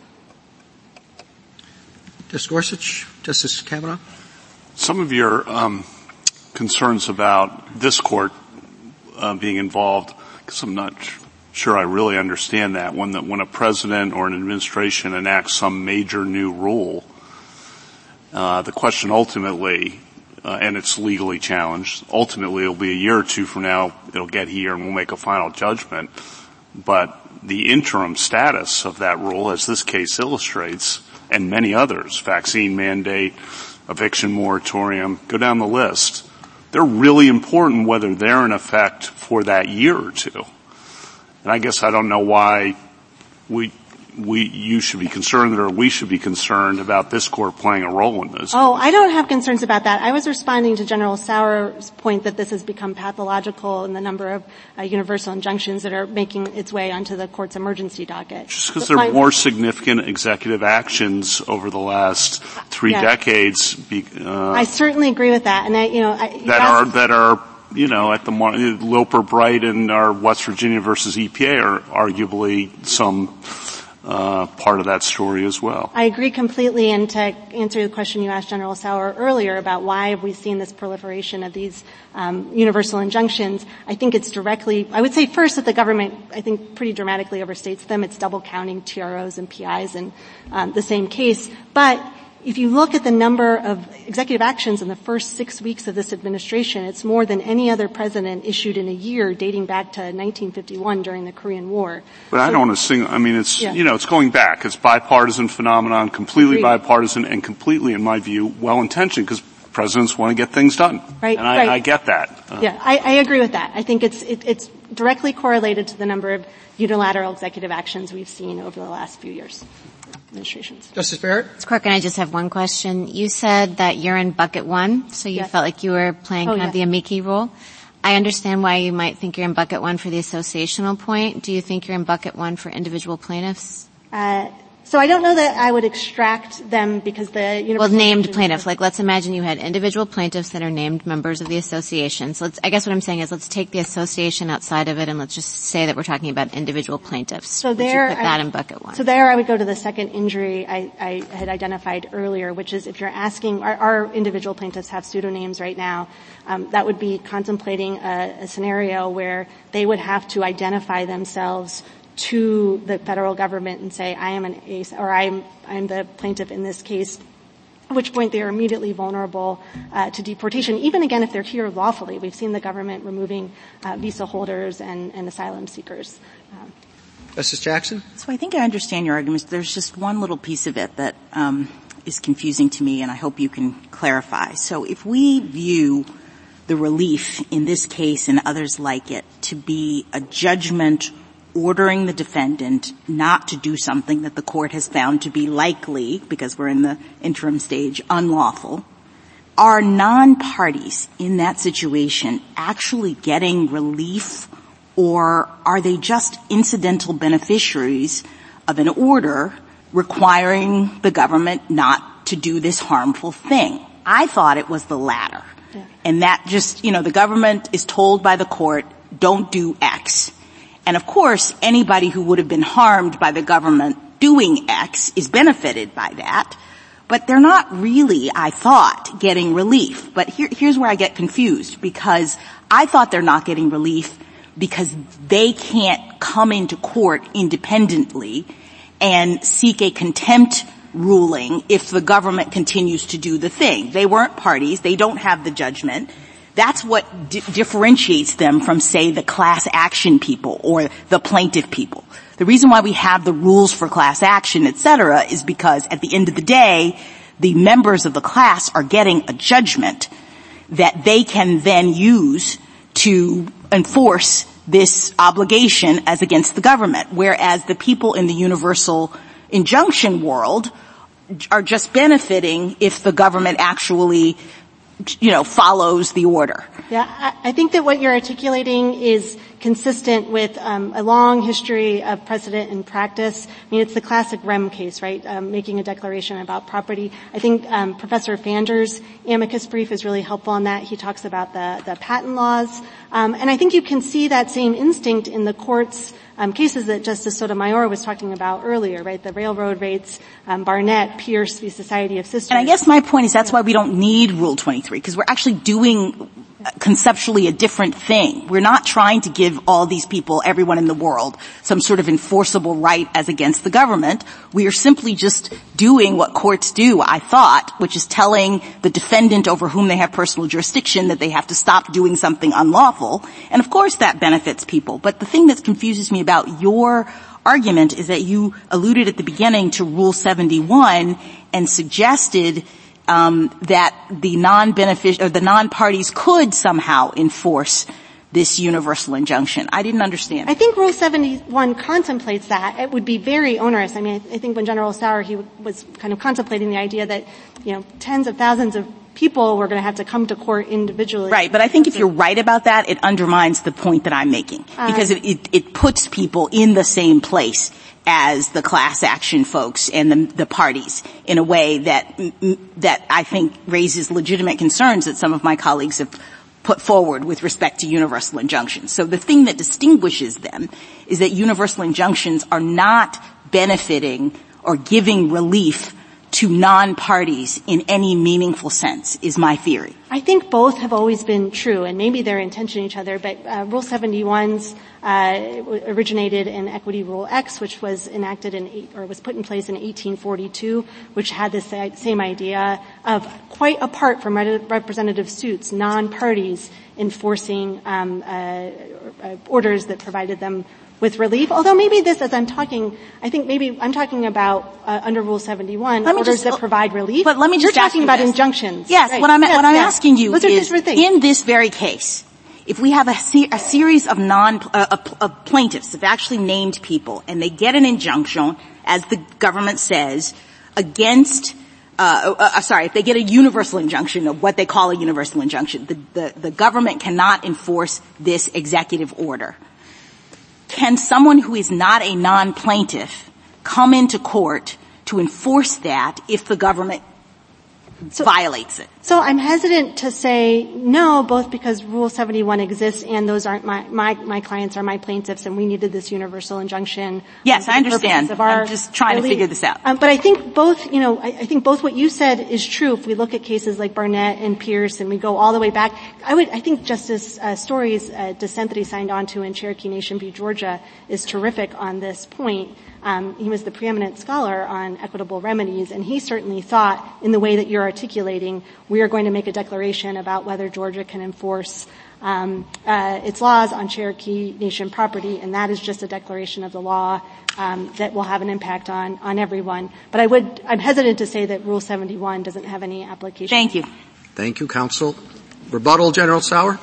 Justice Gorsuch, Justice Kavanaugh? Some of your concerns about this court being involved, because I'm not sure I really understand that. When a president or an administration enacts some major new rule, the question ultimately, and it's legally challenged, ultimately it'll be a year or two from now, it'll get here and we'll make a final judgment. But the interim status of that rule, as this case illustrates, and many others, vaccine mandate, eviction moratorium, go down the list, they're really important whether they're in effect for that year or two. And I guess I don't know why we you should be concerned or we should be concerned about this court playing a role in this. Oh, I don't have concerns about that. I was responding to General Sauer's point that this has become pathological in the number of universal injunctions that are making its way onto the court's emergency docket. Just because there are more significant executive actions over the last 3 decades. I certainly agree with that. And that are at the Loper Bright and our West Virginia versus EPA are arguably some part of that story as well. I agree completely. And to answer the question you asked General Sauer earlier about why have we seen this proliferation of these universal injunctions, I think it's directly, I would say first that the government, I think, pretty dramatically overstates them. It's double counting TROs and PIs in the same case. But if you look at the number of executive actions in the first 6 weeks of this administration, it's more than any other president issued in a year dating back to 1951 during the Korean War. But I don't want to sing, it's going back. It's bipartisan phenomenon, completely bipartisan and completely, in my view, well-intentioned because presidents want to get things done. Right. And I get that. I agree with that. I think it's directly correlated to the number of unilateral executive actions we've seen over the last few years. Administrations. Justice Barrett? Ms. Corcoran, I just have one question. You said that you're in bucket 1, so you felt like you were playing kind of the amici role. I understand why you might think you're in bucket 1 for the associational point. Do you think you're in bucket 1 for individual plaintiffs? So I don't know that I would extract them because the named plaintiffs. Like, let's imagine you had individual plaintiffs that are named members of the association. So I guess what I'm saying is let's take the association outside of it and let's just say that we're talking about individual plaintiffs. So would you put that in bucket 1? So there I would go to the second injury I had identified earlier, which is if you're asking, our individual plaintiffs have pseudonyms right now, that would be contemplating a scenario where they would have to identify themselves to the federal government and say, I am an ace, or I'm the plaintiff in this case, at which point they are immediately vulnerable to deportation, even again if they're here lawfully. We've seen the government removing visa holders and asylum seekers. Justice Jackson? So I think I understand your arguments. There's just one little piece of it that is confusing to me, and I hope you can clarify. So if we view the relief in this case and others like it to be a judgment ordering the defendant not to do something that the court has found to be likely, because we're in the interim stage, unlawful, are non-parties in that situation actually getting relief, or are they just incidental beneficiaries of an order requiring the government not to do this harmful thing? I thought it was the latter. Yeah. And that just, the government is told by the court, don't do X. And of course, anybody who would have been harmed by the government doing X is benefited by that. But they're not really, I thought, getting relief. But here's where I get confused, because I thought they're not getting relief because they can't come into court independently and seek a contempt ruling if the government continues to do the thing. They weren't parties. They don't have the judgment. That's what differentiates them from, say, the class action people or the plaintiff people. The reason why we have the rules for class action, et cetera, is because at the end of the day, the members of the class are getting a judgment that they can then use to enforce this obligation as against the government, whereas the people in the universal injunction world are just benefiting if the government actually follows the order. Yeah, I think that what you're articulating is consistent with a long history of precedent and practice. I mean, it's the classic Rem case, right? Making a declaration about property. I think Professor Fander's amicus brief is really helpful on that. He talks about the patent laws. And I think you can see that same instinct in the court's cases that Justice Sotomayor was talking about earlier, right? The railroad rates, Barnett, Pierce v. Society of Sisters. And I guess my point is that's why we don't need Rule 23, because we're actually doing conceptually a different thing. We're not trying to give all these people, everyone in the world, some sort of enforceable right as against the government. We are simply just doing what courts do, I thought, which is telling the defendant over whom they have personal jurisdiction that they have to stop doing something unlawful. And of course that benefits people. But the thing that confuses me about your argument is that you alluded at the beginning to Rule 71 and suggested that the non-parties could somehow enforce this universal injunction. I didn't understand. I think Rule 71 contemplates that. It would be very onerous. I mean, I think when General Sauer, he was kind of contemplating the idea that, tens of thousands of people were going to have to come to court individually. Right, but I think if you're right about that, it undermines the point that I'm making. Because it puts people in the same place as the class action folks and the parties in a way that I think raises legitimate concerns that some of my colleagues have put forward with respect to universal injunctions. So the thing that distinguishes them is that universal injunctions are not benefiting or giving relief to non-parties in any meaningful sense, is my theory. I think both have always been true, and maybe they're in tension with each other, but Rule 71's originated in Equity Rule X, which was enacted was put in place in 1842, which had this same idea of, quite apart from representative suits, non-parties enforcing orders that provided them with relief. Although maybe this, as I'm talking, I think maybe I'm talking about under Rule 71 orders that provide relief. But let me just You're talking about injunctions. Yes, right. what I'm asking you is, in this very case, if we have a series of of plaintiffs, of actually named people, and they get an injunction, as the government says, against if they get a universal injunction, of what they call a universal injunction, the government cannot enforce this executive order. Can someone who is not a non-plaintiff come into court to enforce that if the government violates it? So I'm hesitant to say no, both because Rule 71 exists and those aren't my clients are my plaintiffs, and we needed this universal injunction. Yes, I understand. I'm just trying to figure this out. But I think both, I think both what you said is true. If we look at cases like Barnett and Pierce and we go all the way back, I think Justice Story's dissent that he signed on to in Cherokee Nation v. Georgia is terrific on this point. He was the preeminent scholar on equitable remedies, and he certainly thought, in the way that you're articulating, we are going to make a declaration about whether Georgia can enforce its laws on Cherokee Nation property, and that is just a declaration of the law that will have an impact on everyone. But I'm hesitant to say that Rule 71 doesn't have any application. Thank you. Thank you, counsel. Rebuttal, General Sauer.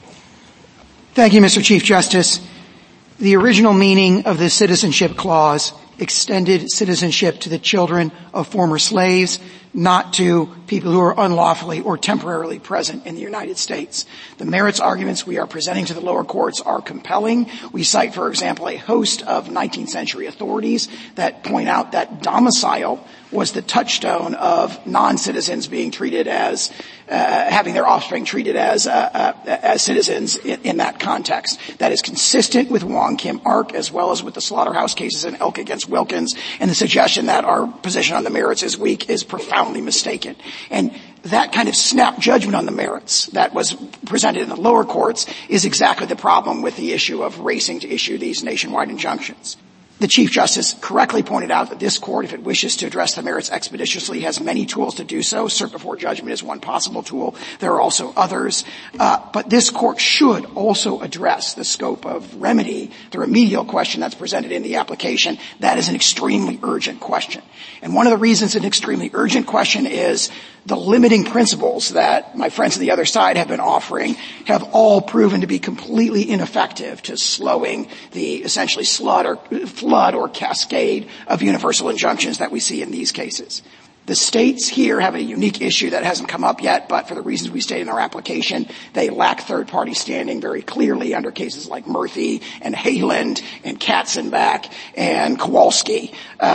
Thank you, Mr. Chief Justice. The original meaning of the Citizenship Clause extended citizenship to the children of former slaves, not to people who are unlawfully or temporarily present in the United States. The merits arguments we are presenting to the lower courts are compelling. We cite, for example, a host of 19th century authorities that point out that domicile was the touchstone of non-citizens being treated as having their offspring treated as citizens in that context. That is consistent with Wong Kim Ark as well as with the slaughterhouse cases in Elk against Wilkins, and the suggestion that our position on the merits is weak is profoundly mistaken. And that kind of snap judgment on the merits that was presented in the lower courts is exactly the problem with the issue of racing to issue these nationwide injunctions. The Chief Justice correctly pointed out that this Court, if it wishes to address the merits expeditiously, has many tools to do so. Cert before judgment is one possible tool. There are also others. But this Court should also address the scope of remedy, the remedial question that's presented in the application. That is an extremely urgent question. And one of the reasons it's an extremely urgent question is the limiting principles that my friends on the other side have been offering have all proven to be completely ineffective to slowing the essentially flood or cascade of universal injunctions that we see in these cases. The states here have a unique issue that hasn't come up yet, but for the reasons we state in our application, they lack third-party standing very clearly under cases like Murphy and Hayland and Katzenbach and Kowalski.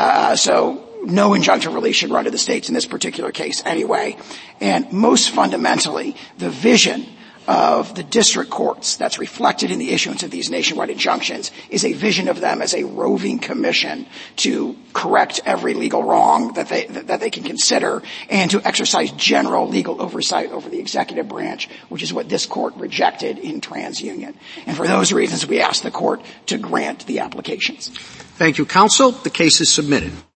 So no injunctive relief should run to the states in this particular case anyway. And most fundamentally, the vision of the district courts that's reflected in the issuance of these nationwide injunctions is a vision of them as a roving commission to correct every legal wrong that they can consider and to exercise general legal oversight over the executive branch, which is what this Court rejected in TransUnion. And for those reasons, we ask the Court to grant the applications. Thank you, counsel. The case is submitted.